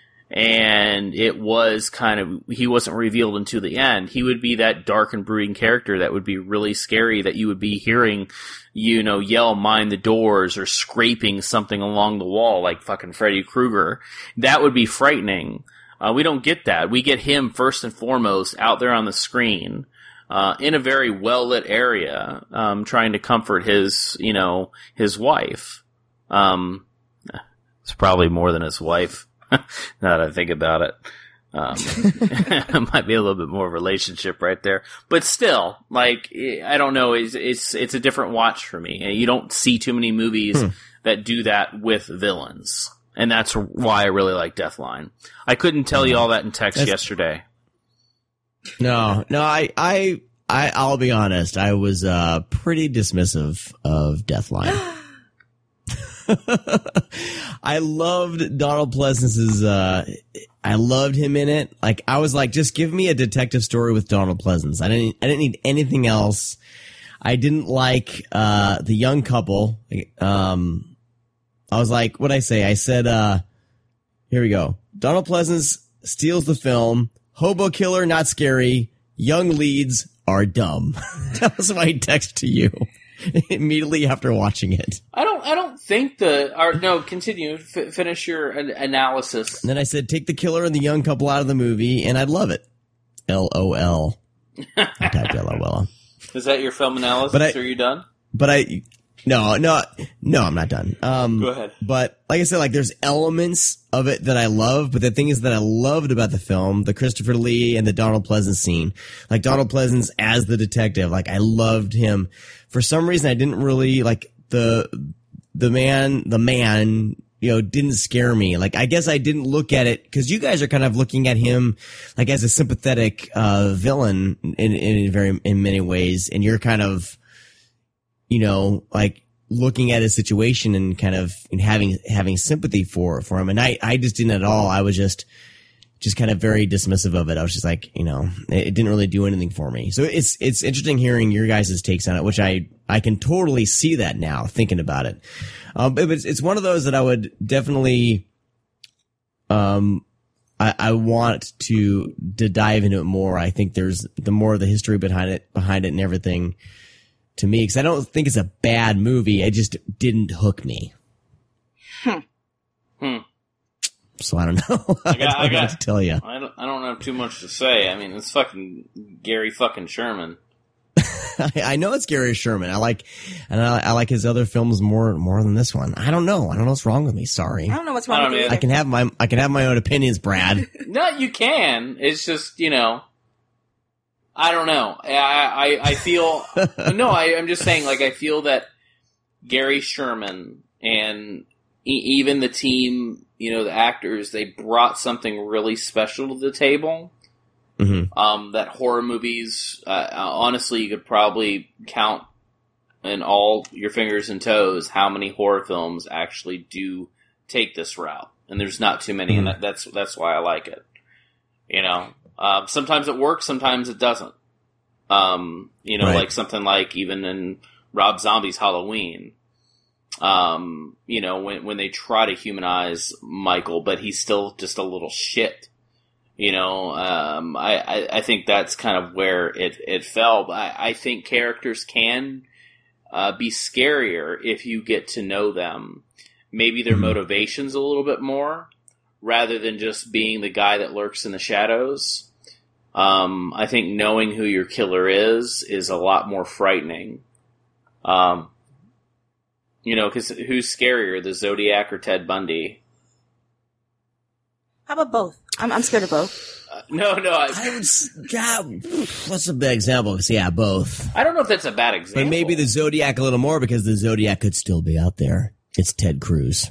and it was kind of, he wasn't revealed until the end, he would be that dark and brooding character that would be really scary, that you would be hearing, you know, yell, mind the doors, or scraping something along the wall, like fucking Freddy Krueger. That would be frightening. Uh, we don't get that. We get him first and foremost out there on the screen, Uh, in a very well-lit area, um, trying to comfort his, you know, his wife. Um, it's probably more than his wife, now that I think about it. Um, it might be a little bit more relationship right there. But still, like, I don't know, it's, it's, it's a different watch for me. You don't see too many movies hmm. that do that with villains. And that's why I really like Deathline. I couldn't tell you all that in text that's- yesterday. No, no, I, I, I, I'll be honest. I was, uh, pretty dismissive of Deathline. I loved Donald Pleasence's, uh, I loved him in it. Like, I was like, just give me a detective story with Donald Pleasence. I didn't, I didn't need anything else. I didn't like, uh, the young couple. Um, I was like, what'd I say? I said, uh, here we go. Donald Pleasence steals the film. Hobo killer, not scary. Young leads are dumb. That was my text to you immediately after watching it. I don't. I don't think the. Or, no, continue. F- finish your an- analysis. And then I said, take the killer and the young couple out of the movie, and I'd love it. L O L. I typed L O L. Is that your film analysis? But I- Are you done? But I, no, no, no, I'm not done. Um, Go ahead. But like I said, like there's elements of it that I love, but the thing is that I loved about the film, the Christopher Lee and the Donald Pleasance scene, like Donald Pleasance as the detective, like I loved him. For some reason, I didn't really like the, the man, the man, you know, didn't scare me. Like, I guess I didn't look at it because you guys are kind of looking at him like as a sympathetic, uh, villain in, in very, in many ways. And you're kind of, you know, like looking at his situation and kind of and having, having sympathy for, for him. And I, I just didn't at all. I was just, just kind of very dismissive of it. I was just like, you know, it, it didn't really do anything for me. So it's, it's interesting hearing your guys' takes on it, which I, I can totally see that now thinking about it. Um, but it's, it's one of those that I would definitely, um, I, I want to, to dive into it more. I think there's the more of the history behind it, behind it and everything to me. Cause I don't think it's a bad movie. It just didn't hook me. Hmm. Hmm. So I don't know. I, I got, don't I know got, what to tell you. I don't, I don't have too much to say. I mean, it's fucking Gary fucking Sherman. I, I know it's Gary Sherman. I like, and I, I like his other films more, more than this one. I don't know. I don't know what's wrong with me. Sorry. I don't know what's wrong with you. I can have my, I can have my own opinions, Brad. No, you can. It's just, you know, I don't know. I, I, I feel, no, I, I'm just saying, like, I feel that Gary Sherman and e- even the team, you know, the actors, they brought something really special to the table. Mm-hmm. Um, that horror movies, uh, honestly, you could probably count in all your fingers and toes how many horror films actually do take this route. And there's not too many, Mm-hmm. and that, that's, that's why I like it. You know, uh, sometimes it works, sometimes it doesn't. Um, you know, Right. like something like even in Rob Zombie's Halloween, um, you know, when, when they try to humanize Michael, but he's still just a little shit. You know, um, I, I, I think that's kind of where it, it fell. But I, I think characters can uh, be scarier if you get to know them. Maybe their Mm-hmm. motivations a little bit more, rather than just being the guy that lurks in the shadows. Um, I think knowing who your killer is is a lot more frightening. Um, you know, because who's scarier, the Zodiac or Ted Bundy? How about both? I'm, I'm scared of both. Uh, no, no. I, I would, God, what's a bad example? 'Cause, yeah, both. I don't know if that's a bad example. But maybe the Zodiac a little more because the Zodiac could still be out there. It's Ted Cruz.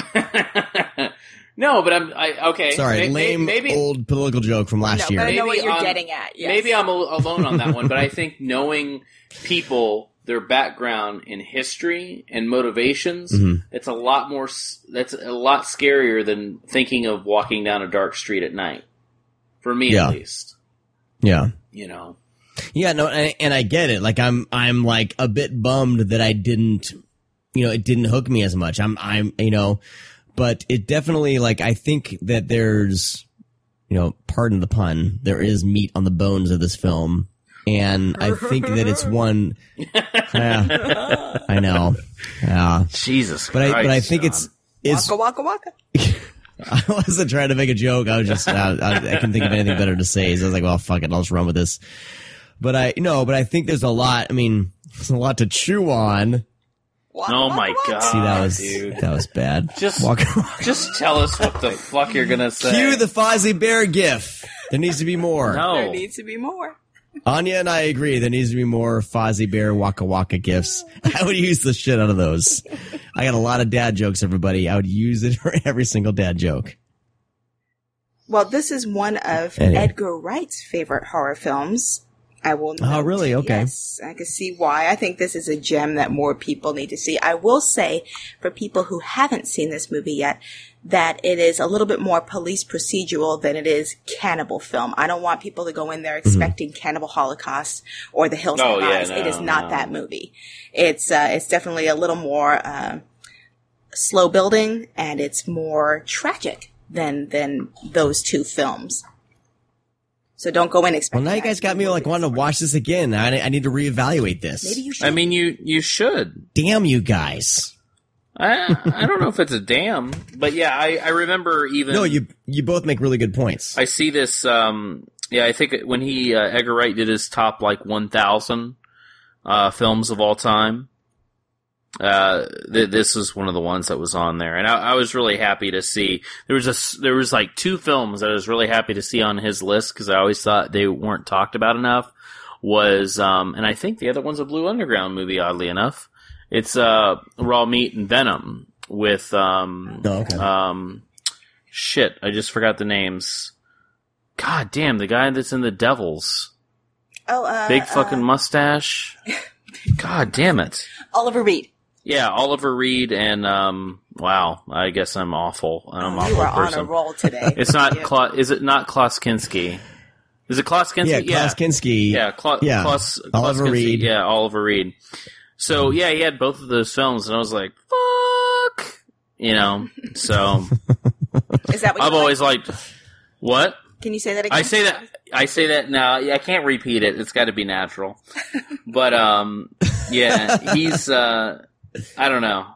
No, but I'm I, okay. Sorry, may, lame maybe, old political joke from last No, year. but I know Maybe what you're I'm- getting at. Yes. Maybe I'm a, alone on that one, but I think knowing people, their background in history and motivations, Mhm. it's a lot more. s- That's a lot scarier than thinking of walking down a dark street at night. For me, Yeah. at least. Yeah. You know. Yeah, no, and, and I get it. Like, I'm, I'm like a bit bummed that I didn't, you know, it didn't hook me as much. I'm, I'm, you know, but it definitely, like, I think that there's, you know, pardon the pun, there is meat on the bones of this film. And I think that it's one, yeah, I know. Yeah. Jesus But I, but I Christ, think John. it's, it's, Waka waka waka. I wasn't trying to make a joke. I was just, uh, I, I couldn't think of anything better to say. So I was like, well, fuck it. I'll just run with this. But I, no, but I think there's a lot, I mean, there's a lot to chew on. Oh my god! See, that was, dude. that was bad. Just, Waka, just tell us what the fuck you're gonna say. Cue the Fozzie Bear gif. There needs to be more. There No. needs to be more. Anya and I agree. There needs to be more Fozzie Bear Waka Waka gifs. I would use the shit out of those. I got a lot of dad jokes, everybody. I would use it for every single dad joke. Well, this is one of Anyway. Edgar Wright's favorite horror films. I will Oh, note. really? Okay. Yes, I can see why. I think this is a gem that more people need to see. I will say, for people who haven't seen this movie yet, that it is a little bit more police procedural than it is cannibal film. I don't want people to go in there expecting Cannibal Holocaust or The Hills Oh, Have yeah, Eyes. no, it is not no. that movie. It's uh, it's definitely a little more uh, slow building, and it's more tragic than than those two films. So don't go in Well, expecting. now you guys got me like wanting to watch this again. I, I need to reevaluate this. Maybe you should. I mean, you you should. Damn you guys. I I don't know if it's a damn, but yeah, I, I remember even. No, you you both make really good points. I see this. Um, yeah, I think when he uh, Edgar Wright did his top like one thousand uh, films of all time. Uh, th- this was one of the ones that was on there, and I, I was really happy to see. There was a, there was like two films that I was really happy to see on his list because I always thought they weren't talked about enough. Was um, and I think the other one's a Blue Underground movie. Oddly enough, it's uh, Raw Meat and Venom with um, oh, okay. um, shit. I just forgot the names. God damn, the guy that's in The Devils. Oh, uh, big fucking uh, mustache. God damn it. Oliver Reed. Yeah, Oliver Reed and um. Wow, I guess I'm awful. I'm oh, an you awful are person. on a roll today. It's not. Kla- is it not Klaus Kinski? Is it Klaus Kinski? Yeah, yeah. Klaus Kinski. Yeah, Kla- yeah. Klaus, Oliver Klaus Kinski. Reed. Yeah, Oliver Reed. So yeah, he had both of those films, and I was like, "Fuck," you know. So is that what I've you always like? liked? What? Can you say that again? I say that. I say that now. Yeah, I can't repeat it. It's got to be natural. But um, yeah, he's. Uh, I don't know.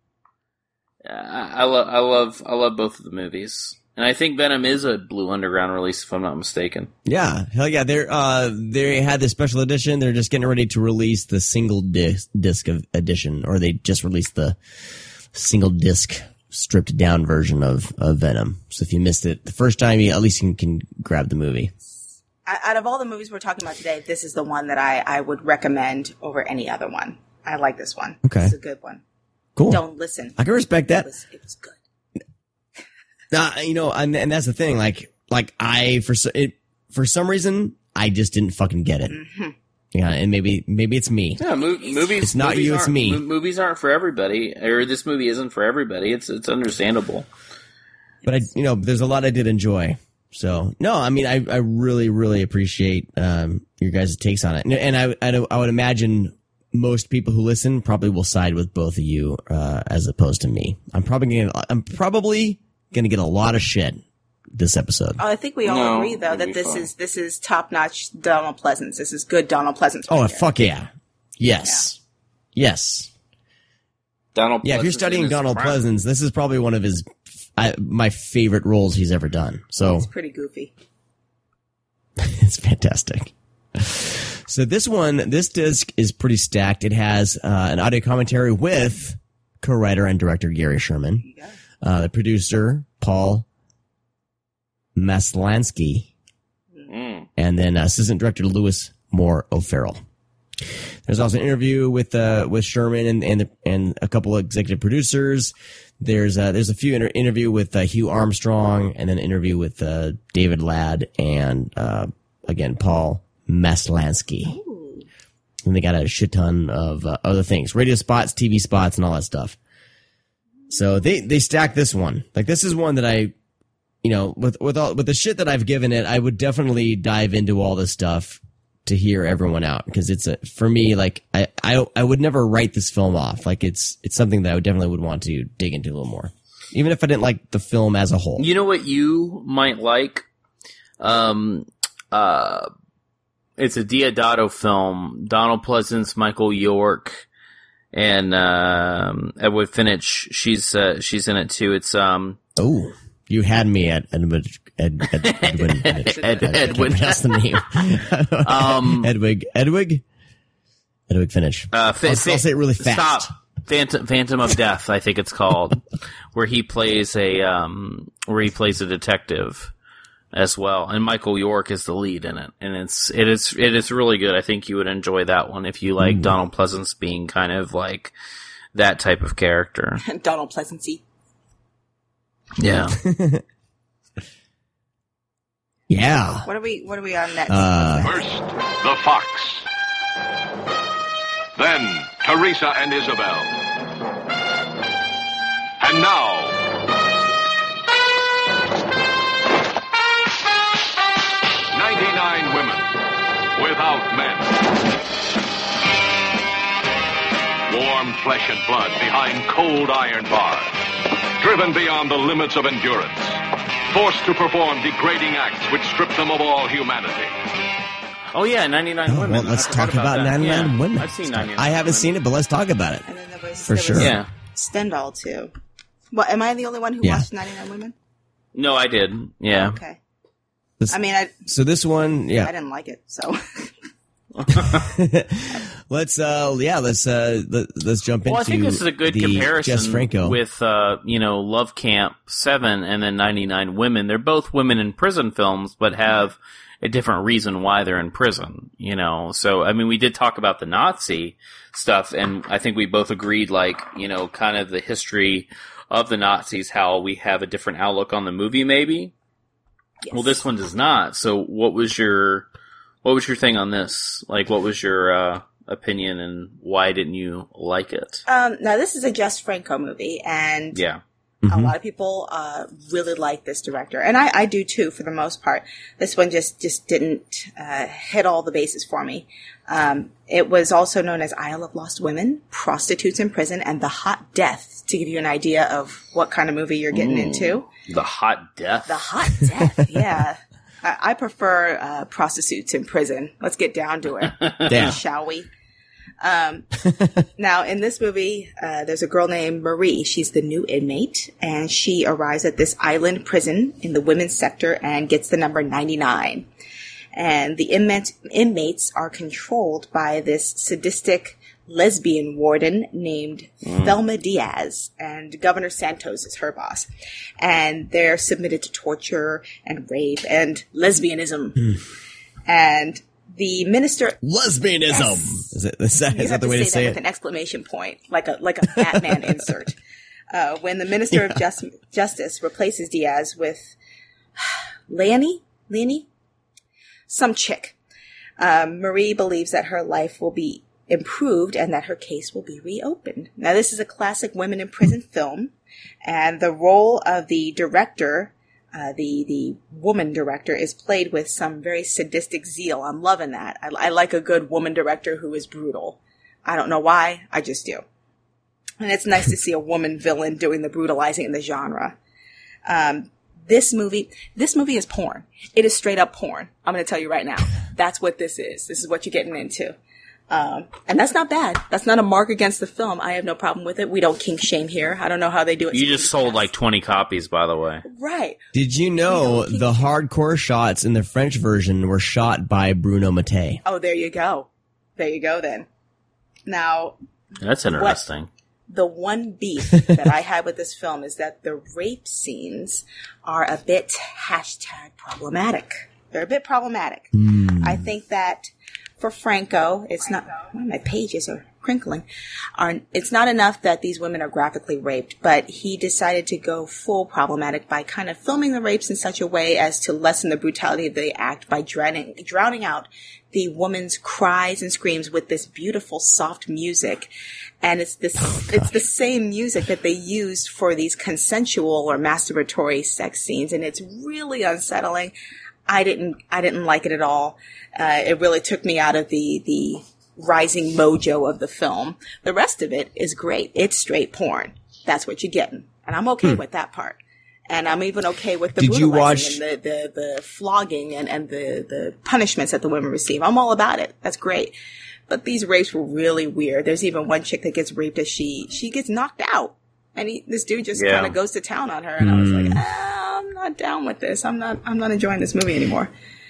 I, I love. I love. I love both of the movies. And I think Venom is a Blue Underground release, if I'm not mistaken. Yeah, hell yeah! They're uh, they had this special edition. They're just getting ready to release the single disc disc of edition, or they just released the single disc stripped down version of, of Venom. So if you missed it the first time, you at least you can, can grab the movie. Out of all the movies we're talking about today, this is the one that I, I would recommend over any other one. I like this one. Okay, it's a good one. Cool. Don't listen. I can respect that. It was, it was good. Uh, you know, and, and that's the thing. Like, like I for it for some reason I just didn't fucking get it. Mm-hmm. Yeah, and maybe maybe it's me. Yeah, mo- movies. It's not movies you, it's me. M- movies aren't for everybody, or this movie isn't for everybody. It's it's understandable. But I, you know, there's a lot I did enjoy. So no, I mean, I I really really appreciate um your guys' takes on it, and, and I, I I would imagine most people who listen probably will side with both of you uh as opposed to me. I'm probably gonna I'm probably gonna get a lot of shit this episode. Oh, I think we all No, agree though it'll that be this fine. is this is top notch Donald Pleasance. This is good Donald Pleasance. Oh right here. fuck yeah, yes, yes. Donald. Yeah, if you're Pleasance studying in his Donald prime. Pleasance, this is probably one of his I, my favorite roles he's ever done. So It's pretty goofy. it's fantastic. So this one, this disc is pretty stacked. It has uh, an audio commentary with co-writer and director Gary Sherman, uh, the producer Paul Maslansky, Mm. and then assistant director Louis Moore O'Farrell. There's also an interview with uh, with Sherman and and, the, and a couple of executive producers. There's uh, there's a few inter- interview with uh, Hugh Armstrong, and then an interview with uh, David Ladd and uh, again Paul Maslansky. And they got a shit ton of uh, other things, radio spots, T V spots, and all that stuff. So they they stacked this one. Like this is one that I, you know, with with all with the shit that I've given it, I would definitely dive into all this stuff to hear everyone out, because it's a, for me, like I, I I would never write this film off. Like it's it's something that I would definitely would want to dig into a little more, even if I didn't like the film as a whole. You know what you might like? Um, uh, it's a Diodato film. Donald Pleasance, Michael York, and um, Edward Finch. She's uh, she's in it too. It's um. Oh, you had me at Edward. Ed, Ed, Edwin. Ed, Ed, Edwin. That's the name. Um, Edwig. Edwig. Edwig Finch. Uh, fa- I'll, fa- I'll say it really fast. Stop. Phantom, Phantom of Death, I think it's called, where he plays a um, where he plays a detective as well, and Michael York is the lead in it, and it's it is it is really good. I think you would enjoy that one if you like Mm. Donald Pleasance being kind of like that type of character. Donald Pleasancy. Yeah. Yeah. What are we What are we on next? Uh, First, the Fox. Then, Teresa and Isabel. And now, ninety-nine women without men. Warm flesh and blood behind cold iron bars. Driven beyond the limits of endurance. Forced to perform degrading acts which strip them of all humanity. Oh yeah, ninety-nine oh, women. well, let's I forgot talk about, that. ninety-nine Yeah, women. I've seen ninety-nine. I haven't women. seen it, but let's talk about it. And then there was, For there sure. was Yeah. Stendhal too. Well, am I the only one who Yeah. watched ninety-nine Women? No, I did. Yeah. Okay. This- I mean, I So this one, I yeah. didn't like it, so Well, let's uh yeah let's uh let, let's jump well, into. I think this is a good the comparison Jess Franco. with uh you know Love Camp Seven and then ninety-nine Women. They're both women in prison films, but have a different reason why they're in prison. You know, so I mean, we did talk about the Nazi stuff, and I think we both agreed, like, you know, kind of the history of the Nazis, how we have a different outlook on the movie, maybe. Yes. Well, this one does not. So, what was your what was your thing on this? Like, what was your uh, opinion, and why didn't you like it? Um, now, this is a Jess Franco movie, and yeah. A lot of people uh, really like this director, and I, I do too, for the most part. This one just just didn't uh, hit all the bases for me. Um, it was also known as Isle of Lost Women, Prostitutes in Prison, and The Hot Death, to give you an idea of what kind of movie you're getting Ooh, into. The Hot Death. The Hot Death, yeah. I, I prefer uh, Prostitutes in Prison. Let's get down to it, Damn. shall we? Um, now in this movie, uh, there's a girl named Marie. She's the new inmate, and she arrives at this island prison in the women's sector and gets the number ninety-nine. And the inmate, inmates are controlled by this sadistic lesbian warden named mm. Thelma Diaz, and Governor Santos is her boss. And they're submitted to torture and rape and lesbianism. Mm. And the minister lesbianism yes. is, it, is that, is that the way to say, say that it? with an exclamation point, like a like a Batman insert. Uh, when the minister yeah. of Just, Justice replaces Diaz with Leonie, Leonie, some chick, um, Marie believes that her life will be improved and that her case will be reopened. Now, this is a classic women in prison film, and the role of the director. Uh, the the woman director is played with some very sadistic zeal. I'm loving that. I, I like a good woman director who is brutal. I don't know why. I just do. And it's nice to see a woman villain doing the brutalizing in the genre. Um, this movie, this movie is porn. It is straight up porn. I'm going to tell you right now. That's what this is. This is what you're getting into. Um, and that's not bad. That's not a mark against the film. I have no problem with it. We don't kink shame here. I don't know how they do it. You just sold like twenty copies, by the way. Right. Did you know the hardcore shots in the French version were shot by Bruno Mattei? Oh, there you go. There you go then. Now. That's interesting. What, the one beef that I had with this film is that the rape scenes are a bit hashtag problematic. They're a bit problematic. Mm. I think that for Franco, it's not, one of my pages are crinkling, are, it's not enough that these women are graphically raped, but he decided to go full problematic by kind of filming the rapes in such a way as to lessen the brutality of the act by drowning, drowning out the woman's cries and screams with this beautiful, soft music. And it's this, oh, it's the same music that they used for these consensual or masturbatory sex scenes, and it's really unsettling. I didn't, I didn't like it at all. Uh, it really took me out of the, the rising mojo of the film. The rest of it is great. It's straight porn. That's what you're getting. And I'm okay hmm. with that part. And I'm even okay with the Did you watch- and the, the, the flogging and, and the, the punishments that the women receive. I'm all about it. That's great. But these rapes were really weird. There's even one chick that gets raped as she, she gets knocked out. And he, this dude just yeah. kind of goes to town on her. And mm. I was like, ah, I'm not down with this. I'm not, I'm not enjoying this movie anymore.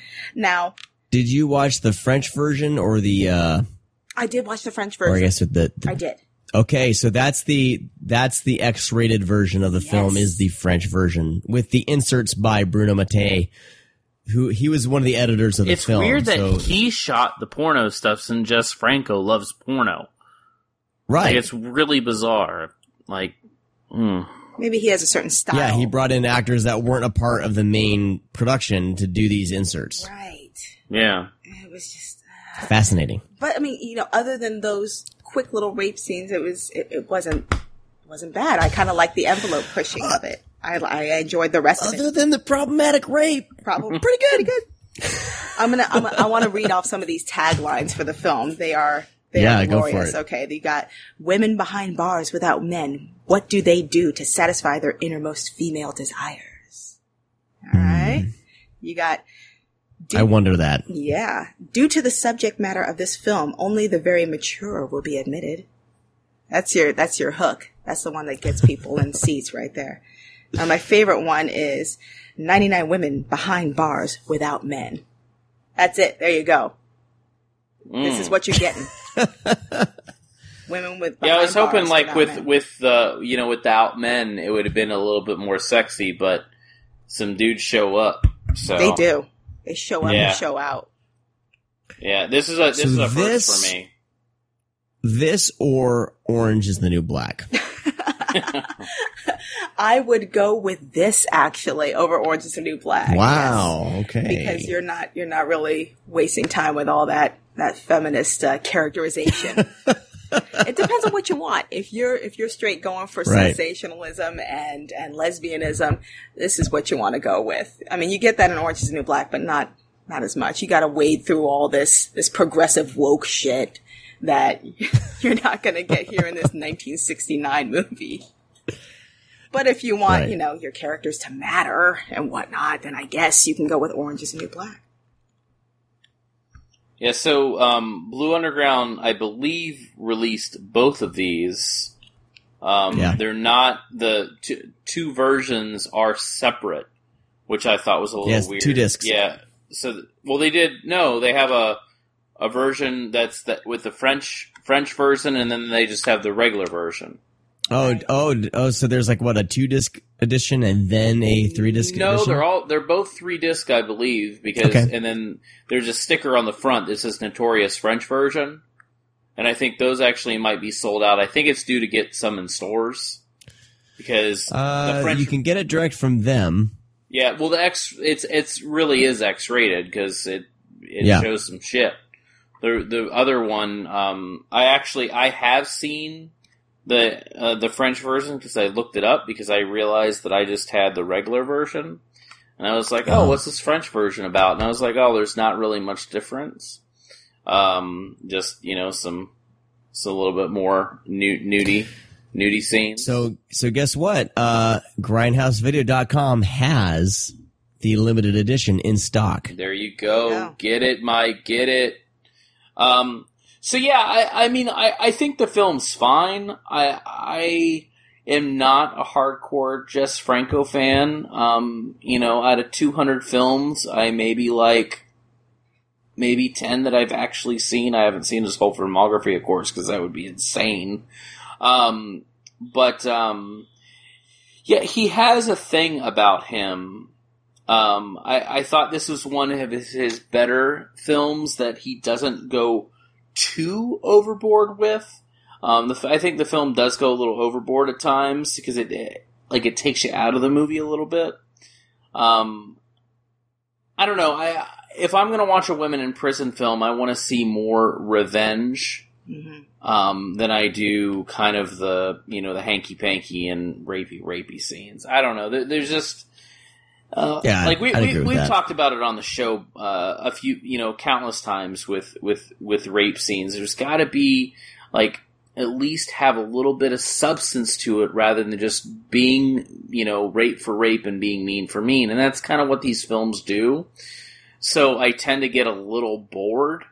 Now. Did you watch the French version or the, uh. I did watch the French version. Or I guess with the, the. I did. Okay. So that's the, that's the X-rated version of the yes. film is the French version with the inserts by Bruno Mattei, who, he was one of the editors of the it's film. It's weird that so. he shot the porno stuff and Jess Franco loves porno. Right. Like, it's really bizarre. Like, mm. Maybe he has a certain style. Yeah, he brought in actors that weren't a part of the main production to do these inserts. Right. Yeah. It was just uh, fascinating. But I mean, you know, other than those quick little rape scenes, it was it, it wasn't it wasn't bad. I kind of liked the envelope pushing of it. I I enjoyed the rest other of it. Other than the problematic rape, probably pretty good. Pretty good. I'm gonna I'm, I want to read off some of these taglines for the film. They are. They yeah, are glorious. Go for it. Okay, you got women behind bars without men. What do they do to satisfy their innermost female desires? All mm. right. You got. Due, I wonder that. Yeah. Due to the subject matter of this film, only the very mature will be admitted. That's your, that's your hook. That's the one that gets people in seats right there. Now, my favorite one is ninety-nine women behind bars without men. That's it. There you go. Mm. This is what you're getting. Women with yeah, I was behind hoping bars like without with men. with the you know without men it would have been a little bit more sexy, but some dudes show up. So They do. They show up Yeah. and show out. Yeah, this is a this So is a this- first for me. This or Orange is the New Black. I would go with this actually over Orange is the New Black. Wow. yes. Okay. Because you're not you're not really wasting time with all that that feminist uh, characterization. It depends on what you want. If you're if you're straight going for Right. sensationalism and and lesbianism, this is what you want to go with. I mean, you get that in Orange is the New Black, but not not as much. You got to wade through all this this progressive woke shit that you're not going to get here in this nineteen sixty-nine movie. But if you want, Right. you know, your characters to matter and whatnot, then I guess you can go with Orange is the New Black. Yeah, so um, Blue Underground, I believe, released both of these. Um, Yeah. They're not the two, two versions are separate, which I thought was a little Yes, weird. two discs. Yeah. So, well, they did. No, they have a a version that's that with the French French version, and then they just have the regular version. Oh, oh, oh! So there's like what, a two disc edition and then a three disc No, edition? they're all they're both three disc, I believe, because Okay. and then there's a sticker on the front that says Notorious French version, and I think those actually might be sold out. I think it's due to get some in stores because Uh, the French. you can get it direct from them. Yeah, well, the X it's it's really is X rated because it it Yeah. shows some shit. The the other one, um, I actually I have seen the uh, the French version because I looked it up because I realized that I just had the regular version, and I was like, oh, what's this French version about? And I was like, oh, there's not really much difference. Um, just you know some it's a little bit more nu- nudie nudie scenes. So, so guess what? Uh, grindhouse video dot com has the limited edition in stock. There you go. Get it, Mike. Get it. Um, so yeah, I, I mean, I, I think the film's fine. I, I am not a hardcore Jess Franco fan. Um, you know, out of two hundred films, I maybe like, maybe ten that I've actually seen. I haven't seen his whole filmography, of course, because that would be insane. Um, but, um, yeah, he has a thing about him. Um, I, I thought this was one of his, his better films that he doesn't go too overboard with. Um, the, I think the film does go a little overboard at times because it, it like it takes you out of the movie a little bit. Um, I don't know. I if I'm gonna watch a women in prison film, I want to see more revenge. Mm-hmm. Um, than I do kind of the, you know, the hanky panky and rapey rapey scenes. I don't know. There, there's just, uh, Yeah, like we, I'd we agree with we've that. talked about it on the show, uh, a few, you know, countless times with, with, with rape scenes. There's gotta be, like, at least have a little bit of substance to it rather than just being, you know, rape for rape and being mean for mean. And that's kind of what these films do. So I tend to get a little bored.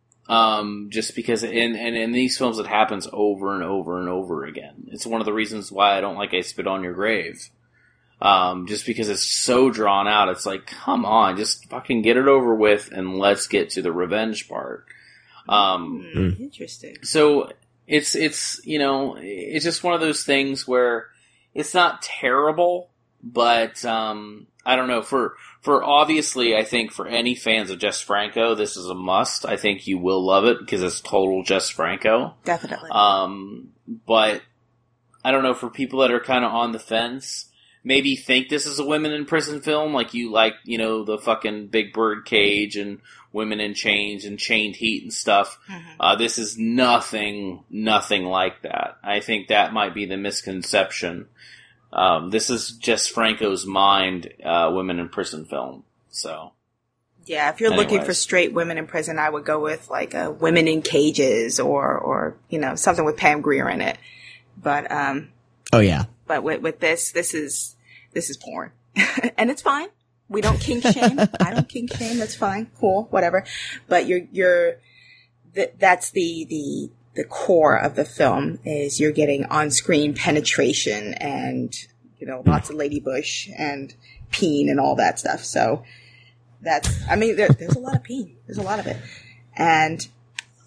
Um, just because in, and in these films it happens over and over and over again. It's one of the reasons why I don't like I Spit on Your Grave. Um, just because it's so drawn out. It's like, come on, just fucking get it over with and let's get to the revenge part. Um, Mm, interesting. so it's, it's, you know, it's just one of those things where it's not terrible, but, um, I don't know, for, for obviously, I think for any fans of Jess Franco, this is a must. I think you will love it because it's total Jess Franco. Definitely. Um, but I don't know, for people that are kind of on the fence, maybe think this is a women in prison film, like you like, you know, the fucking Big Bird Cage and Women in Chains and Chained Heat and stuff. Mm-hmm. Uh, this is nothing, nothing like that. I think that might be the misconception. Um, this is just Franco's mind, uh, women in prison film. So, Yeah, if you're looking Anyways. for straight women in prison, I would go with like a Women in Cages or, or, you know, something with Pam Grier in it. But, um, Oh yeah. but with, with this, this is, this is porn. And it's fine. We don't kink shame. I don't kink shame. That's fine. Cool. Whatever. But you're, you're, th- that's the, the, the core of the film is you're getting on-screen penetration and, you know, lots of Lady Bush and peen and all that stuff. So that's, I mean, there, there's a lot of peen. There's a lot of it. And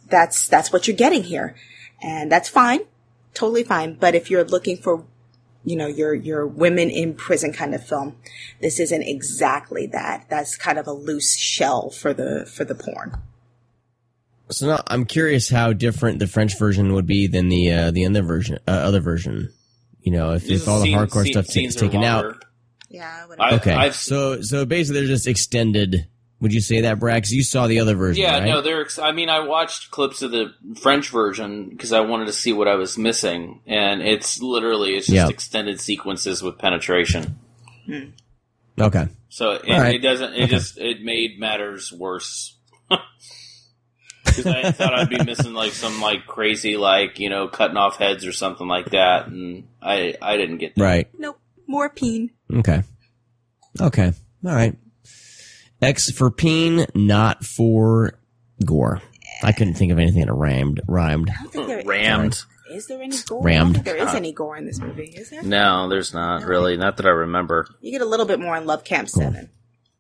that's, that's what you're getting here. And that's fine. Totally fine. But if you're looking for, you know, your, your women in prison kind of film, this isn't exactly that. That's kind of a loose shell for the, for the porn. So now I'm curious how different the French version would be than the, uh, the other version, uh, other version. You know, if, if all the Scenes- hardcore scene- stuff scenes is are taken longer. out. Yeah. I- Okay. I've- so, so basically they're just extended. Would you say that, Brad? 'Cause you saw the other version, Yeah, right? no, they're. ex- I mean, I watched clips of the French version because I wanted to see what I was missing, and it's literally it's just Yeah. extended sequences with penetration. Okay. So it, All right. it doesn't. It Okay. just it made matters worse. Because I thought I'd be missing like some like crazy like you know cutting off heads or something like that, and I I didn't get that. Right. Nope. More peen. Okay. Okay. All right. X for peen, not for gore. I couldn't think of anything that rhymed. Rhymed. I don't think there Rammed. is there any gore. Rammed. I don't think there is any gore in this movie, is there? No, there's not really. Not that I remember. You get a little bit more in Love Camp Seven.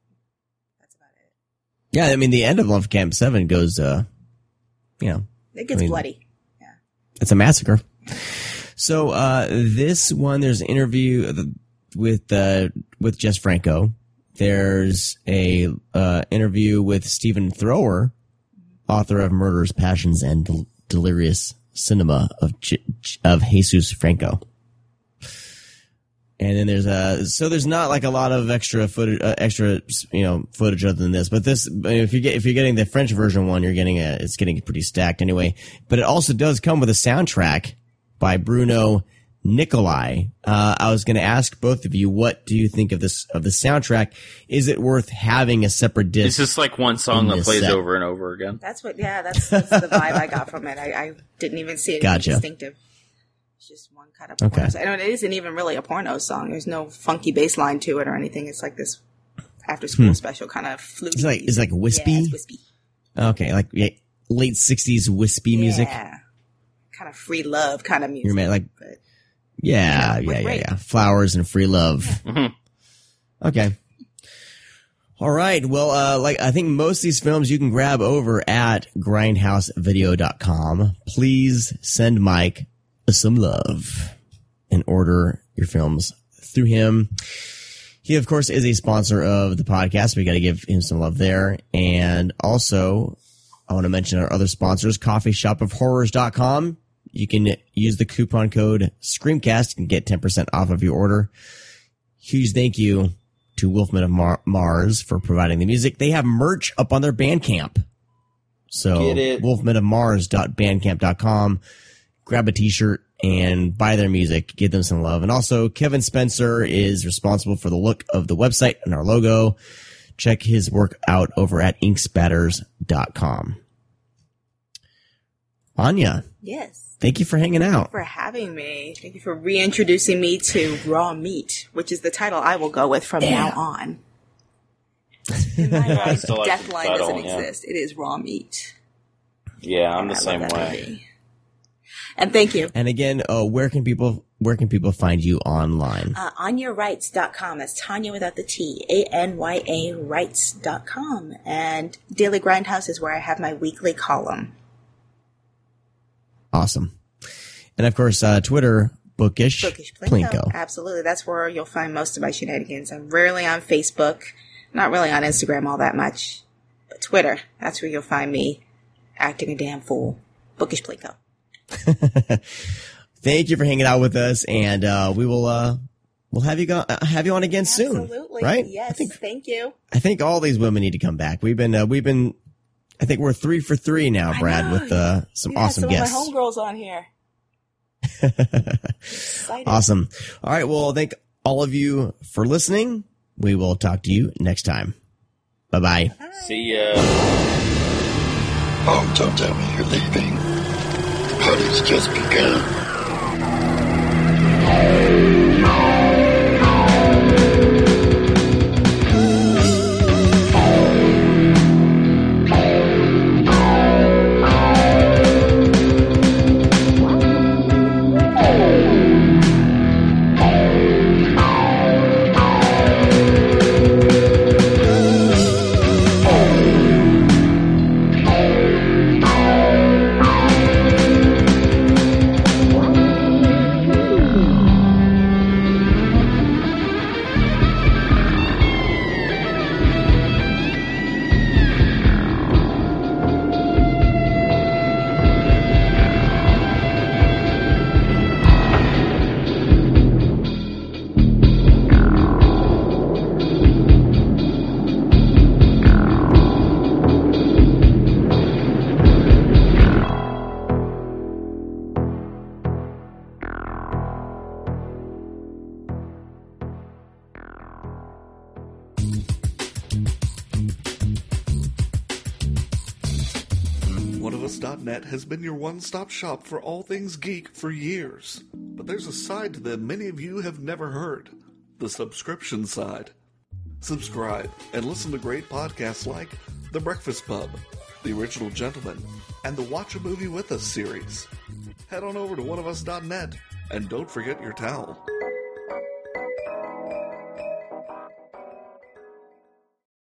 Yeah, I mean, the end of Love Camp seven goes, uh, you know. It gets I mean, bloody. It's a massacre. So, uh, this one, there's an interview with, uh, with Jess Franco. There's a, uh, interview with Stephen Thrower, author of Murders, Passions, and Del- Delirious Cinema of, J- of Jesus Franco. And then there's a, so there's not like a lot of extra footage, uh, extra, you know, footage other than this, but this, if you get, if you're getting the French version one, you're getting a, it's getting pretty stacked anyway, but it also does come with a soundtrack by Bruno Nicolai. Uh, I was going to ask both of you, what do you think of this, of the soundtrack? Is it worth having a separate disc? It's just like one song in that this plays set? over and over again. That's what. Yeah, that's, that's the vibe I got from it. I, I didn't even see anything Gotcha. distinctive. It's just one kind of Okay. porno. song. I know it isn't even really a porno song. There's no funky bass line to it or anything. It's like this after school Hmm. special kind of flute. It's like, it's like wispy? Yeah, it's wispy. Okay. Like yeah, late sixties wispy music. Yeah. Kind of free love kind of music. You're ma- like, but yeah, with yeah, yeah, rape. yeah. Flowers and free love. Okay. All right. Well, uh, like, I think most of these films you can grab over at grindhouse video dot com. Please send Mike some love and order your films through him. He, of course, is a sponsor of the podcast. We got to give him some love there. And also, I want to mention our other sponsors, coffee shop of horrors dot com. You can use the coupon code SCREAMCAST and get ten percent off of your order. Huge thank you to Wolfman of Mar- Mars for providing the music. They have merch up on their Bandcamp. So Get it. wolfman of mars dot bandcamp dot com. Grab a t-shirt and buy their music. Give them some love. And also, Kevin Spencer is responsible for the look of the website and our logo. Check his work out over at ink spatters dot com. Anya, yes. thank you for hanging out. For having me. Thank you for reintroducing me to Raw Meat, which is the title I will go with from now on. In my I mind, still like Death the Line title, doesn't yeah. exist. It is Raw Meat. Yeah, I'm the I love same that way. movie. And thank you. And again, uh, where can people where can people find you online? Uh, anya rights dot com. That's Tanya without the T. A N Y A rights dot com. And Daily Grindhouse is where I have my weekly column. Awesome. And of course, uh, Twitter, Bookish, Bookish Plinko. Plinko. Absolutely. That's where you'll find most of my shenanigans. I'm rarely on Facebook. Not really on Instagram all that much. But Twitter, that's where you'll find me acting a damn fool. Bookish Plinko. Thank you for hanging out with us, and uh, we will uh, we'll have you go uh, have you on again soon. Absolutely. Right? Yes. I think Thank you. I think all these women need to come back. We've been uh, we've been I think we're three for three now, I Brad, know. with uh, some Yeah, awesome some guests. of my homegirls on here. Excited. Awesome. All right. Well, thank all of you for listening. We will talk to you next time. Bye bye. See ya. Oh, don't tell me you're leaving. The party's just begun. one of us dot net has been your one-stop shop for all things geek for years. But there's a side to them many of you have never heard. The subscription side. Subscribe and listen to great podcasts like The Breakfast Pub, The Original Gentleman, and the Watch a Movie With Us series. Head on over to one of us dot net and don't forget your towel.